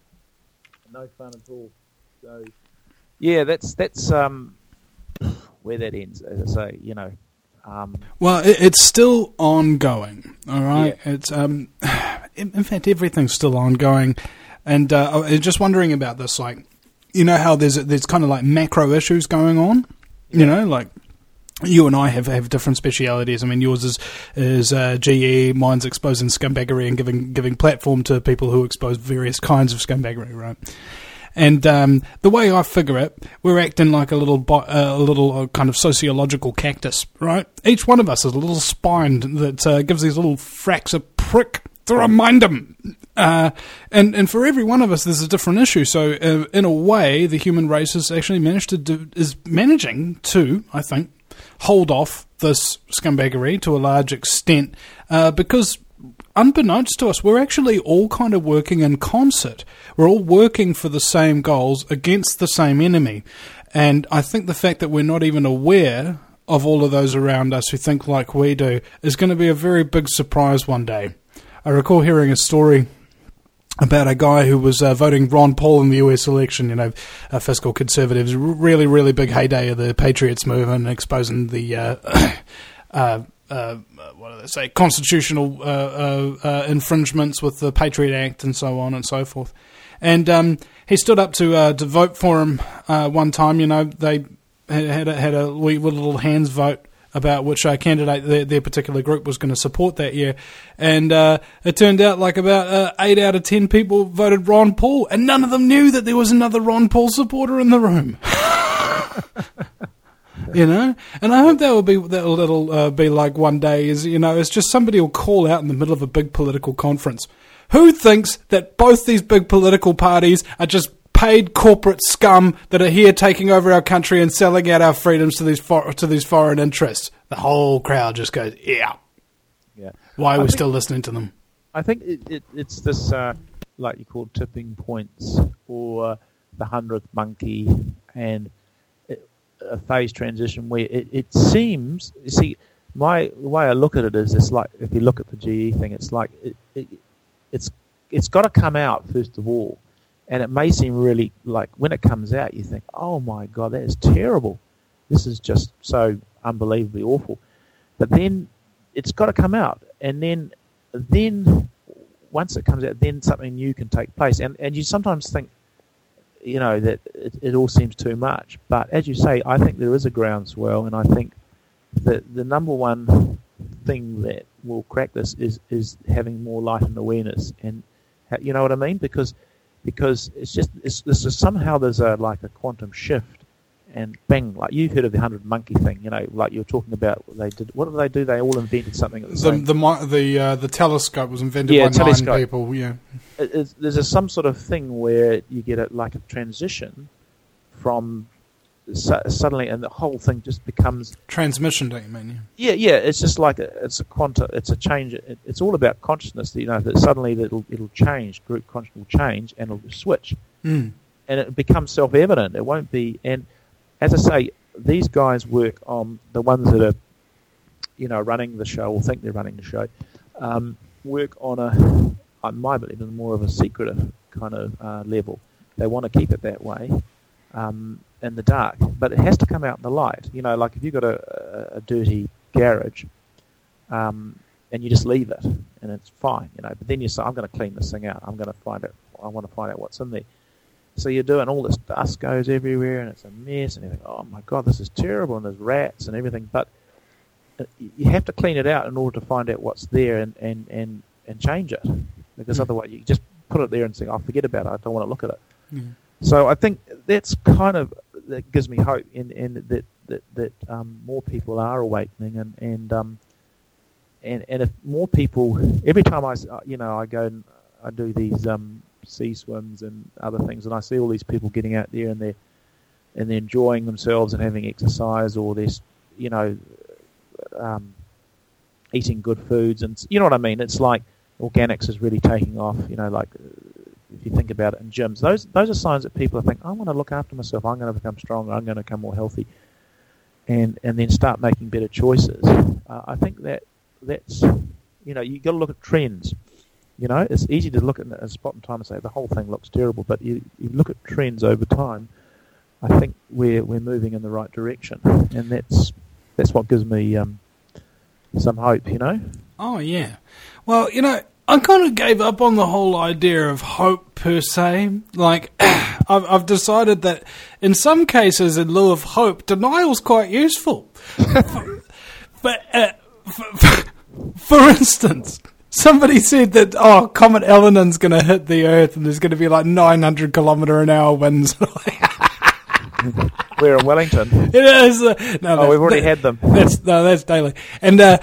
no fun at all. So, yeah, that's that's um, where that ends. As I say, you know. Um, Well, it, it's still ongoing, all right? Yeah. It's um, in, in fact, everything's still ongoing. And uh, I was just wondering about this, like, you know how there's there's kind of like macro issues going on, you know, like you and I have, have different specialities. I mean, yours is is uh, G E, mine's exposing scumbaggery and giving giving platform to people who expose various kinds of scumbaggery, right? And um, the way I figure it, we're acting like a little, bo- uh, a little uh, kind of sociological cactus, right? Each one of us is a little spine that uh, gives these little fracks a prick to remind them. Uh, and and for every one of us, there's a different issue. So uh, in a way, the human race has actually managed to do, is managing to, I think, hold off this scumbaggery to a large extent uh, because, unbeknownst to us, we're actually all kind of working in concert. We're all working for the same goals against the same enemy. And I think the fact that we're not even aware of all of those around us who think like we do is going to be a very big surprise one day. I recall hearing a story about a guy who was uh, voting Ron Paul in the U S election, you know, uh, fiscal conservatives, really, really big heyday of the Patriots movement, exposing the, uh, uh, uh, what do they say, constitutional uh, uh, uh, infringements with the Patriot Act and so on and so forth. And um, he stood up to uh, to vote for him uh, one time. You know, they had, had, a, had a wee little hands vote about which uh, candidate their, their particular group was going to support that year. And uh, it turned out like about uh, eight out of ten people voted Ron Paul, and none of them knew that there was another Ron Paul supporter in the room. You know, and I hope that will be that will uh, be like one day. Is you know, it's just somebody will call out in the middle of a big political conference. Who thinks that both these big political parties are just paid corporate scum that are here taking over our country and selling out our freedoms to these for- to these foreign interests? The whole crowd just goes, yeah. yeah. Why are I we think, still listening to them? I think it, it, it's this, uh, like you call tipping points or the hundredth monkey and it, a phase transition where it, it seems, you see, my the way I look at it is it's like, if you look at the G E thing, it's like, it, it, it's it's got to come out first of all. And it may seem really, like, when it comes out, you think, oh my God, that is terrible. This is just so unbelievably awful. But then it's got to come out. And then, then once it comes out, then something new can take place. And and you sometimes think, you know, that it, it all seems too much. But as you say, I think there is a groundswell. And I think that the number one thing that will crack this is, is having more light and awareness. And, you know what I mean? Because... Because it's just it's, it's just somehow there's a like a quantum shift, and bang, like you've heard of the hundred monkey thing, you know, like you're talking about. They did what did they do? They all invented something at the, The same. the mi- the uh, the telescope was invented Yeah, by telescope. nine people. Yeah, It, it's, there's a, some sort of thing where you get a, like a transition from su- suddenly, and the whole thing just becomes transmission. Don't you mean? yeah, yeah. It's just like a, it's a quantum, it's a change. It, it's all about consciousness. You know, that suddenly it'll it'll change. Group consciousness will change, and it'll switch. Yeah. Mm. And it becomes self-evident. It won't be. And as I say, these guys work on the ones that are, you know, running the show or think they're running the show. Um, work on a, I might believe, more of a secretive kind of uh, level. They want to keep it that way, um, in the dark. But it has to come out in the light. You know, like if you've got a, a, a dirty garage, um, and you just leave it, and it's fine. You know, but then you say, I'm going to clean this thing out. I'm going to find it. I want to find out what's in there. So you're doing all this dust goes everywhere, and it's a mess, and you think, oh my God, this is terrible, and there's rats and everything. But you have to clean it out in order to find out what's there and, and, and, and change it, because mm. otherwise you just put it there and say, "I'll oh, forget about it. I don't want to look at it." Mm. So I think that's kind of that gives me hope, in, in that that that um, more people are awakening, and and um, and and if more people, every time I you know I go and I do these um. sea swims and other things, and I see all these people getting out there and they're and they're enjoying themselves and having exercise, or they're you know um, eating good foods, and you know what I mean. It's like organics is really taking off. You know, like if you think about it in gyms, those those are signs that people think, I want to look after myself. I'm going to become stronger. I'm going to become more healthy, and and then start making better choices. Uh, I think that that's you know you got to look at trends. You know, it's easy to look at a spot in time and say the whole thing looks terrible, but you, you look at trends over time. I think we're we're moving in the right direction, and that's that's what gives me um, some hope. You know. Oh yeah, well, you know, I kind of gave up on the whole idea of hope per se. Like, I've, I've decided that in some cases, in lieu of hope, denial's quite useful. But uh, for, for, for instance. Somebody said that, oh, Comet Elenin's going to hit the Earth and there's going to be like nine hundred kilometre an hour winds. We're in Wellington. It is. Uh, no, oh, we've already that, had them. That's no, that's daily. And uh,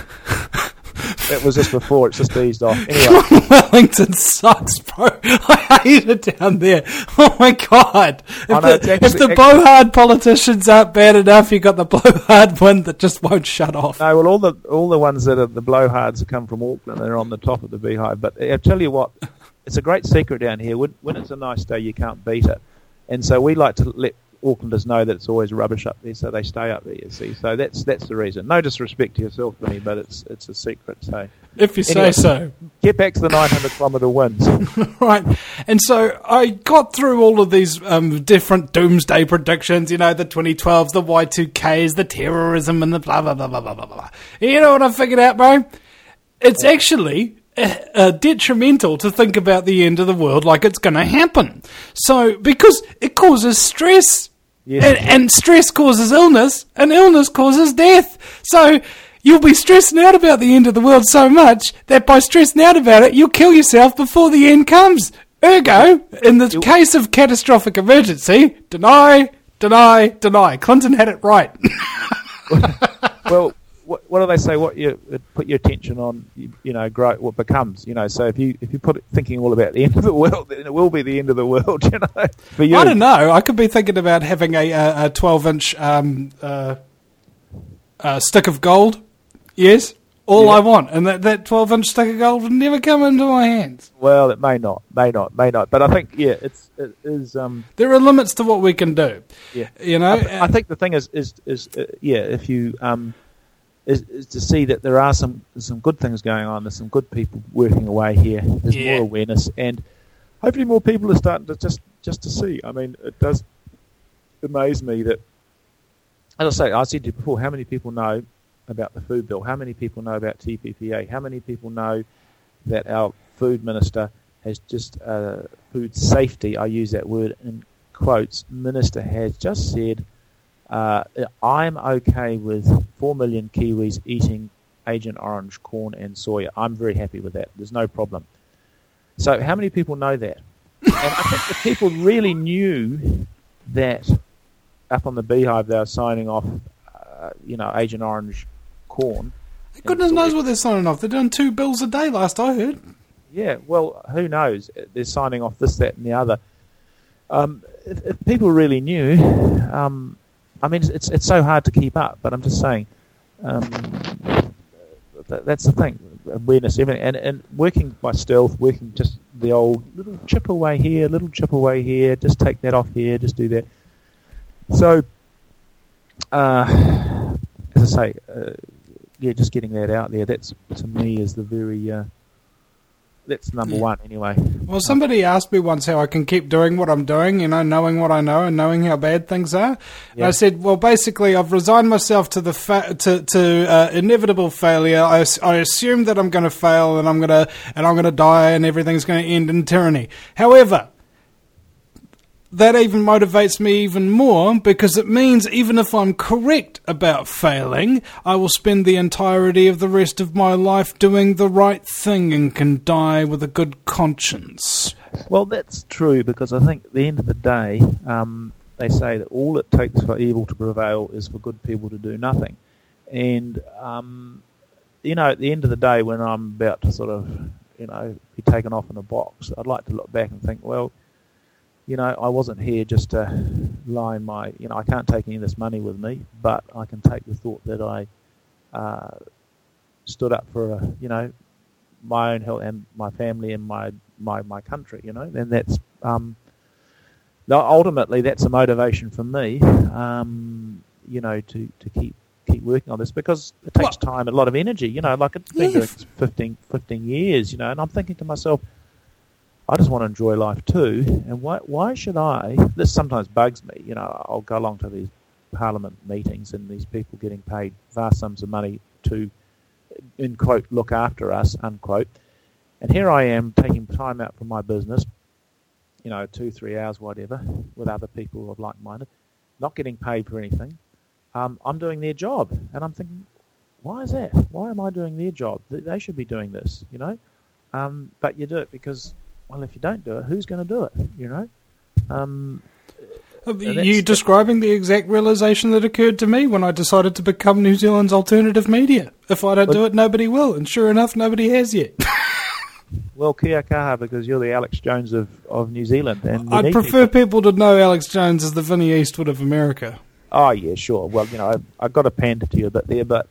that was just before. It's just eased off. Anyway, Wellington sucks, bro. I hate it down there. Oh my God! If, oh, no, the, actually, if the blowhard politicians aren't bad enough, you got the blowhard wind that just won't shut off. No, well, all the all the ones that are the blowhards come from Auckland. They're on the top of the beehive. But I tell you what, it's a great secret down here. When, when it's a nice day, you can't beat it. And so we like to let Aucklanders know that it's always rubbish up there, so they stay up there, you see. So that's that's the reason. No disrespect to yourself, Vinny, but it's it's a secret. So if you anyway, say so. Get back to the nine hundred kilometre winds. Right. And so I got through all of these um, different doomsday predictions, you know, the twenty twelves, the Y two Ks, the terrorism, and the blah, blah, blah, blah, blah, blah, blah. You know what I figured out, bro? It's actually Uh, detrimental to think about the end of the world like it's going to happen. So, because it causes stress, yes. and, and stress causes illness, and illness causes death. So, you'll be stressing out about the end of the world so much that by stressing out about it, you'll kill yourself before the end comes. Ergo, in the case of catastrophic emergency, deny, deny, deny. Clinton had it right. Well, What, what do they say? What you put your attention on, you, you know, grow what becomes. You know, so if you if you put it thinking all about the end of the world, then it will be the end of the world. You know, for you. I don't know. I could be thinking about having a a twelve inch um, uh, uh, stick of gold. Yes, all yeah. I want, and that that twelve inch stick of gold would never come into my hands. Well, it may not, may not, may not. But I think yeah, it's it is. Um, there are limits to what we can do. Yeah, you know. I, th- I think the thing is is is uh, yeah, if you um. Is, is to see that there are some some good things going on. There's some good people working away here. There's yeah. more awareness, and hopefully more people are starting to just, just to see. I mean, it does amaze me that, as I say, I said to you before, how many people know about the food bill? How many people know about T P P A? How many people know that our food minister has just, uh, food safety, I use that word in quotes, minister has just said, Uh, I'm okay with four million Kiwis eating Agent Orange corn and soya. I'm very happy with that. There's no problem. So how many people know that? And I think the people really knew that up on the beehive they were signing off, uh, you know, Agent Orange corn. Goodness knows what they're signing off. They're doing two bills a day last I heard. Yeah, well, who knows? They're signing off this, that and the other. Um, if, if people really knew... Um, I mean, it's it's so hard to keep up, but I'm just saying, um, that, that's the thing, awareness, everything, and, and working by stealth, working just the old little chip away here, little chip away here, just take that off here, just do that. So, uh, as I say, uh, yeah, just getting that out there, that's, to me, is the very... Uh, that's number yeah. one, anyway. Well, somebody asked me once how I can keep doing what I'm doing, you know, knowing what I know and knowing how bad things are. Yeah. And I said, well, basically, I've resigned myself to the fa- to, to uh, inevitable failure. I, I assume that I'm going to fail and I'm going to and I'm going to die and everything's going to end in tyranny. However, that even motivates me even more, because it means even if I'm correct about failing, I will spend the entirety of the rest of my life doing the right thing and can die with a good conscience. Well, that's true, because I think at the end of the day, um, they say that all it takes for evil to prevail is for good people to do nothing. And, um, you know, at the end of the day, when I'm about to sort of, you know, be taken off in a box, I'd like to look back and think, well, you know, I wasn't here just to line my, you know, I can't take any of this money with me, but I can take the thought that I uh, stood up for, a, you know, my own health and my family and my, my, my country, you know, and that's, um, ultimately that's a motivation for me, um, you know, to, to keep keep working on this, because it takes well, time and a lot of energy, you know, like it's been doing this fifteen, fifteen years, you know, and I'm thinking to myself, I just want to enjoy life too, and why why should I, this sometimes bugs me, you know, I'll go along to these parliament meetings and these people getting paid vast sums of money to, in quote, look after us, unquote, and here I am taking time out from my business, you know, two, three hours, whatever, with other people who are like-minded, not getting paid for anything. Um, I'm doing their job, and I'm thinking, why is that? Why am I doing their job? They should be doing this, you know, um, but you do it because, well, if you don't do it, who's going to do it, you know? Um, Are you describing the exact realisation that occurred to me when I decided to become New Zealand's alternative media? If I don't but, do it, nobody will, and sure enough, nobody has yet. Well, kia kaha, because you're the Alex Jones of, of New Zealand. And I'd prefer people. people to know Alex Jones as the Vinnie Eastwood of America. Oh, yeah, sure. Well, you know, I, I got to pander to you a bit there, but...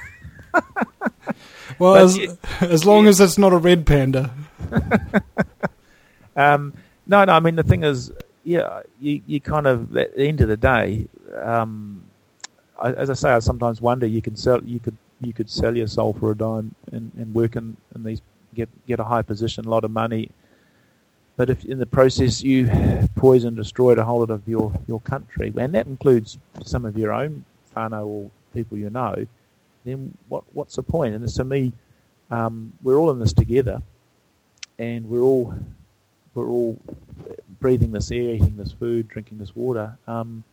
well, but as, yeah, as long yeah. as it's not a red panda. um, no, no, I mean, the thing is, yeah, you, you kind of, at the end of the day, um, I, as I say, I sometimes wonder, you can sell, you could you could sell your soul for a dime and, and work in, in these, get get a high position, a lot of money, but if in the process you poison, destroyed a whole lot of your, your country, and that includes some of your own whānau or people you know, then what what's the point? And to me, um, we're all in this together, and we're all we're all breathing this air, eating this food, drinking this water. Um,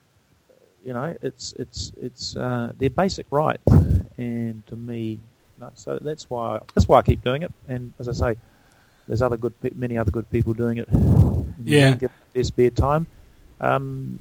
you know, it's it's it's uh, their basic rights, and to me, no, so that's why that's why I keep doing it. And as I say, there's other good, many other good people doing it. Yeah, get their spare time. Um,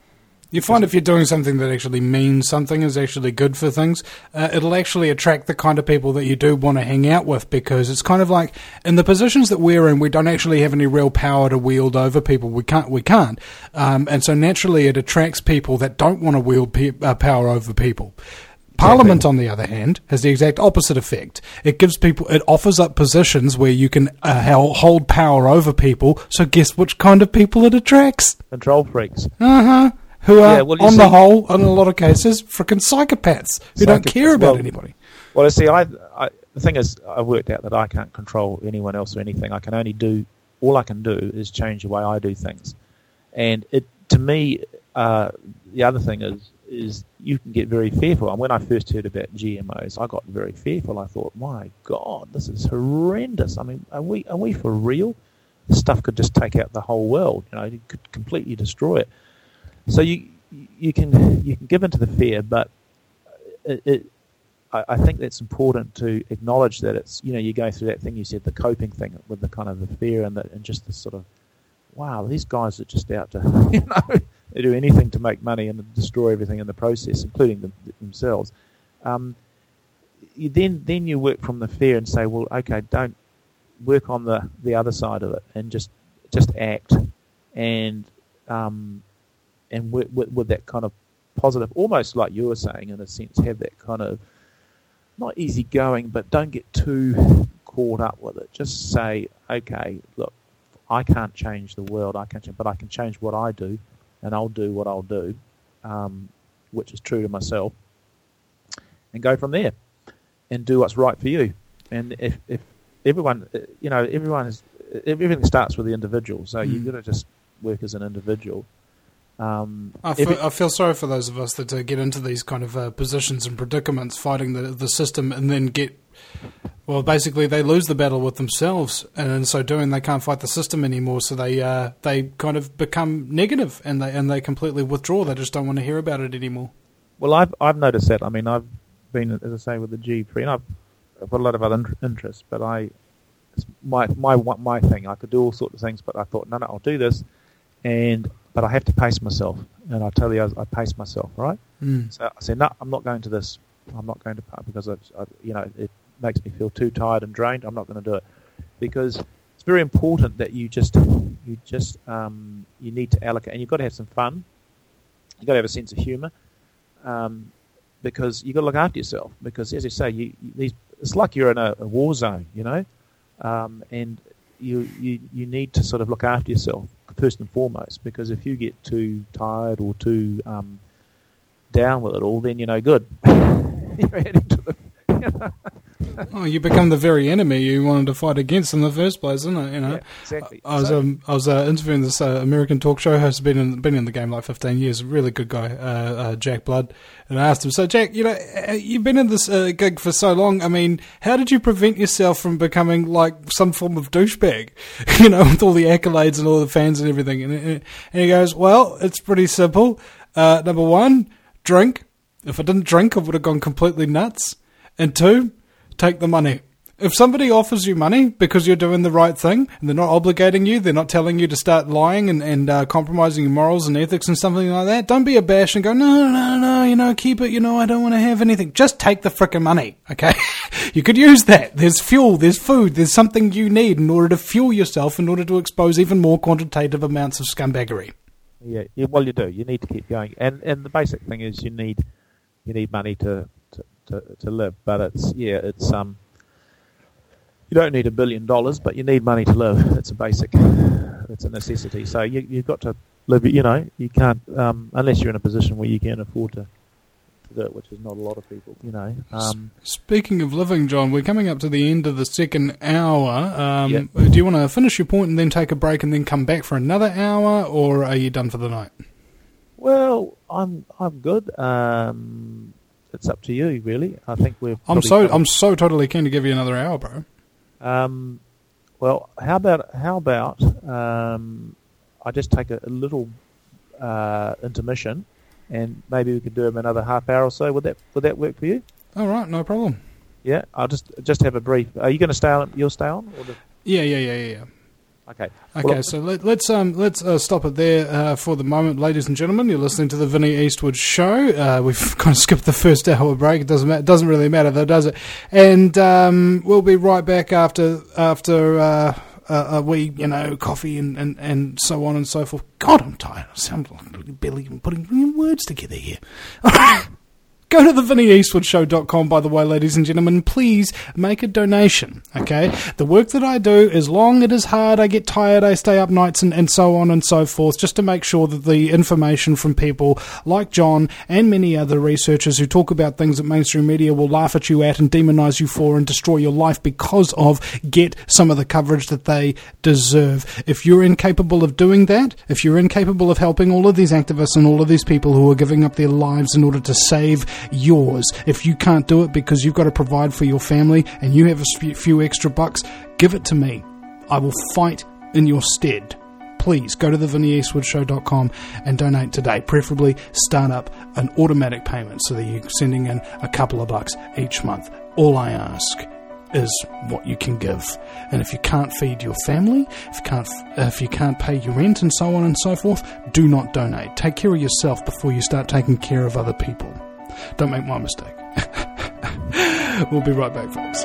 You find if you're doing something that actually means something, is actually good for things, uh, it'll actually attract the kind of people that you do want to hang out with, because it's kind of like in the positions that we're in, we don't actually have any real power to wield over people. We can't, we can't. Um, and so naturally it attracts people that don't want to wield pe- uh, power over people. Parliament, on the other hand, has the exact opposite effect. It gives people, it offers up positions where you can uh, hold power over people. So guess which kind of people it attracts? Control freaks. Uh-huh. Who are, yeah, well, on see, the whole, in a lot of cases, frickin' psychopaths who don't care about well, anybody. Well, you see, I, I, the thing is, I've worked out that I can't control anyone else or anything. I can only do, all I can do is change the way I do things. And it, to me, uh, the other thing is, is you can get very fearful. And when I first heard about G M Os, I got very fearful. I thought, my God, this is horrendous. I mean, are we, are we for real? This stuff could just take out the whole world. You know, it could completely destroy it. So you you can you can give into the fear, but it, it I, I think that's important to acknowledge that it's, you know, you go through that thing you said, the coping thing with the kind of the fear and the, and just the sort of, wow, these guys are just out to, you know, they do anything to make money and destroy everything in the process, including them, themselves. Um, you then then you work from the fear and say, well, okay, don't work on the, the other side of it and just just act and um. And with, with, with that kind of positive, almost like you were saying, in a sense, have that kind of, not easy going, but don't get too caught up with it. Just say, okay, look, I can't change the world, I can't change, but I can change what I do, and I'll do what I'll do, um, which is true to myself, and go from there, and do what's right for you. And if, if everyone, you know, everyone is, everything starts with the individual, so mm. you've got to just work as an individual. Um, I every- feel, I feel sorry for those of us that uh, get into these kind of uh, positions and predicaments fighting the, the system and then get, well, basically they lose the battle with themselves, and in so doing they can't fight the system anymore, so they uh, they kind of become negative and they and they completely withdraw. They just don't want to hear about it anymore. Well, I've I've noticed that. I mean, I've been, as I say, with the G three, and I've, I've got a lot of other in- interests, but I, it's my my my thing. I could do all sorts of things, but I thought, no, no, I'll do this, and but I have to pace myself, and I tell you, I, I pace myself, right? Mm. So I said, no, I'm not going to this. I'm not going to because I, I, you know, it makes me feel too tired and drained. I'm not going to do it because it's very important that you just you just um, you need to allocate, and you've got to have some fun. You've got to have a sense of humour. Um, because you've got to look after yourself. Because, as you say, you, you, these, it's like you're in a, a war zone, you know, um, and you, you you need to sort of look after yourself first and foremost. Because if you get too tired or too um, down with it all, then you're no good. You're heading to the, you know. Oh, you become the very enemy you wanted to fight against in the first place, isn't it? You know, Yeah, exactly. I was So- um, I was uh, interviewing this uh, American talk show host, been in been in the game like fifteen years, a really good guy, uh, uh, Jack Blood, and I asked him, so Jack, you know, uh, you've been in this uh, gig for so long. I mean, how did you prevent yourself from becoming like some form of douchebag? You know, with all the accolades and all the fans and everything. And, and he goes, well, it's pretty simple. Uh, number one, drink. If I didn't drink, I would have gone completely nuts. And two, take the money. If somebody offers you money because you're doing the right thing and they're not obligating you, they're not telling you to start lying and, and uh, compromising your morals and ethics and something like that, don't be a bash and go, no, no, no, you know, keep it, you know, I don't want to have anything. Just take the frickin' money, okay? You could use that. There's fuel, there's food, there's something you need in order to fuel yourself in order to expose even more quantitative amounts of scumbaggery. Yeah, yeah, well, you do. You need to keep going, and and the basic thing is you need you need money to to, to, to live. But it's yeah, it's um, you don't need a billion dollars, but you need money to live. It's a basic, it's a necessity. So you you've got to live. You know, you can't um, unless you're in a position where you can afford to, to do it, which is not a lot of people. You know. Um, Speaking of living, John, we're coming up to the end of the second hour. Um, Yeah. Do you want to finish your point and then take a break and then come back for another hour, or are you done for the night? well, I'm I'm good. Um, it's up to you, really. I think we're. I'm probably so covered- I'm so totally keen to give you another hour, bro. Um, well, how about how about um, I just take a, a little uh, intermission, and maybe we could do another half hour or so. Would that would that work for you? All right, no problem. Yeah, I'll just just have a brief. Are you going to stay on? You'll stay on? Or the, Yeah, yeah, yeah, yeah. yeah. okay. Okay, Well, so let, let's um let's uh, stop it there uh, for the moment, ladies and gentlemen. You're listening to the Vinnie Eastwood Show. Uh, we've kind of skipped the first hour break. It doesn't ma- it doesn't really matter though, does it? And um, we'll be right back after after uh, a, a wee you know coffee and, and, and so on and so forth. God, I'm tired. I sound like barely even putting words together here. Go to the vinnie eastwood show dot com, by the way, ladies and gentlemen. Please make a donation, okay? The work that I do is long, it is hard, I get tired, I stay up nights and, and so on and so forth, just to make sure that the information from people like John and many other researchers who talk about things that mainstream media will laugh at you at and demonize you for and destroy your life because of, get some of the coverage that they deserve. If you're incapable of doing that, if you're incapable of helping all of these activists and all of these people who are giving up their lives in order to save yours, if you can't do it because you've got to provide for your family and you have a few extra bucks, give it to me. I will fight in your stead. Please go to the vinnie eastwood show dot com and donate today. Preferably start up an automatic payment so that you're sending in a couple of bucks each month. All I ask is what you can give. And if you can't feed your family, if you can't if you can't pay your rent and so on and so forth, do not donate. Take care of yourself before you start taking care of other people. Don't make my mistake. We'll be right back, folks.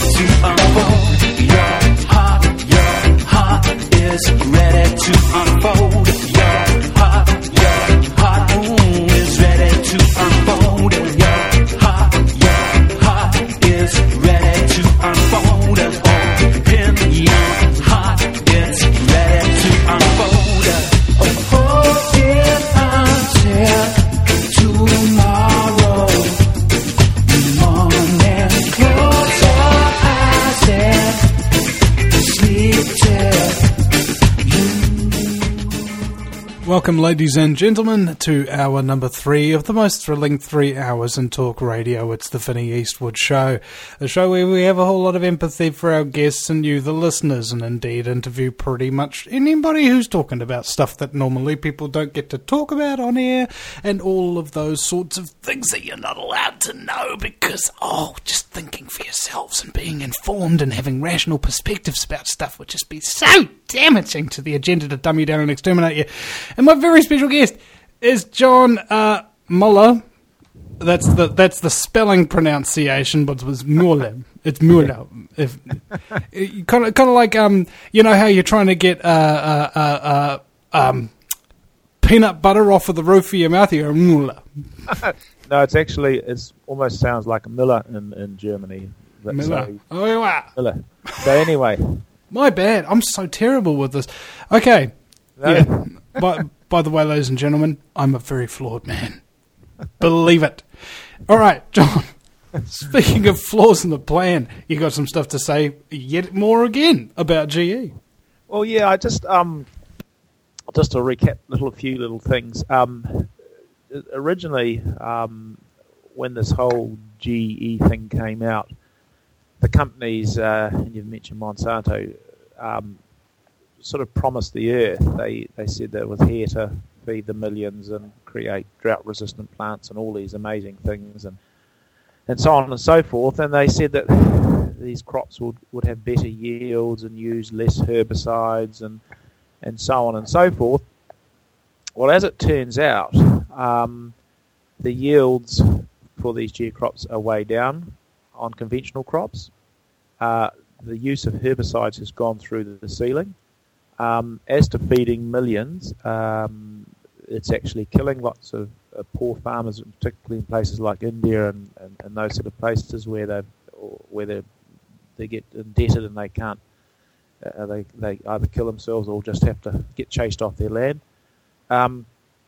to unfold. Your heart, your heart is ready to unfold. Your heart, your heart ooh, is ready to unfold. Your heart, your heart is ready to unfold. Open your heart, it's ready to unfold. Oh, if until tomorrow morning, close your eyes and sleep till. Welcome, ladies and gentlemen, to hour number three of the most thrilling three hours in talk radio. It's the Vinnie Eastwood Show, a show where we have a whole lot of empathy for our guests and you, the listeners, and indeed interview pretty much anybody who's talking about stuff that normally people don't get to talk about on air, and all of those sorts of things that you're not allowed to know because, oh, just thinking for yourselves and being informed and having rational perspectives about stuff would just be so damaging to the agenda to dumb you down and exterminate you. And my very special guest is John uh, Muller. That's the that's the spelling pronunciation, but it was Muller. It's Muller. If kind of kind of like um, you know how you're trying to get uh, uh, uh, uh, um, peanut butter off of the roof of your mouth. You're Muller. No, it's actually it's almost sounds like Miller in in Germany. That's Miller. so- Oh, wow. Miller. So anyway, My bad. I'm so terrible with this. Okay. No. Yeah. by, by the way, ladies and gentlemen, I'm a very flawed man. Believe it. All right, John. Speaking of flaws in the plan, you got some stuff to say yet more again about G E. well, yeah, I just um, just to recap little a few little things. Um, originally, um, when this whole G E thing came out, the companies, uh, and you've mentioned Monsanto, um, sort of promised the earth. They they said that it was here to feed the millions and create drought-resistant plants and all these amazing things and and so on and so forth. And they said that these crops would, would have better yields and use less herbicides and and so on and so forth. Well, as it turns out, um, the yields for these G E crops are way down on conventional crops. Uh, the use of herbicides has gone through the, the ceiling. Um, as to feeding millions, um, it's actually killing lots of uh, poor farmers, particularly in places like India and, and, and those sort of places where they where they they get indebted and they can't uh, they they either kill themselves or just have to get chased off their land. Um,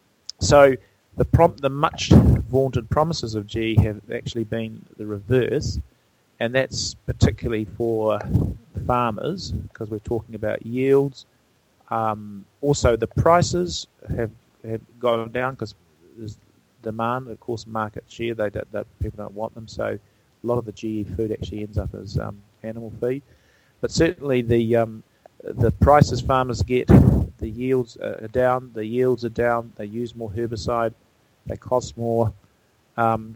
so the prom- the much vaunted promises of G E have actually been the reverse, and that's particularly for farmers because we're talking about yields. Um, also, the prices have, have gone down because there's demand, of course, market share. They don't, that people don't want them, so a lot of the G E food actually ends up as um, animal feed. But certainly, the um, the prices farmers get, the yields are down. The yields are down. They use more herbicide. They cost more. Um,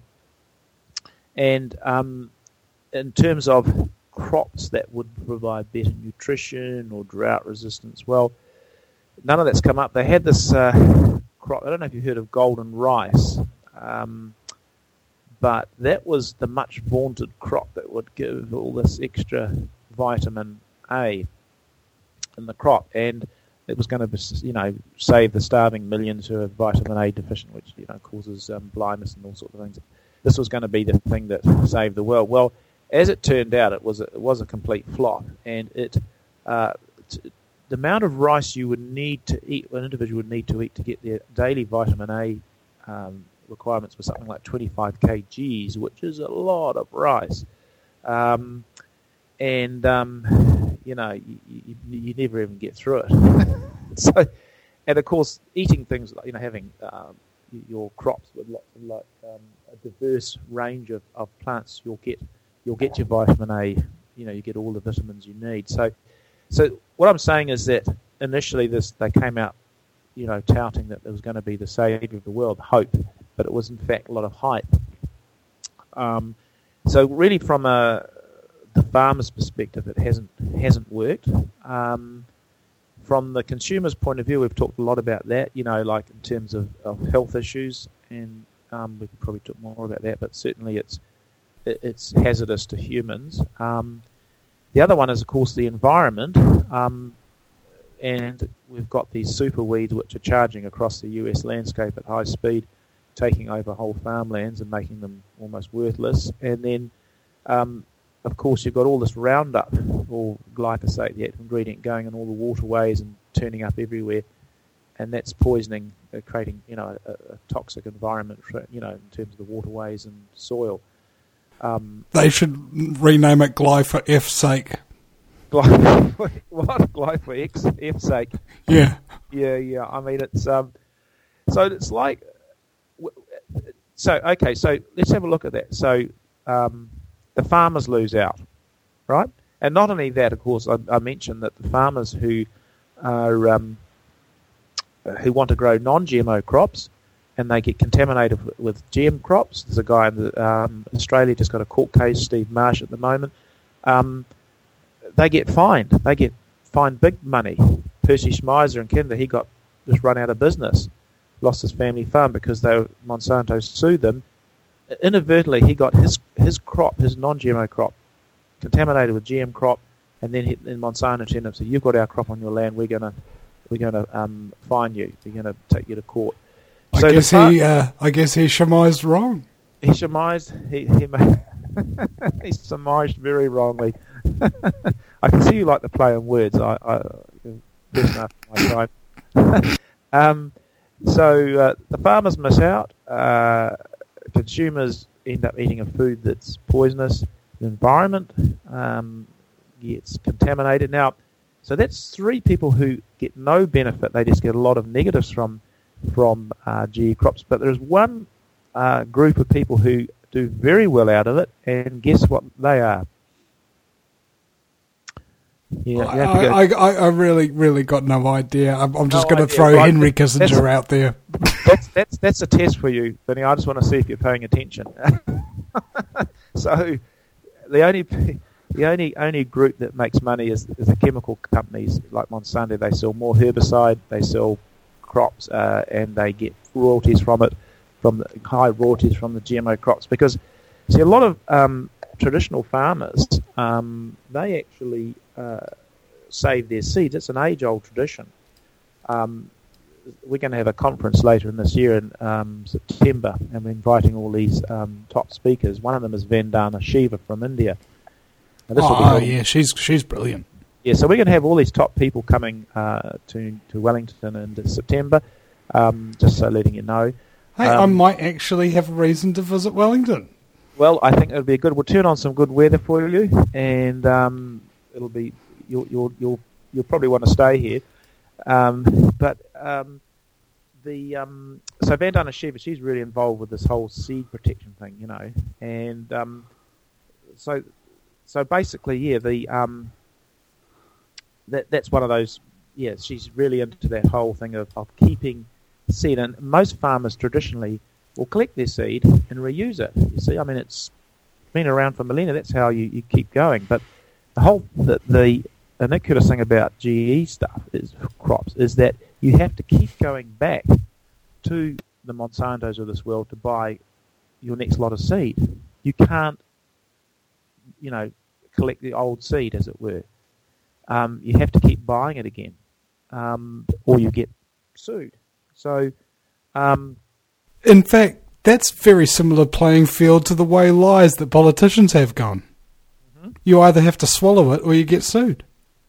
and um, in terms of crops that would provide better nutrition or drought resistance, well, none of that's come up. They had this uh, crop, I don't know if you've heard of golden rice, um, but that was the much vaunted crop that would give all this extra vitamin A in the crop, and it was going to, you know, save the starving millions who are vitamin A deficient, which, you know, causes um, blindness and all sorts of things. This was going to be the thing that saved the world. Well, as it turned out, it was a, it was a complete flop, and it uh, t- the amount of rice you would need to eat, an individual would need to eat to get their daily vitamin A um, requirements was something like twenty-five kilograms, which is a lot of rice. Um, and, um, you know, you, you, you never even get through it. So, and of course, eating things like, you know, having um, your crops with lots of like um, a diverse range of, of plants, you'll get you'll get your vitamin A. You know, you get all the vitamins you need. So, so what I'm saying is that initially this they came out, you know, touting that it was going to be the savior of the world, hope, but it was in fact a lot of hype. Um, so really, from a the farmer's perspective, it hasn't hasn't worked. Um, from the consumer's point of view, we've talked a lot about that. You know, like in terms of, of health issues, and um, we could probably talk more about that. But certainly, it's it, it's hazardous to humans. Um, the other one is, of course, the environment. Um, and we've got these super weeds which are charging across the U S landscape at high speed, taking over whole farmlands and making them almost worthless. And then, um, of course, you've got all this Roundup, or glyphosate, the active ingredient, going in all the waterways and turning up everywhere. And that's poisoning, uh, creating, you know, a, a toxic environment, for, you know, in terms of the waterways and soil. Um, They should rename it Gly for F's sake. Gly- what? Gly for X, F's sake. Yeah. Yeah, yeah. I mean, it's um, so it's like, so okay. So let's have a look at that. So um, the farmers lose out, right? And not only that, of course, I, I mentioned that the farmers who are um, who want to grow non-G M O crops, and they get contaminated with, with G M crops. There's a guy in the, um, Australia just got a court case, Steve Marsh, at the moment. Um, they get fined. They get fined big money. Percy Schmeiser in Canada, he got just run out of business, lost his family farm because they were, Monsanto sued them. Inadvertently, he got his his crop, his non-G M O crop, contaminated with G M crop, and then, he, then Monsanto turned up and said, "You've got our crop on your land. We're gonna we're gonna um, fine you. We're gonna take you to court." I So guess the he, uh, I guess he surmised wrong. He surmised, he, he, made, he surmised very wrongly. I can see you like to play on words. I, I listen after my time. um, so uh, the farmers miss out. Uh, consumers end up eating a food that's poisonous. The environment um, gets contaminated. Now, so that's three people who get no benefit. They just get a lot of negatives from from uh, G E crops. But there's one uh, group of people who do very well out of it, and guess what they are? Yeah, you have to go- I, I, I really, really got no idea. I'm, I'm just No going to idea, throw right. Henry That's- Kissinger out there. that's that's that's a test for you, Vinny. I just want to see if you're paying attention. So the only the only only group that makes money is, is the chemical companies like Monsanto. They sell more herbicide, they sell crops, uh, and they get royalties from it, from the high royalties from the G M O crops. Because see, a lot of um, traditional farmers, um, they actually uh, save their seeds. It's an age-old tradition. Um, we're going to have a conference later in this year in um, September, and we're inviting all these um, top speakers. One of them is Vandana Shiva from India. Now, this will be Oh, held- yeah, she's she's brilliant. yeah, so we're going to have all these top people coming uh, to to Wellington in September. Um, just so letting you know. Hey, I Um, might actually have a reason to visit Wellington. Well, I think it'll be a good. We'll turn on some good weather for you, and um, it'll be you'll you'll you'll you'll probably want to stay here. Um, but um, the um, so Vandana Shiva, she's really involved with this whole seed protection thing, you know, and um, so so basically, yeah, the um, that that's one of those. Yeah, she's really into that whole thing of, of keeping seed, and most farmers traditionally will collect their seed and reuse it. You see, I mean, it's been around for millennia. That's how you, you keep going. But the whole the, the iniquitous thing about G E stuff is crops is that you have to keep going back to the Monsantos of this world to buy your next lot of seed. You can't, you know, collect the old seed, as it were. Um, you have to keep buying it again, um, or you get sued. So. Um, In fact, that's very similar playing field to the way lies that politicians have gone. Mm-hmm. You either have to swallow it or you get sued.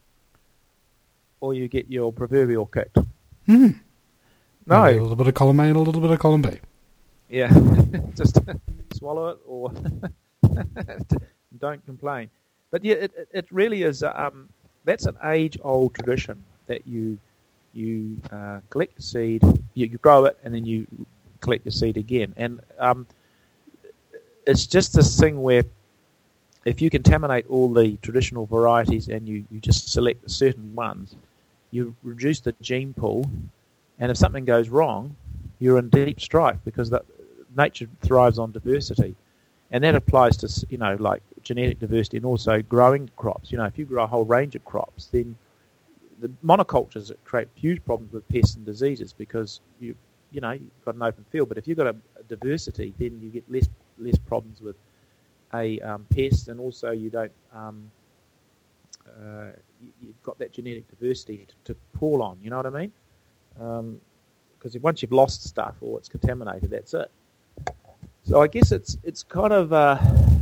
or you get your proverbial kicked. Hmm. No. Maybe a little bit of column A and a little bit of column B. Yeah, just swallow it or don't complain. But yeah, it, it, it really is. Um, that's an age-old tradition that you you uh, collect the seed, you, you grow it, and then you collect the seed again. And um, it's just this thing where if you contaminate all the traditional varieties and you, you just select certain ones, you reduce the gene pool, and if something goes wrong, you're in deep strife because that, nature thrives on diversity. And that applies to, you know, like genetic diversity and also growing crops. You know, if you grow a whole range of crops, then the monocultures create huge problems with pests and diseases because you, you know, you've got an open field. But if you've got a, a diversity, then you get less less problems with a um, pest, and also you don't um, uh, you, you've got that genetic diversity to, to pull on. You know what I mean? Because um, once you've lost stuff or it's contaminated, that's it. So I guess it's it's kind of uh,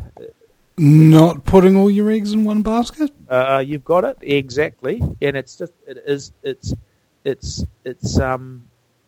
not putting all your eggs in one basket. Uh, you've got it exactly, and it's just it is it's it's it's um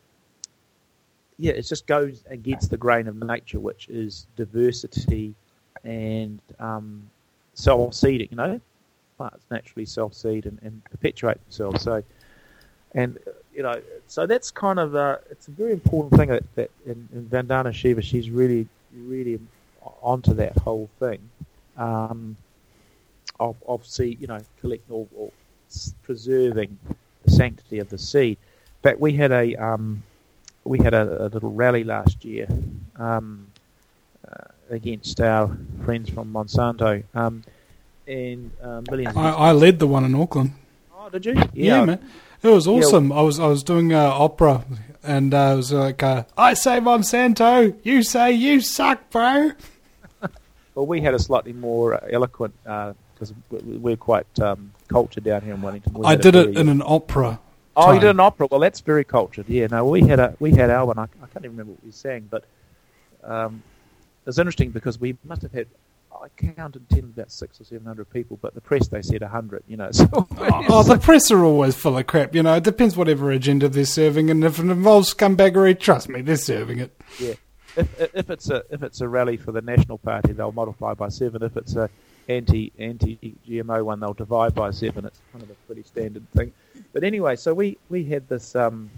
yeah it just goes against the grain of nature, which is diversity and um, self-seeding. You know, plants naturally self-seed and, and perpetuate themselves. So and you know so that's kind of uh, it's a very important thing that, that in, in Vandana Shiva she's really really onto that whole thing. Um, of, of seed, you know, collecting or, or preserving the sanctity of the seed. In fact, we had a um, we had a, a little rally last year um, uh, against our friends from Monsanto, um, and uh, millions. I, I led the one in Auckland. Oh, did you? Yeah, yeah man, it was awesome. Yeah. I was I was doing uh, opera, and uh, it was like, uh, I say Monsanto, you say you suck, bro. Well, we had a slightly more eloquent, because uh, we're quite um, cultured down here in Wellington. We I did it in an opera. Oh, time. You did an opera? Well, that's very cultured. Yeah, no, we had a we had our one. I, I can't even remember what we sang, but um, it was interesting because we must have had, I counted ten, about six or seven hundred people, but the press, they said a hundred, you know. So oh, oh, the press are always full of crap, you know. It depends whatever agenda they're serving, and if it involves scumbaggery, trust me, they're serving it. Yeah. If, if it's a if it's a rally for the National Party, they'll multiply by seven. If it's a anti anti G M O one, they'll divide by seven. It's kind of a pretty standard thing. But anyway, so we, we had this. Um,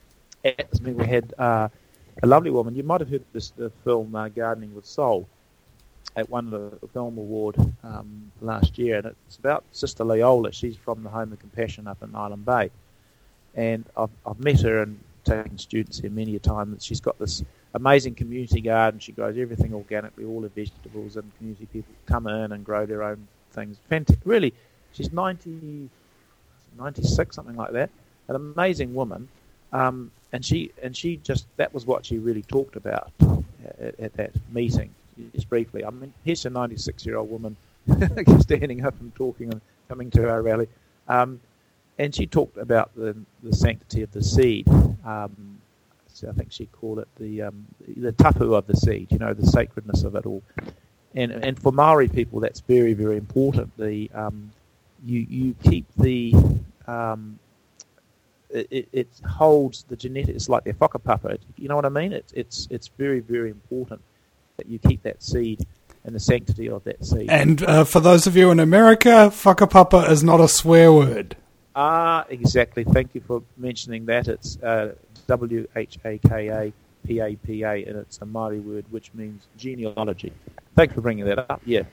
we had uh, a lovely woman. You might have heard this the film uh, Gardening with Soul. It won the film award um, last year, and it's about Sister Leola. She's from the Home of Compassion up in Island Bay, and I've I've met her and taken students here many a time. And she's got this amazing community garden. She grows everything organically, all the vegetables, and community people come in and grow their own things. Fantastic. Really, she's ninety, ninety-six, something like that. An amazing woman, um, and she and she just that was what she really talked about at, at that meeting. Just briefly, I mean, here's a ninety-six-year-old woman standing up and talking and coming to our rally, um, and she talked about the the sanctity of the seed. Um, So I think she called it the um, the tapu of the seed, you know, the sacredness of it all. And and for Maori people, that's very, very important. The um, you you keep the um, it, it holds the genetic. It's like their whakapapa. You know what I mean? It's it's it's very, very important that you keep that seed and the sanctity of that seed. And uh, for those of you in America, whakapapa is not a swear word. Ah, exactly. Thank you for mentioning that. It's uh, W H A K A P A P A, and it's a Māori word which means genealogy. Thanks for bringing that up. Yeah.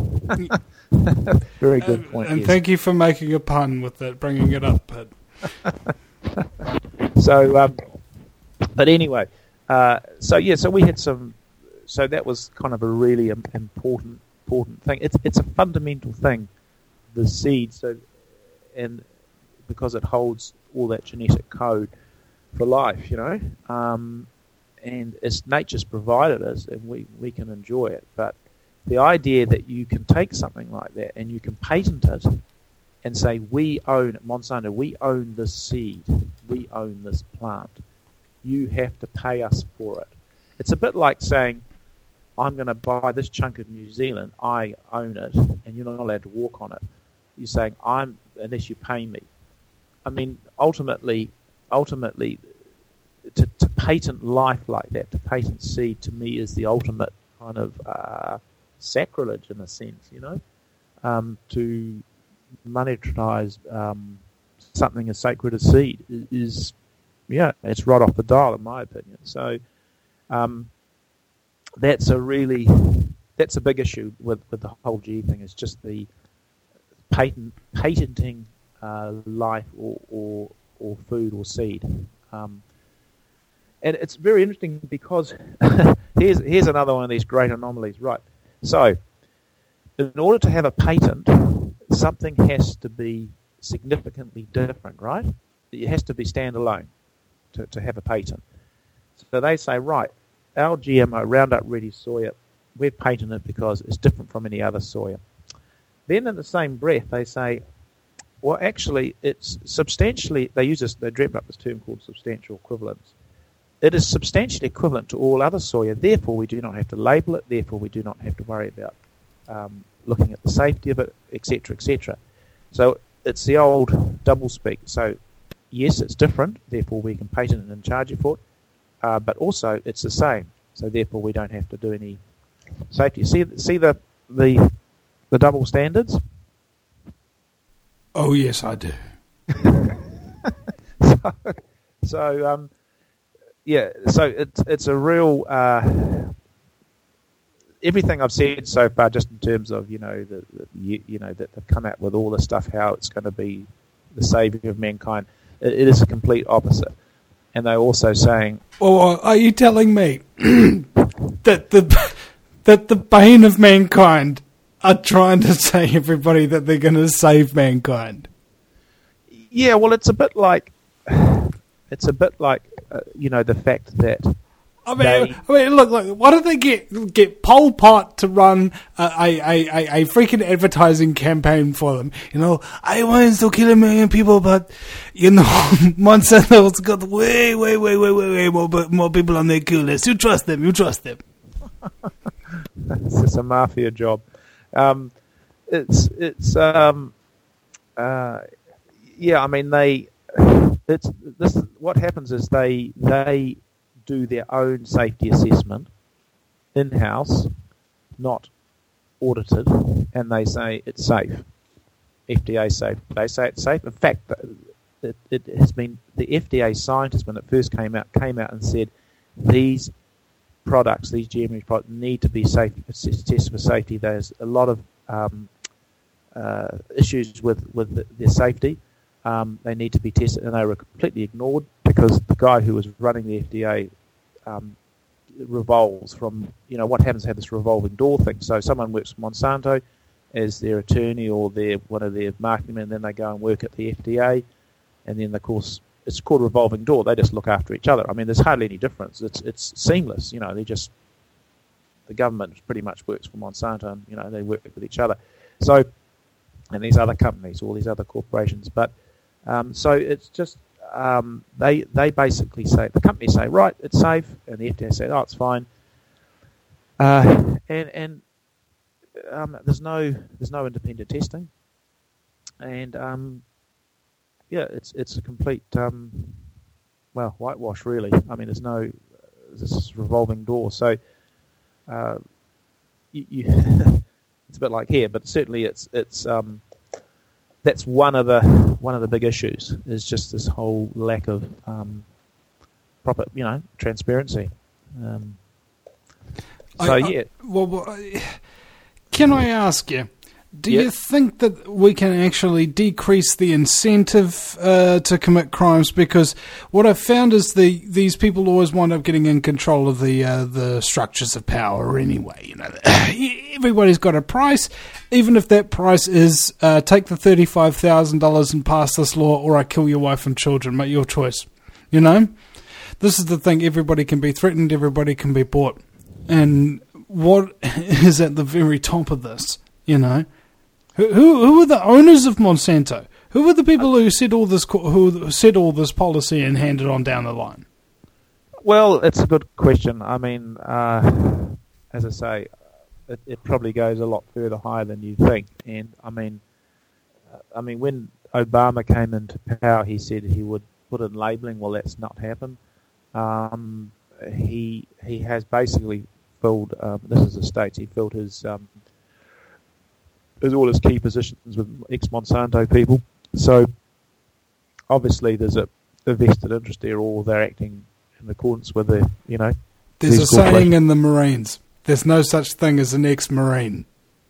Very good point. And yes. Thank you for making a pun with it, bringing it up. But so, um, but anyway, uh, so yeah, so we had some. So that was kind of a really important important thing. It's it's a fundamental thing, the seed. So, and because it holds all that genetic code for life, you know, um, and it's nature's provided us, and we, we can enjoy it. But the idea that you can take something like that and you can patent it and say, we own Monsanto, we own this seed, we own this plant, you have to pay us for it. It's a bit like saying, I'm going to buy this chunk of New Zealand, I own it, and you're not allowed to walk on it. You're saying, I'm unless you pay me. I mean, ultimately, ultimately, to, to patent life like that, to patent seed, to me is the ultimate kind of uh, sacrilege in a sense, you know, um, to monetize um, something as sacred as seed is, is, yeah, it's right off the dial in my opinion. So um, that's a really, that's a big issue with, with the whole G thing. It's just the patent patenting uh, life or, or or food or seed. Um, and it's very interesting because here's here's another one of these great anomalies, right? So, in order to have a patent, something has to be significantly different, right? It has to be standalone to, to have a patent. So they say, right, our G M O, Roundup Ready soya, we've patented it because it's different from any other soya. Then in the same breath, they say, Well, actually, it's substantially. They use this. They dreamt up this term called substantial equivalence. It is substantially equivalent to all other soya. Therefore, we do not have to label it. Therefore, we do not have to worry about um, looking at the safety of it, et cetera, et cetera. So it's the old double speak. So yes, it's different. Therefore, we can patent it and charge you for it. Uh, but also, it's the same. So therefore, we don't have to do any safety. See, see the the the double standards. Oh yes, I do. so, so um, yeah, so it's it's a real uh, everything I've said so far, just in terms of you know the, the you, you know that they've come out with all this stuff, how it's going to be the saviour of mankind. It, it is a complete opposite, and they're also saying, "Well, are you telling me that the that the bane of mankind are trying to say everybody that they're going to save mankind?" Yeah, well, it's a bit like it's a bit like uh, you know the fact that I mean, they, I mean, look, look, why don't they get get Pol Pot to run a, a, a, a freaking advertising campaign for them? You know, I want to kill a million people, but you know, Monsanto's got way, way, way, way, way, way more more people on their kill list. You trust them? You trust them? It's just a mafia job. Um, it's it's um, uh, yeah. I mean, they. It's this. What happens is they they do their own safety assessment in house, not audited, and they say it's safe. F D A safe. They say it's safe. In fact, it, it has been the F D A scientists when it first came out came out and said these products, these G M O products, need to be safe, tested for safety. There's a lot of um, uh, issues with, with the, their safety. Um, they need to be tested, and they were completely ignored because the guy who was running the F D A um, revolves from, you know, what happens to have this revolving door thing. So someone works for Monsanto as their attorney or their one of their marketing men, and then they go and work at the F D A, and then, of course, it's called revolving door. They just look after each other. I mean, there's hardly any difference. It's it's seamless. You know, they just the government pretty much works for Monsanto, and you know they work with each other. So, and these other companies, all these other corporations. But um, so it's just um, they they basically say the companies say right, it's safe, and the F D A say oh, it's fine. Uh, and and um, there's no there's no independent testing, and um, yeah, it's it's a complete um, well whitewash really. I mean, there's no this revolving door. So uh, you, you it's a bit like here, but certainly it's it's um, that's one of the one of the big issues is just this whole lack of um, proper you know transparency. Um, so I, yeah, I, well, well, can I ask you? Do yeah. you think that we can actually decrease the incentive uh, to commit crimes? Because what I've found is the these people always wind up getting in control of the uh, the structures of power anyway. You know, everybody's got a price, even if that price is uh, take the thirty-five thousand dollars and pass this law, or I kill your wife and children. Make your choice. You know, this is the thing. Everybody can be threatened. Everybody can be bought. And what is at the very top of this? You know. Who, who who are the owners of Monsanto? Who are the people who set all this who set all this policy and handed on down the line? Well, it's a good question. I mean, uh, as I say, it, it probably goes a lot further higher than you think. And I mean, uh, I mean, when Obama came into power, he said he would put in labeling. Well, that's not happened. Um, he he has basically filled. Um, this is the States. He filled his. Um, There's all his key positions with ex-Monsanto people. So, obviously, there's a, a vested interest there, or they're acting in accordance with the, you know... There's a saying in the Marines, there's no such thing as an ex-Marine.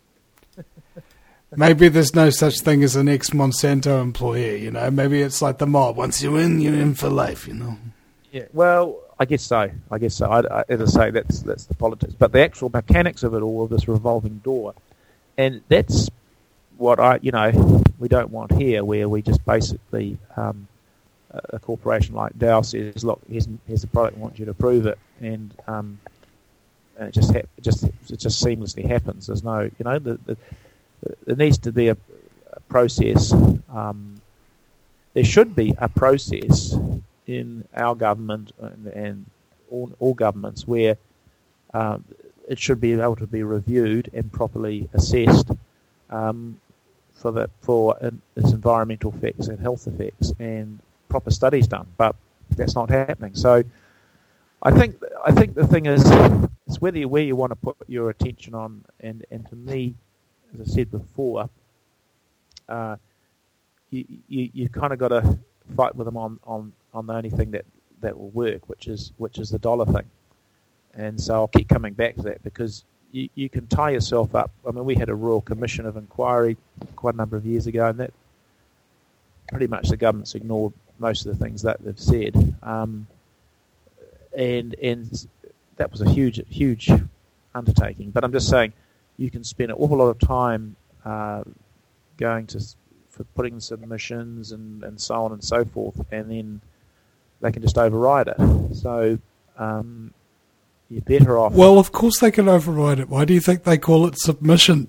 Maybe there's no such thing as an ex-Monsanto employee, you know? Maybe it's like the mob. Once you're in, you're in for life, you know? Yeah, well, I guess so. I guess so. I, I, as I say, that's, that's the politics. But the actual mechanics of it all, of this revolving door... And that's what I, you know, we don't want here, where we just basically, um, a corporation like Dow says, look, here's, here's the product, I want you to approve it, and, um, and it just, ha- it just, it just seamlessly happens. There's no, you know, the, the, there needs to be a, a process. Um, there should be a process in our government and, and all, all governments where um, it should be able to be reviewed and properly assessed um, for the, for its environmental effects and health effects, and proper studies done. But that's not happening. So I think I think the thing is, it's whether you, where you want to put your attention on, and, and to me, as I said before, uh, you you you kind of got to fight with them on, on, on the only thing that, that will work, which is which is the dollar thing. And so I'll keep coming back to that, because you, you can tie yourself up. I mean, we had a Royal Commission of Inquiry quite a number of years ago, and that pretty much the government's ignored most of the things that they've said. Um, and and that was a huge, huge undertaking. But I'm just saying, you can spend an awful lot of time uh, going to for putting submissions and, and so on and so forth, and then they can just override it. So um, you're better off. Well, of course they can override it. Why do you think they call it submission?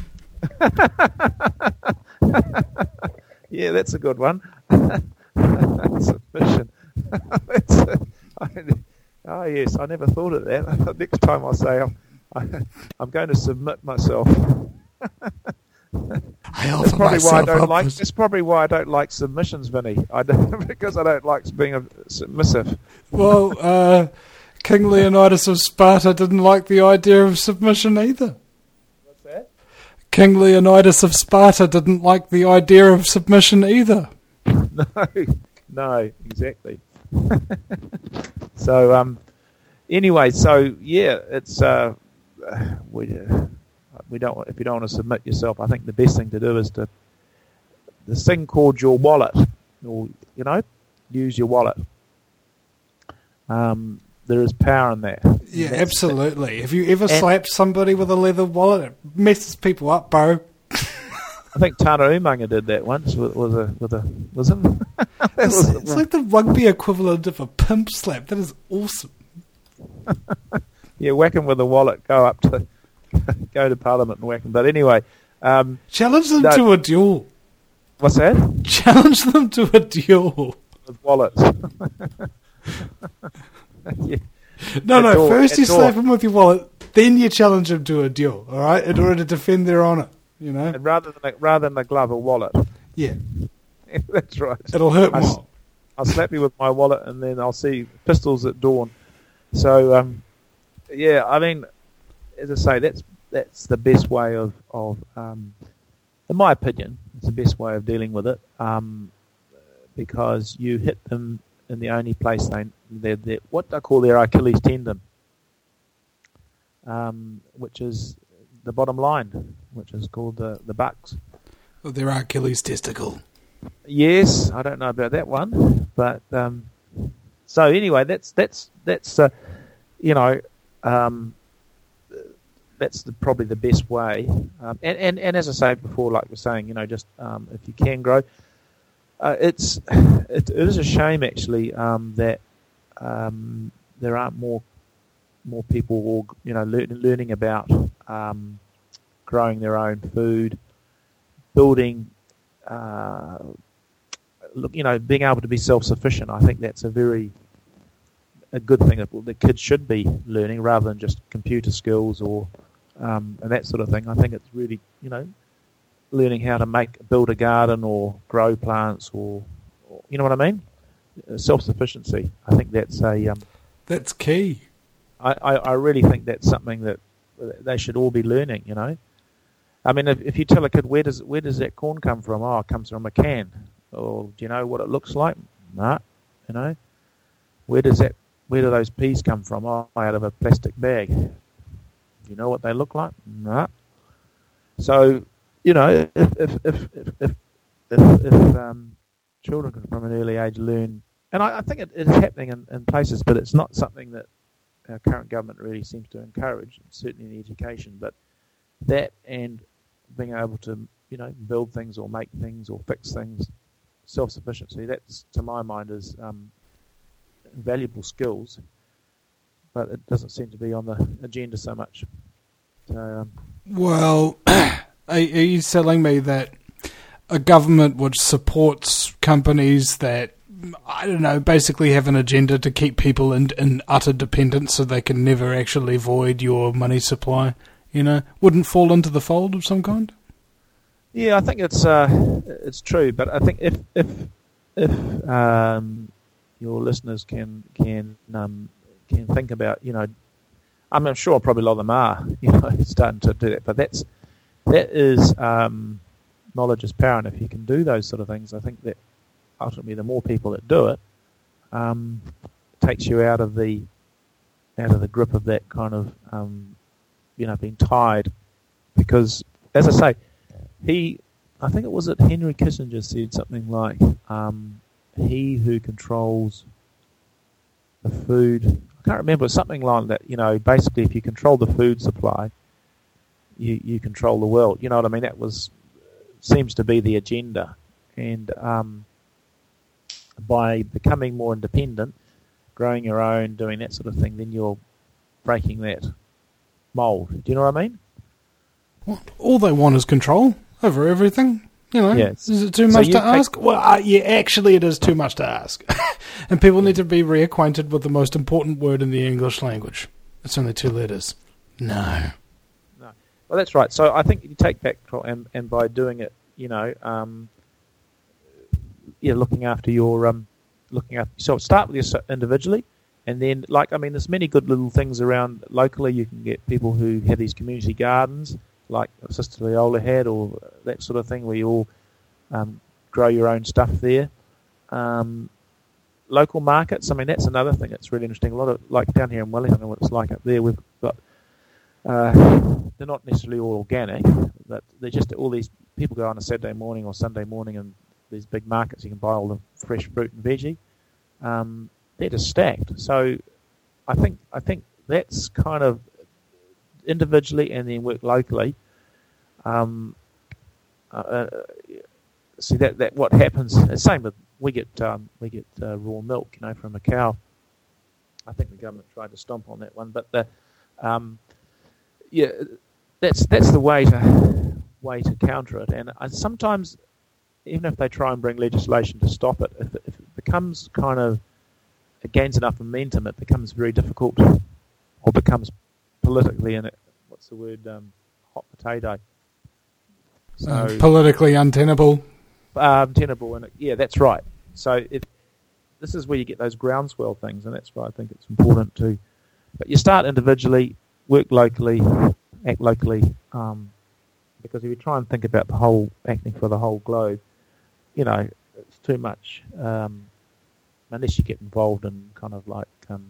Yeah, that's a good one. Submission. That's a, I, oh yes, I never thought of that. Next time I'll say I'm, I, I'm going to submit myself. I That's probably why I don't up like. as- That's probably why I don't like submissions, Vinny. I don't, because I don't like being a submissive. Well, uh, King Leonidas of Sparta didn't like the idea of submission either. What's that? King Leonidas of Sparta didn't like the idea of submission either. No, no, exactly. So, um, anyway, so yeah, it's uh, we uh, we don't want, if you don't want to submit yourself, I think the best thing to do is to this thing called your wallet, or you know, use your wallet. Um, there is power in that. Yeah, That's- absolutely. Have you ever and- slapped somebody with a leather wallet? It messes people up, bro. I think Tana Umaga did that once with, with a with a was it? That It's, was- it's like the rugby equivalent of a pimp slap. That is awesome. yeah, whack him with a wallet. Go up to go to Parliament and whack him. But anyway, um, Challenge them No. to a duel. what's that? Challenge them to a duel. With wallets. Yeah. No, At no. all, First you at all. slap them with your wallet, then you challenge them to a duel. All right, in order to defend their honour. You know. And rather than a, rather than a glove, a wallet. Yeah, That's right. it'll hurt I s- more. I'll slap you with my wallet, and then I'll see pistols at dawn. So, um, yeah, I mean, as I say, that's that's the best way of, of um, in my opinion, it's the best way of dealing with it, um, because you hit them in the only place they they're, they're what I call their Achilles tendon, um, which is the bottom line, which is called the the bucks. Well, their Achilles testicle. Yes, I don't know about that one, but um, so anyway, that's that's that's uh, you know um, that's the, probably the best way. Um, and, and and as I said before, like we're saying, you know, just um, if you can grow, uh, it's it, it is a shame actually um, that um, there aren't more more people, all, you know, lear- learning about um, growing their own food, building. Uh, look, you know, being able to be self-sufficient. I think that's a very a good thing that the kids should be learning, rather than just computer skills or um, and that sort of thing. I think it's really, you know, learning how to make build a garden or grow plants, or, or you know what I mean. Uh, self-sufficiency. I think that's a. Um, That's key. I, I, I really think that's something that they should all be learning. You know. I mean, if, if you tell a kid, where does where does that corn come from? Oh, it comes from a can. Or do you know what it looks like? Nah, you know. Where does that? Where do those peas come from? Oh, out of a plastic bag. Do you know what they look like? Nah. So, you know, if if if if if, if, if um, children can from an early age learn, and I, I think it, it is happening in, in places, but it's not something that our current government really seems to encourage, certainly in education. But that and being able to, you know, build things or make things or fix things, self-sufficiency, that's, to my mind, is um, valuable skills, but it doesn't seem to be on the agenda so much. So, um, Well, are, are you telling me that a government which supports companies that, I don't know, basically have an agenda to keep people in, in utter dependence so they can never actually void your money supply, you know, wouldn't fall into the fold of some kind? Yeah, I think it's uh, it's true, but I think if if if um, your listeners can can um, can think about, you know, I'm sure probably a lot of them are, you know, starting to do that, but that's that is um, knowledge is power, and if you can do those sort of things, I think that ultimately the more people that do it, um, takes you out of the out of the grip of that kind of um, you know, being tied, because as I say, he I think it was that Henry Kissinger said something like um, he who controls the food, I can't remember, something like that, you know, basically if you control the food supply, you you control the world, you know what I mean? That was seems to be the agenda, and um, by becoming more independent, growing your own, doing that sort of thing, then you're breaking that mold. Do you know what I mean? Well, all they want is control over everything. You know, yes. Is it too So much you to take- ask? Well, uh, yeah, actually it is too much to ask. And people need to be reacquainted with the most important word in the English language. It's only two letters. No. No. Well, that's right. So I think you take back control, and, and by doing it, you know, um, yeah, looking after your, um, looking after. So start with yourself individually, and then, like, I mean, there's many good little things around locally. You can get people who have these community gardens, like Sister Leola had, or that sort of thing, where you all um, grow your own stuff there. Um, local markets, I mean, that's another thing that's really interesting. A lot of, like down here in Wellington, I don't know what it's like up there, we've got, uh, they're not necessarily all organic, but they're just all these people go on a Saturday morning or Sunday morning, and these big markets, you can buy all the fresh fruit and veggie. Um, they're just stacked. So I think I think that's kind of individually and then work locally. Um, uh, see that that what happens. The same with we get um, we get uh, raw milk, you know, from a cow. I think the government tried to stomp on that one, but the um, yeah, that's that's the way to way to counter it. And I, sometimes, even if they try and bring legislation to stop it, if it, if it becomes kind of it gains enough momentum, it becomes very difficult, or becomes politically in it. What's the word? Um, hot potato. So Uh, politically untenable. um, tenable, and it, yeah, that's right. So if this is where you get those groundswell things, and that's why I think it's important to. But you start individually, work locally, act locally, um, because if you try and think about the whole acting for the whole globe, you know, it's too much. Um, unless you get involved in kind of like um,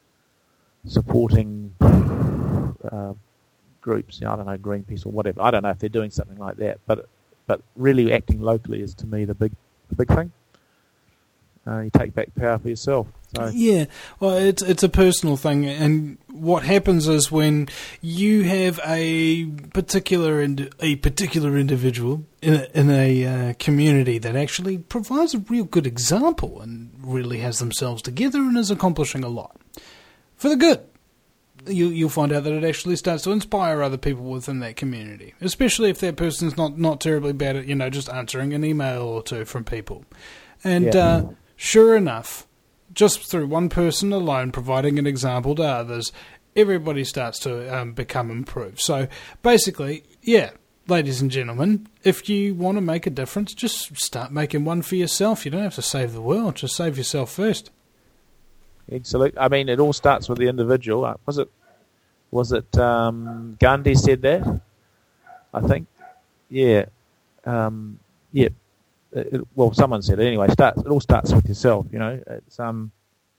supporting uh, groups, you know, I don't know, Greenpeace or whatever. I don't know if they're doing something like that, but but really acting locally is to me the big the big thing. Uh, you take back power for yourself. So. Yeah, well, it's it's a personal thing, and what happens is when you have a particular ind- a particular individual in a, in a uh, community that actually provides a real good example and really has themselves together and is accomplishing a lot for the good, you you'll find out that it actually starts to inspire other people within that community, especially if that person's not not terribly bad at, you know, just answering an email or two from people, and Yeah. uh, sure enough. Just through one person alone providing an example to others, everybody starts to um, become improved. So basically, yeah, ladies and gentlemen, if you want to make a difference, just start making one for yourself. You don't have to save the world, just save yourself first. Absolutely. I mean, it all starts with the individual. Uh, Was it? Was it um, Gandhi said that? I think. Yeah. Um, yeah. It, well, someone said it anyway. Starts. It all starts with yourself. You know. It's um.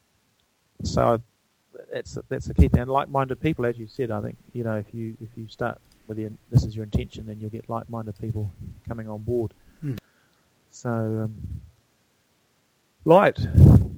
So that's that's the key thing. And like-minded people, as you said, I think, you know, if you if you start with your, this is your intention, then you'll get like-minded people coming on board. Hmm. So um, light,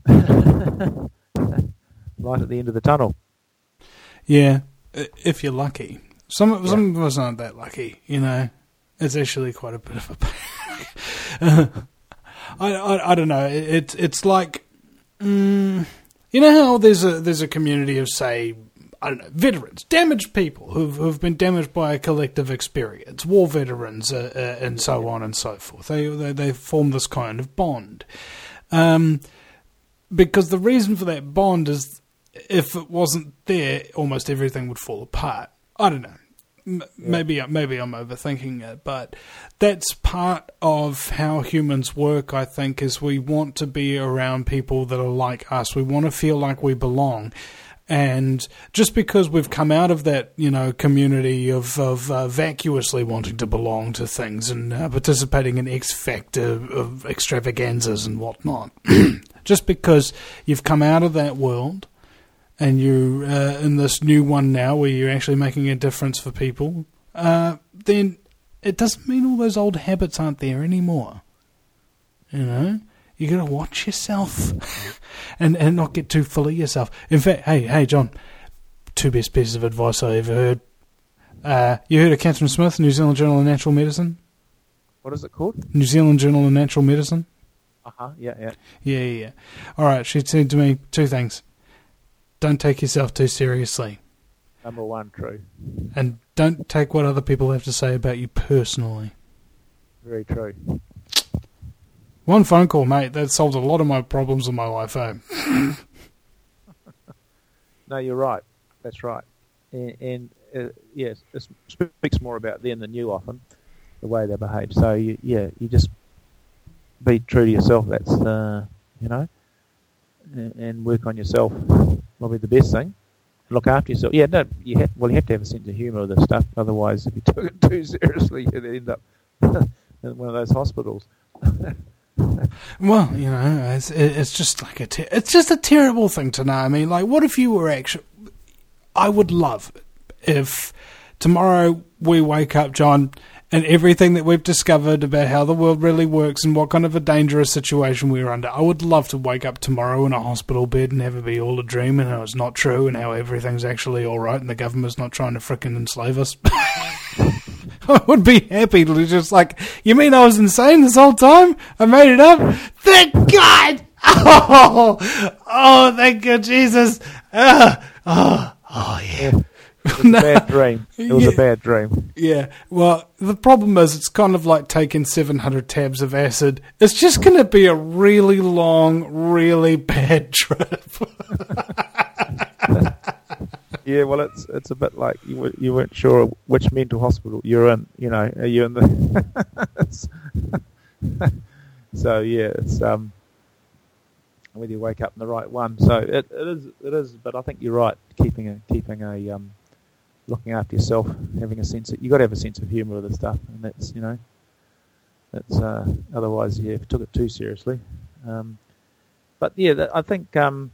light at the end of the tunnel. Yeah, i- if you're lucky. Some of, some of us aren't that lucky, you know. It's actually quite a bit of a pain. I, I I don't know. It, it's it's like, mm, you know how there's a there's a community of, say, I don't know, veterans, damaged people who've, who've been damaged by a collective experience, war veterans, uh, uh, and so on and so forth. They, they, they form this kind of bond. Um, because the reason for that bond is if it wasn't there, almost everything would fall apart. I don't know. M- yeah. Maybe maybe I'm overthinking it, but that's part of how humans work, I think, is we want to be around people that are like us. We want to feel like we belong. And just because we've come out of that, you know, community of, of uh, vacuously wanting to belong to things and uh, participating in X Factor of extravaganzas and whatnot, just because you've come out of that world and you're uh, in this new one now where you're actually making a difference for people, uh, then it doesn't mean all those old habits aren't there anymore. You know? You got to watch yourself and, and not get too full of yourself. In fact, hey, hey, John, two best pieces of advice I ever heard. Uh, you heard of Catherine Smith, New Zealand Journal of Natural Medicine? What is it called? New Zealand Journal of Natural Medicine. Uh-huh, yeah, yeah. Yeah, yeah, yeah. All right, she said to me two things. Don't take yourself too seriously. Number one, true. And don't take what other people have to say about you personally. Very true. One phone call, mate, that solved a lot of my problems in my life, eh? No, you're right. That's right. And, and uh, yes, it speaks more about them than you often, the way they behave. So, you, yeah, you just be true to yourself. That's, uh, you know, and, and work on yourself. Probably the best thing. Look after yourself. Yeah, no, you have, well, you have to have a sense of humour with this stuff. Otherwise, if you took it too seriously, you'd end up in one of those hospitals. Well, you know, it's it's just like a ter- it's just a terrible thing to know. I mean, like, what if you were actually? I would love if tomorrow we wake up, John, and everything that we've discovered about how the world really works and what kind of a dangerous situation we're under. I would love to wake up tomorrow in a hospital bed and have it be all a dream and how it's not true and how everything's actually all right and the government's not trying to frickin' enslave us. I would be happy to just like, you mean I was insane this whole time? I made it up? Thank God! Oh, oh, thank you, Jesus. Uh, oh, oh, yeah. yeah. It was no. a bad dream. It was yeah. a bad dream. Yeah. Well, the problem is it's kind of like taking seven hundred tabs of acid. It's just going to be a really long, really bad trip. Yeah, well, it's it's a bit like you w- you weren't sure which mental hospital you're in. You know, are you in the? So yeah, it's um whether you wake up in the right one. So it, it is it is, but I think you're right. Keeping a keeping a um looking after yourself, having a sense of, you got to have a sense of humour with this stuff, and that's you know, that's uh, otherwise yeah, if you took it too seriously. Um, but yeah, that, I think um.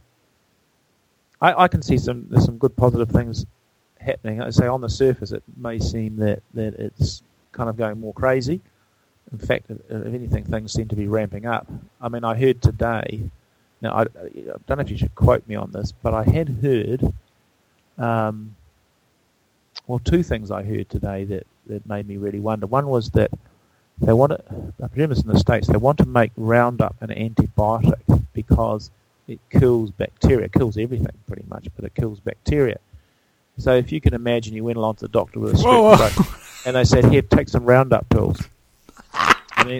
I, I can see some there's some good positive things happening. I say on the surface it may seem that, that it's kind of going more crazy. In fact, if, if anything, things seem to be ramping up. I mean, I heard today, now I, I don't know if you should quote me on this, but I had heard, um, well, two things I heard today that, that made me really wonder. One was that they want to, I presume it's in the States, they want to make Roundup an antibiotic because it kills bacteria. It kills everything pretty much, but it kills bacteria. So if you can imagine you went along to the doctor with a strep throat and they said, here, take some Roundup pills. I mean,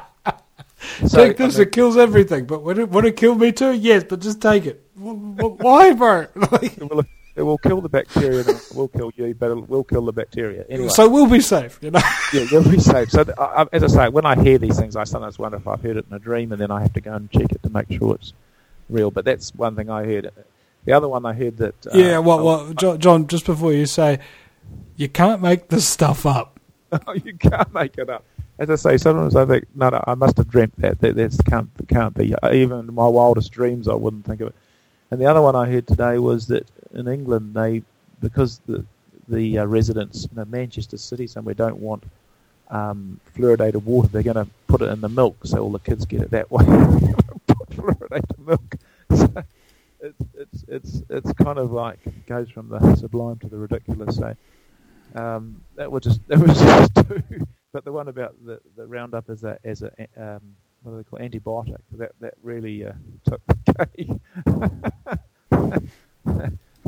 so, take this, I mean, it kills everything. But would it, would it kill me too? Yes, but just take it. Why, bro? it, will, it will kill the bacteria and it will kill you, but it will kill the bacteria. Anyway. So we'll be safe, you know? Yeah, we'll be safe. So I, as I say, when I hear these things, I sometimes wonder if I've heard it in a dream and then I have to go and check it to make sure it's real, but that's one thing I heard. The other one I heard that... Uh, yeah, well, well, John, John, just before you say, you can't make this stuff up. No, you can't make it up. As I say, sometimes I think, no, no, I must have dreamt that. That that's, can't, can't be. Even in my wildest dreams, I wouldn't think of it. And the other one I heard today was that in England, they, because the the uh, residents in Manchester City somewhere don't want um, fluoridated water, they're going to put it in the milk so all the kids get it that way. Fluoridated milk. So it's it's it's it's kind of like it goes from the sublime to the ridiculous. So um, that was just that was just two. But the one about the, the Roundup as a as a um, what do they call antibiotic, that that really uh, took the cake.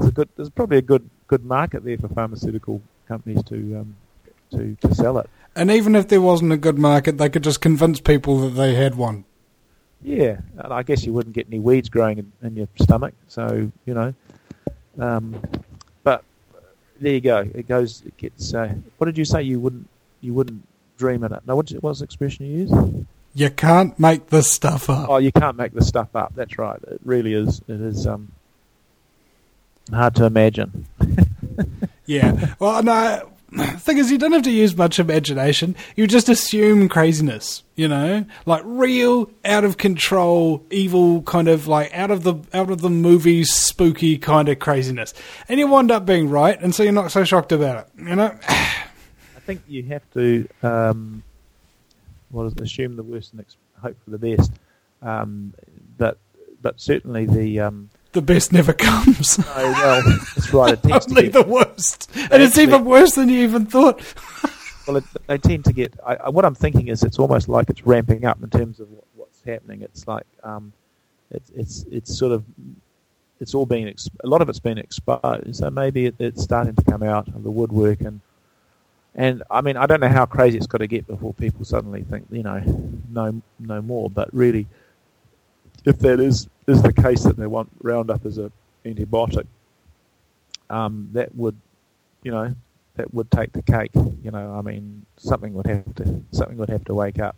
there's a good, there's probably a good good market there for pharmaceutical companies to um, to to sell it. And even if there wasn't a good market, they could just convince people that they had one. Yeah, and I guess you wouldn't get any weeds growing in, in your stomach. So you know, um, but there you go. It goes. It gets. Uh, what did you say? You wouldn't. You wouldn't dream in it. No, what was the expression you used? You can't make this stuff up. Oh, you can't make this stuff up. That's right. It really is. It is um, hard to imagine. Yeah. Well, no. The thing is, you don't have to use much imagination. You just assume craziness, you know, like real, out of control, evil kind of like out of the out of the movies, spooky kind of craziness, and you wind up being right, and so you're not so shocked about it, you know. I think you have to. Um, Well, assume the worst and ex- hope for the best. Um, but but certainly the um, the best never comes. No, well, that's right. It tends Only to get, the worst, and it's actually, even worse than you even thought. Well, it, they tend to get. I, I, what I'm thinking is, it's almost like it's ramping up in terms of what, what's happening. It's like um, it's it's it's sort of it's all been exp- a lot of it's been exposed. So maybe it, it's starting to come out of the woodwork and. And I mean, I don't know how crazy it's got to get before people suddenly think, you know, no, no more. But really, if that is is the case that they want Roundup as a antibiotic, um, that would, you know, that would take the cake. You know, I mean, something would have to something would have to wake up.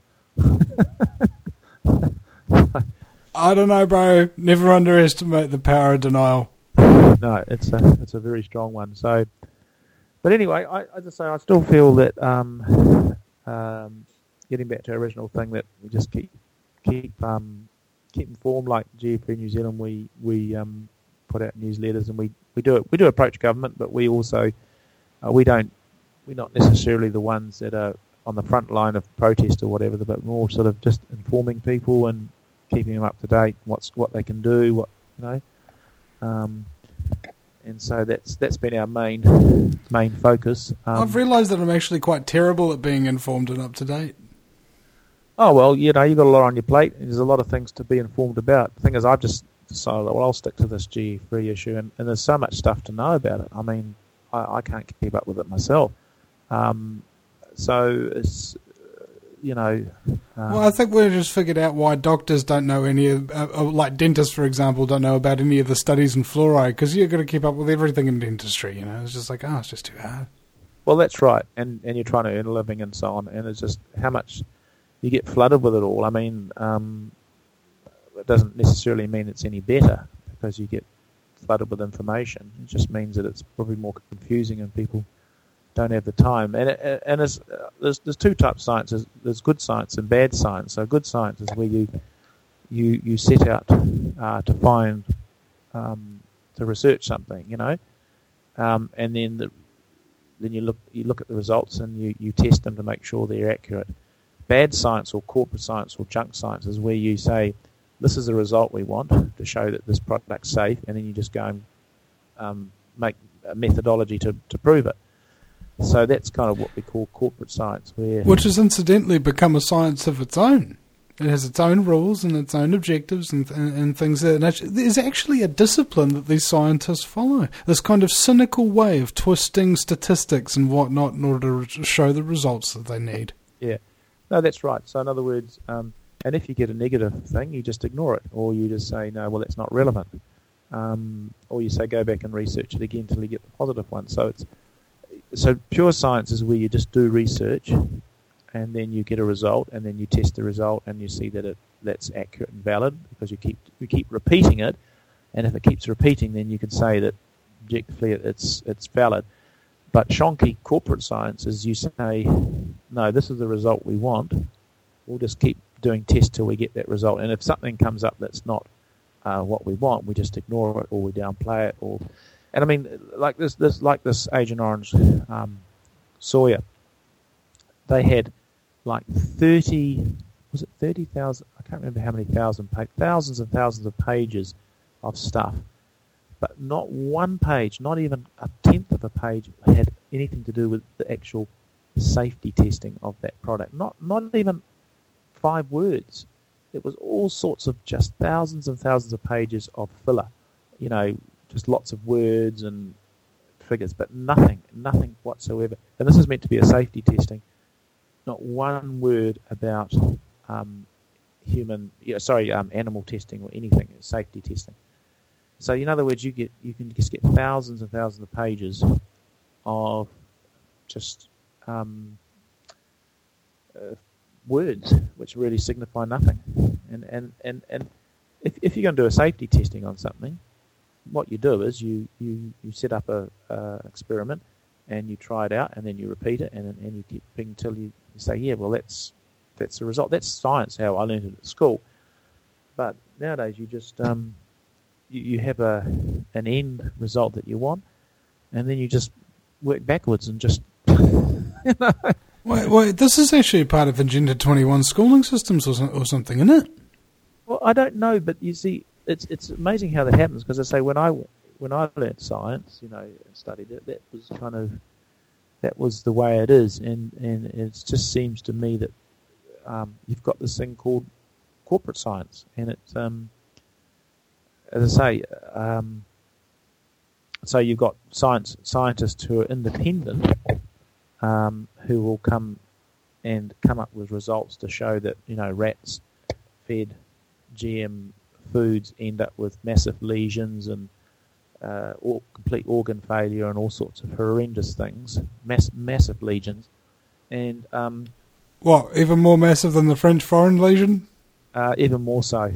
I don't know, bro. Never underestimate the power of denial. No, it's a it's a very strong one. So. But anyway, I, as I say, I still feel that um, um, getting back to our original thing, that we just keep keep um, keep informed. Like G F P New Zealand, we we um, put out newsletters, and we, we do it. We do approach government, but we also uh, we don't we're not necessarily the ones that are on the front line of protest or whatever, but more sort of just informing people and keeping them up to date. What's what they can do, what you know. Um, And so that's that's been our main main focus. Um, I've realised that I'm actually quite terrible at being informed and up to date. Oh well, you know, you've got a lot on your plate. And there's a lot of things to be informed about. The thing is, I've just decided, well, I'll stick to this G F three issue, and, and there's so much stuff to know about it. I mean, I, I can't keep up with it myself. Um, so it's, you know... Um, well, I think we've just figured out why doctors don't know any of, uh, like dentists, for example, don't know about any of the studies in fluoride, because you've got to keep up with everything in dentistry, you know. It's just like, oh, it's just too hard. Well, that's right, and and you're trying to earn a living and so on, and it's just how much you get flooded with it all. I mean, um, it doesn't necessarily mean it's any better because you get flooded with information. It just means that it's probably more confusing and people don't have the time. And it, and it's, uh, there's there's two types of science. There's, there's good science and bad science. So good science is where you you you set out uh, to find um, to research something, you know, um, and then the, then you look you look at the results and you, you test them to make sure they're accurate. Bad science or corporate science or junk science is where you say, this is the result we want to show that this product's safe, and then you just go and um, make a methodology to, to prove it. So that's kind of what we call corporate science. Where Which has incidentally become a science of its own. It has its own rules and its own objectives and, and, and things. That, and actually, there's actually a discipline that these scientists follow. This kind of cynical way of twisting statistics and whatnot in order to show the results that they need. Yeah. No, that's right. So in other words, um, and if you get a negative thing, you just ignore it. Or you just say, no, well, that's not relevant. Um, or you say, go back and research it again until you get the positive one. So it's So pure science is where you just do research and then you get a result and then you test the result and you see that it that's accurate and valid because you keep you keep repeating it, and if it keeps repeating then you can say that objectively it's it's valid. But shonky corporate science is you say, no, this is the result we want. We'll just keep doing tests till we get that result, and if something comes up that's not uh, what we want, we just ignore it or we downplay it or. And I mean, like this, this, like this Agent Orange um, soya, they had like thirty, was it thirty thousand? I can't remember how many thousand, pa- thousands and thousands of pages of stuff, but not one page, not even a tenth of a page, had anything to do with the actual safety testing of that product. Not, not even five words. It was all sorts of just thousands and thousands of pages of filler, you know. just lots of words and figures, but nothing, nothing whatsoever. And this is meant to be a safety testing. Not one word about um, human, yeah, sorry, um, animal testing or anything, safety testing. So in other words, you get you can just get thousands and thousands of pages of just um, uh, words which really signify nothing. And and, and, and if, if you're going to do a safety testing on something, what you do is you, you, you set up a uh, experiment and you try it out and then you repeat it and and you keep until you, you say, yeah, well that's that's the result. That's science, how I learned it at school. But nowadays you just um, you, you have a an end result that you want, and then you just work backwards and just you know. Wait, wait, this is actually part of Agenda twenty-one schooling systems or, so, or something, isn't it? Well, I don't know, but you see, it's it's amazing how that happens, because I say when I when I learnt science, you know, and studied it, that was kind of that was the way it is, and and it just seems to me that um, you've got this thing called corporate science, and it's um, as I say, um, so you've got science scientists who are independent. Um, who will come and come up with results to show that, you know, rats fed G M foods end up with massive lesions and uh, or complete organ failure and all sorts of horrendous things, mass, massive lesions. And um, what, even more massive than the French foreign legion? Uh, even more so.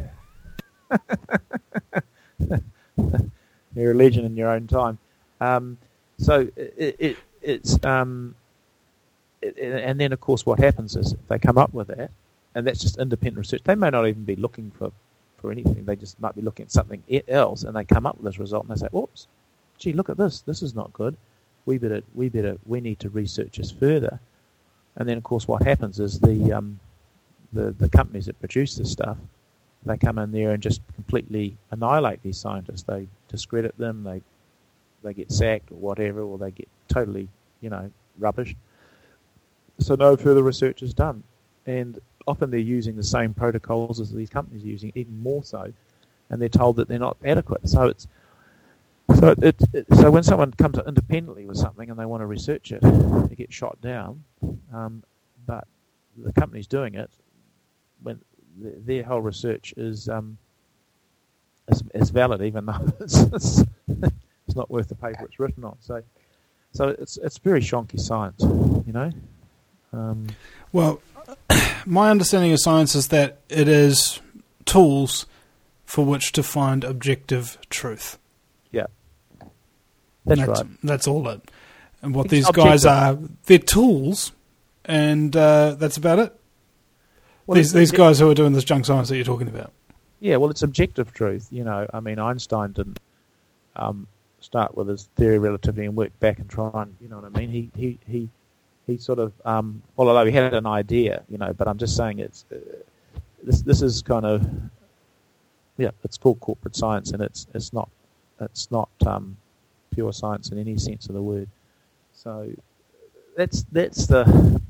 You're a legend in your own time. Um, so it, it It's um, it, and then of course what happens is they come up with that, and that's just independent research. They may not even be looking for, for anything. They just might be looking at something else, and they come up with this result, and they say, "Oops, gee, look at this. This is not good. We better, we better, we need to research this further." And then of course what happens is the um, the the companies that produce this stuff, they come in there and just completely annihilate these scientists. They discredit them. They they get sacked or whatever, or they get totally, you know, rubbish. So no further research is done. And often they're using the same protocols as these companies are using, even more so, and they're told that they're not adequate. So it's so it, it so when someone comes independently with something and they want to research it, they get shot down. Um, but the company's doing it when th- their whole research is um, is, is valid, even though it's, it's it's not worth the paper it's written on. So, so it's it's very shonky science, you know. Um, well, my understanding of science is that it is tools for which to find objective truth. Yeah, that's, that's right. That's all it. And what it's these objective. guys are, they're tools, and uh, that's about it. Well, these these it, guys who are doing this junk science that you're talking about. Yeah, well, it's objective truth. You know, I mean, Einstein didn't um, start with his theory of relativity and work back and try and, you know what I mean? He he he, he sort of, um, well, although he had an idea, you know, but I'm just saying it's uh, this this is kind of, yeah, it's called corporate science, and it's it's not it's not um, pure science in any sense of the word. So that's that's the.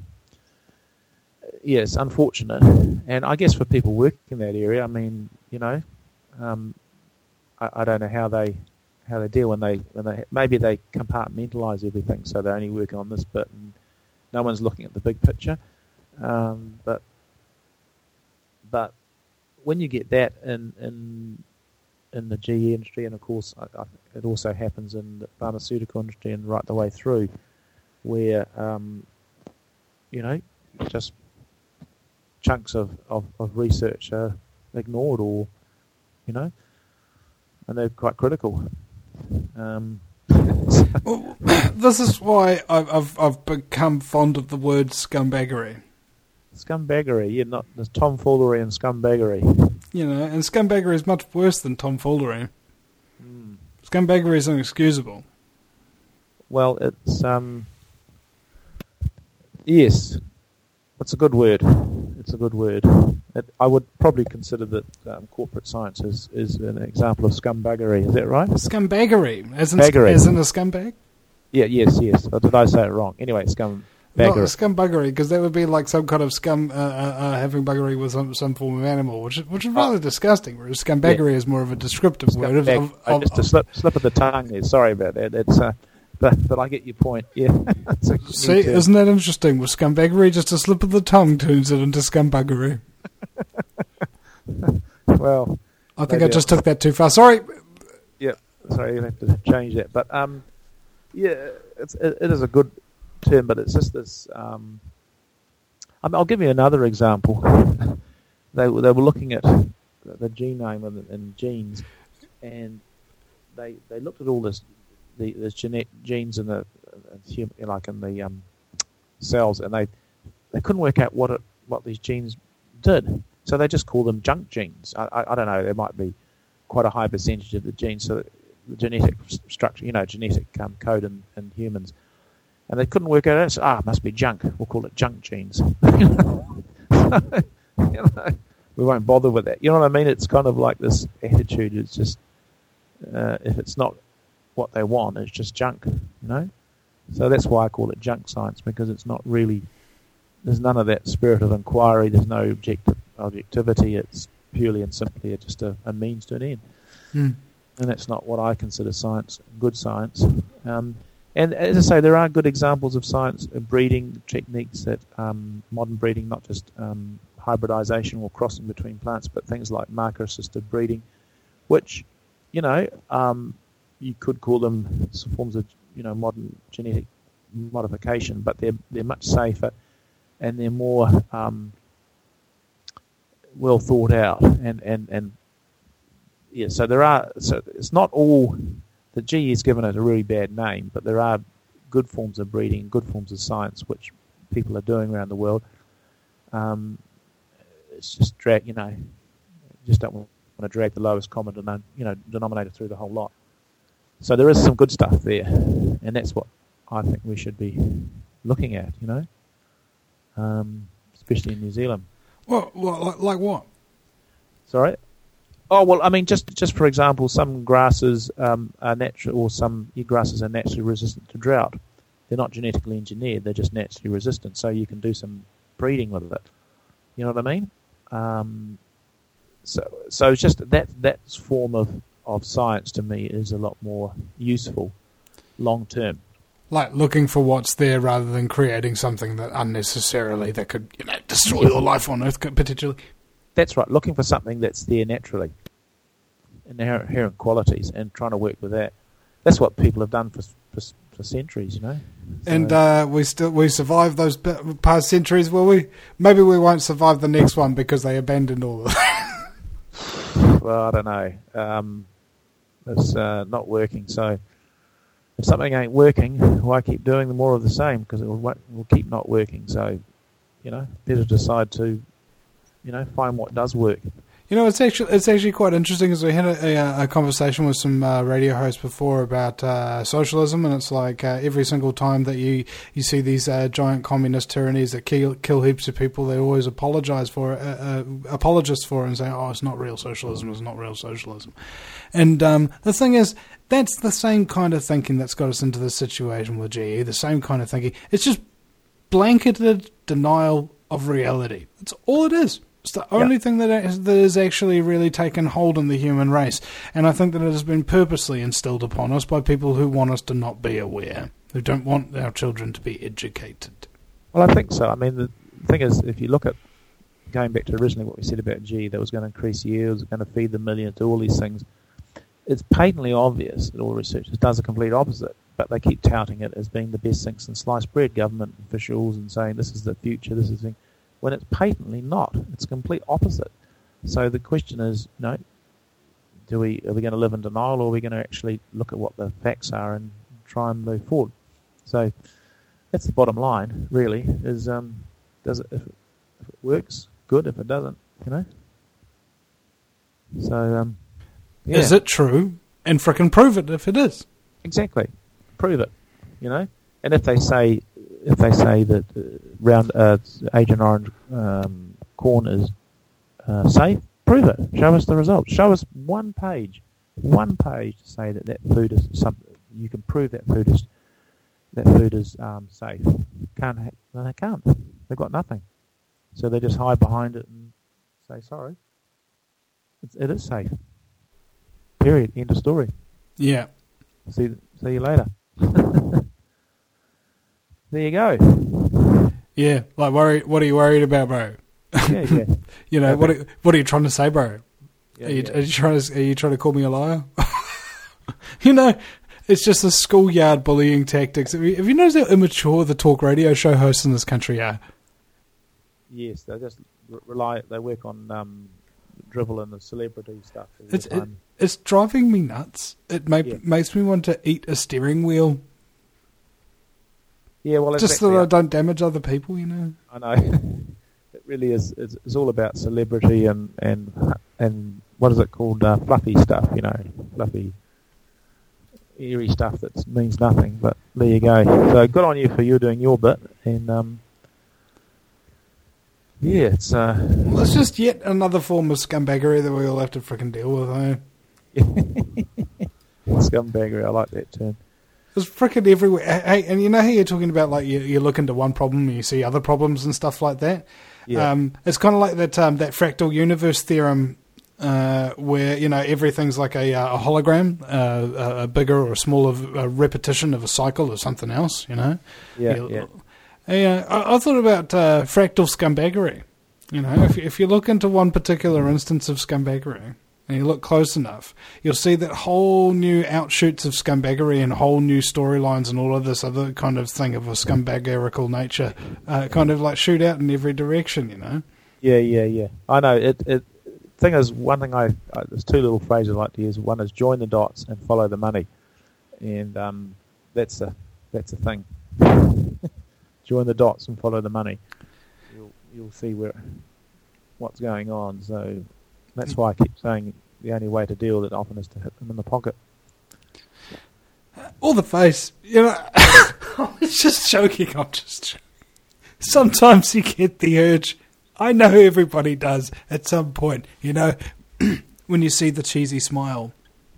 Yeah, it's unfortunate, and I guess for people working in that area, I mean, you know, um, I, I don't know how they how they deal when they when they maybe they compartmentalise everything, so they're only working on this bit, and no one's looking at the big picture. Um, but but when you get that in in in the G E industry, and of course I, I, it also happens in the pharmaceutical industry and right the way through, where um, you know, just chunks of, of, of research are ignored, or, you know, and they're quite critical. Um, well, this is why I've, I've I've become fond of the word scumbaggery. Scumbaggery, yeah, not there's tomfoolery and scumbaggery. You know, and scumbaggery is much worse than tomfoolery. Mm. Scumbaggery is inexcusable. Well, it's um, yes, it's a good word. It's a good word. It, I would probably consider that um, corporate science is, is an example of scumbaggery. Is that right? Scumbaggery, as in, Baggery. as in a scumbag? Yeah, yes, yes. Or did I say it wrong? Anyway, scum. Not scumbuggery, because that would be like some kind of scum uh, uh, uh, having buggery with some, some form of animal, which is, which is rather oh. disgusting. Whereas scumbaggery yeah. is more of a descriptive Scumbag. word. Of, of, oh, of, just a slip, slip of the tongue there. Sorry about that. It's, uh, but, but I get your point. Yeah. See, isn't that interesting? With scumbaggery, just a slip of the tongue turns it into scumbuggery. Well, I think I just took that too far. Sorry. Yeah, sorry, you have to change that. But um, yeah, it's, it, it is a good term, but it's just this. Um, I mean, I'll give you another example. they they were looking at the genome and, and genes, and they they looked at all this the this genetic genes in the uh, like in the um, cells, and they they couldn't work out what it what these genes did. So they just call them junk genes. I, I, I don't know. There might be quite a high percentage of the genes, so the genetic structure, you know, genetic um, code in, in humans, and they couldn't work it out. So, ah, it must be junk. We'll call it junk genes. you know, we won't bother with that. You know what I mean? It's kind of like this attitude. It's just uh, if it's not what they want, it's just junk. You know. So that's why I call it junk science, because it's not really. There's none of that spirit of inquiry. There's no objective, objectivity. It's purely and simply just a, a means to an end. Mm. And that's not what I consider science, good science. Um, and as I say, there are good examples of science, of breeding techniques, that um, modern breeding, not just um, hybridization or crossing between plants, but things like marker-assisted breeding, which, you know, um, you could call them some forms of, you know, modern genetic modification, but they're they're much safer. And they're more um, well thought out, and, and, and yeah. So there are. So it's not all. The G E has given it a really bad name, but there are good forms of breeding, good forms of science, which people are doing around the world. Um, it's just drag, you know, just don't want to drag the lowest common denom- you know denominator through the whole lot. So there is some good stuff there, and that's what I think we should be looking at. You know. Um, especially in New Zealand. Well, like, like what? Sorry? Oh, well, I mean, just just for example, some grasses um, are natural, or some grasses are naturally resistant to drought. They're not genetically engineered; they're just naturally resistant. So you can do some breeding with it. You know what I mean? Um, so, so it's just that that form of, of science to me is a lot more useful, long term. Like looking for what's there rather than creating something that unnecessarily that could, you know, destroy your life on Earth, particularly. That's right. Looking for something that's there naturally, inherent, inherent qualities, and trying to work with that. That's what people have done for for, for centuries, you know. So, and uh, we still we survived those past centuries. Will we? Maybe we won't survive the next one because they abandoned all of that. Well, I don't know. Um, it's uh, not working, so. If something ain't working, why keep doing the more of the same? Because it will, will keep not working. So, you know, better decide to, you know, find what does work. You know, it's actually it's actually quite interesting, as we had a, a, a conversation with some uh, radio hosts before about uh, socialism, and it's like uh, every single time that you, you see these uh, giant communist tyrannies that kill kill heaps of people, they always apologize for it, uh, uh, apologists for it, and say, "Oh, it's not real socialism. It's not real socialism." And um, the thing is, that's the same kind of thinking that's got us into this situation with G E. The same kind of thinking. It's just blanketed denial of reality. That's all it is. It's the only yep. thing that is, that is actually really taken hold in the human race. And I think that it has been purposely instilled upon us by people who want us to not be aware, who don't want our children to be educated. Well, I think so. I mean, the thing is, if you look at, going back to originally what we said about G, that was going to increase yields, going to feed the million, do all these things, it's patently obvious that all researchers does the complete opposite, but they keep touting it as being the best thing since sliced bread, government officials, and saying this is the future, this is the thing. When it's patently not. It's complete opposite. So the question is, you know, do we are we going to live in denial, or are we going to actually look at what the facts are and try and move forward? So that's the bottom line, really, is um, does it if, it if it works, good. If it doesn't, you know. So um, yeah. Is it true? And frickin' prove it if it is. Exactly, prove it. You know, and if they say. If they say that uh, round uh, Agent Orange um, corn is uh, safe, prove it. Show us the results. Show us one page, one page to say that that food is something. You can prove that food is that food is um, safe. can't. Ha- no, they can't. They've got nothing. So they just hide behind it and say sorry. It's, it is safe. Period. End of story. Yeah. See, see you later. There you go. Yeah. Like, worry. What are you worried about, bro? Yeah, yeah. You know, Okay. what are, what are you trying to say, bro? Yeah, are, you, yeah. are you trying to are you trying to call me a liar? You know, it's just the schoolyard bullying tactics. Have you, have you noticed how immature the talk radio show hosts in this country are? Yes, they just re- rely. They work on um, dribble and the celebrity stuff. all the It's it, time. it's driving me nuts. It make, Yeah. makes me want to eat a steering wheel Yeah, well, just exactly. so that I don't damage other people. You know. I know. It really is. It's, it's all about celebrity and and and what is it called? Uh, fluffy stuff. You know, fluffy, eerie stuff that means nothing. But there you go. So good on you for you doing your bit. And um, yeah, it's uh, Well, it's just yet another form of scumbaggery that we all have to frickin' deal with. Eh? scumbaggery. I like that term. It's frickin' everywhere. Hey, and you know how you're talking about like you, you look into one problem and you see other problems and stuff like that. Yeah. Um, it's kind of like that um, that fractal universe theorem, uh, where you know everything's like a, uh, a hologram, uh, a bigger or smaller a repetition of a cycle of something else. You know. Yeah, You- yeah. Yeah, I, I thought about uh, fractal scumbaggery. You know, if if you look into one particular instance of scumbaggery and you look close enough, you'll see that whole new outshoots of scumbaggery and whole new storylines and all of this other kind of thing of a scumbaggerical nature, uh, kind of like shoot out in every direction. You know. Yeah, yeah, yeah. I know. It. It. Thing is, one thing I, I there's two little phrases I like to use. One is join the dots and follow the money, and um, that's a that's a thing. Join the dots and follow the money. You'll you'll see where what's going on. So that's why I keep saying the only way to deal with it often is to hit them in the pocket. Or the face. You know, I was just joking. I'm just joking. Sometimes you get the urge. I know everybody does at some point. You know, when you see the cheesy smile,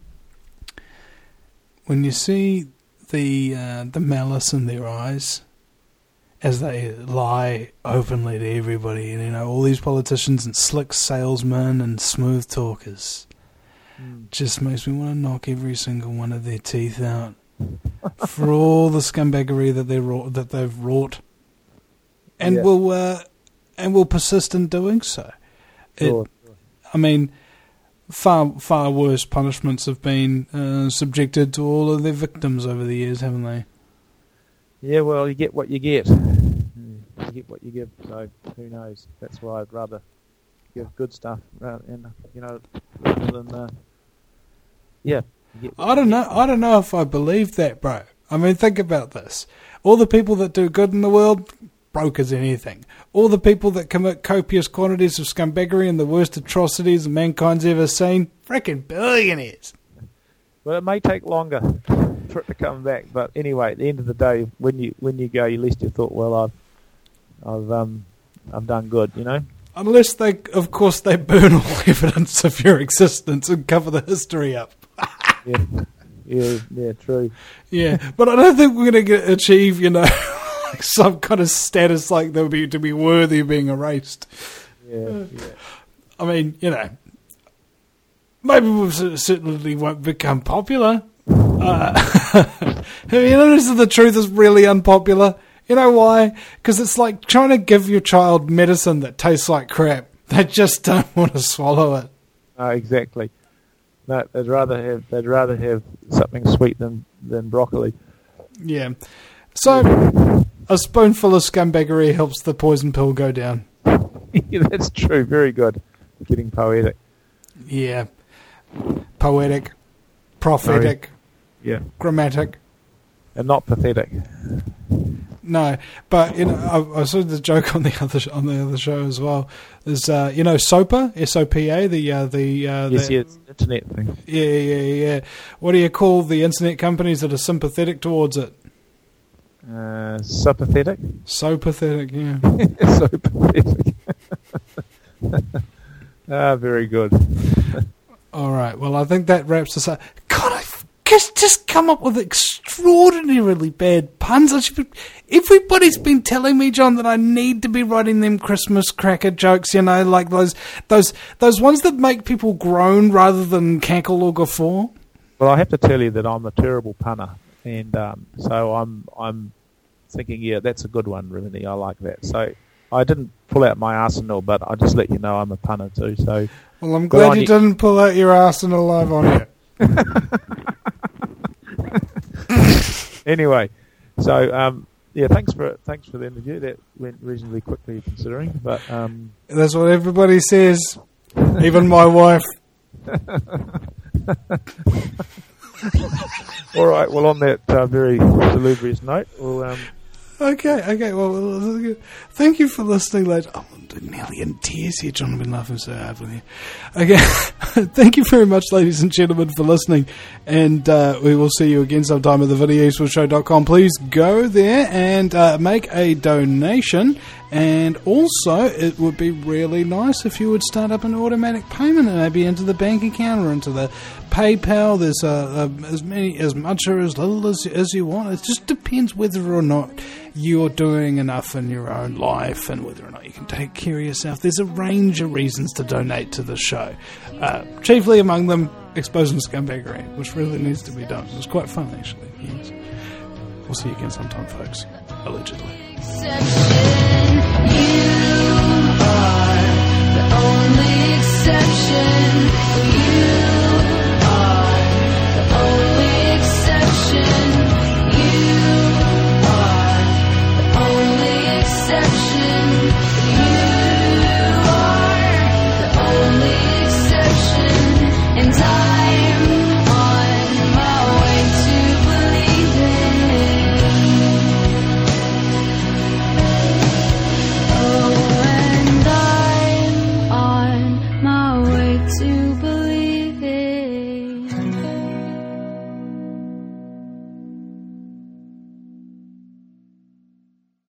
when you see the uh, the malice in their eyes as they lie openly to everybody, and you know all these politicians and slick salesmen and smooth talkers, Mm. just makes me want to knock every single one of their teeth out for all the scumbaggery that they wrought, that they've wrought, and Yeah. will uh, and will persist in doing so. It- Sure. I mean, far far worse punishments have been uh, subjected to all of their victims over the years, haven't they? Yeah, well, you get what you get. You get what you give. So who knows? That's why I'd rather give good stuff, rather, and you know, rather than uh, yeah. you get what I don't you know. I don't know if I believe that, bro. I mean, think about this. All the people that do good in the world, broke as anything. All the people that commit copious quantities of scumbaggery and the worst atrocities mankind's ever seen, frickin' billionaires. get. Well, it may take longer for it to come back, but anyway, at the end of the day, when you when you go, at least you thought, well, I've I've um I've done good, you know. Unless they, of course, they burn all evidence of your existence and cover the history up. Yeah, yeah, yeah, true. Yeah, but I don't think we're going to achieve, you know, like some kind of status like that would be to be worthy of being erased. Yeah, yeah. I mean, you know, maybe we certainly won't become popular. Uh, you know, this is the truth is really unpopular. You know why? Because it's like trying to give your child medicine that tastes like crap. They just don't want to swallow it. Uh, exactly. No, they'd rather have they'd rather have something sweet than than broccoli. Yeah. So, a spoonful of scumbaggery helps the poison pill go down. Yeah, that's true. Very good. Getting poetic. Yeah. Poetic, prophetic, Yeah, grammatic. and not pathetic. No, but you know, I, I saw the joke on the other sh- on the other show as well. There's uh, you know SOPA, S O P A, the uh, the uh, Yes, the, yes, internet thing. yeah, yeah, yeah. What do you call the internet companies that are sympathetic towards it? Uh, so pathetic. So pathetic, yeah. So pathetic. Ah, very good. All right. Well, I think that wraps us up. God, I just just come up with extreme extraordinarily bad puns. I should be, everybody's been telling me, John, that I need to be writing them Christmas cracker jokes, you know, like those those those ones that make people groan rather than cackle or guffaw. Well, I have to tell you that I'm a terrible punner, and um, so I'm I'm thinking, yeah, that's a good one, really. I like that. So I didn't pull out my arsenal, but I just let you know I'm a punner too. So well, I'm glad you, you didn't pull out your arsenal live on here. Anyway, so um, yeah, thanks for thanks for the interview. That went reasonably quickly, considering. But um, that's what everybody says, even my wife. All right. Well, on that uh, very salubrious note, we'll. Um, Okay, okay, well, thank you for listening, ladies. Oh, I'm nearly in tears here, John. I've been laughing so hard with you. Okay, thank you very much, ladies and gentlemen, for listening, and uh, we will see you again sometime at the vinny eastwood show dot com. Please go there and uh, make a donation, and also it would be really nice if you would start up an automatic payment, maybe into the bank account or into the PayPal. There's uh, uh, as many, as much or as little as, as you want. It just depends whether or not you're doing enough in your own life and whether or not you can take care of yourself. There's a range of reasons to donate to the show. Uh, chiefly among them, exposing scumbaggery, which really needs to be done. It was quite fun, actually. Yes. We'll see you again sometime, folks. Allegedly. You are the only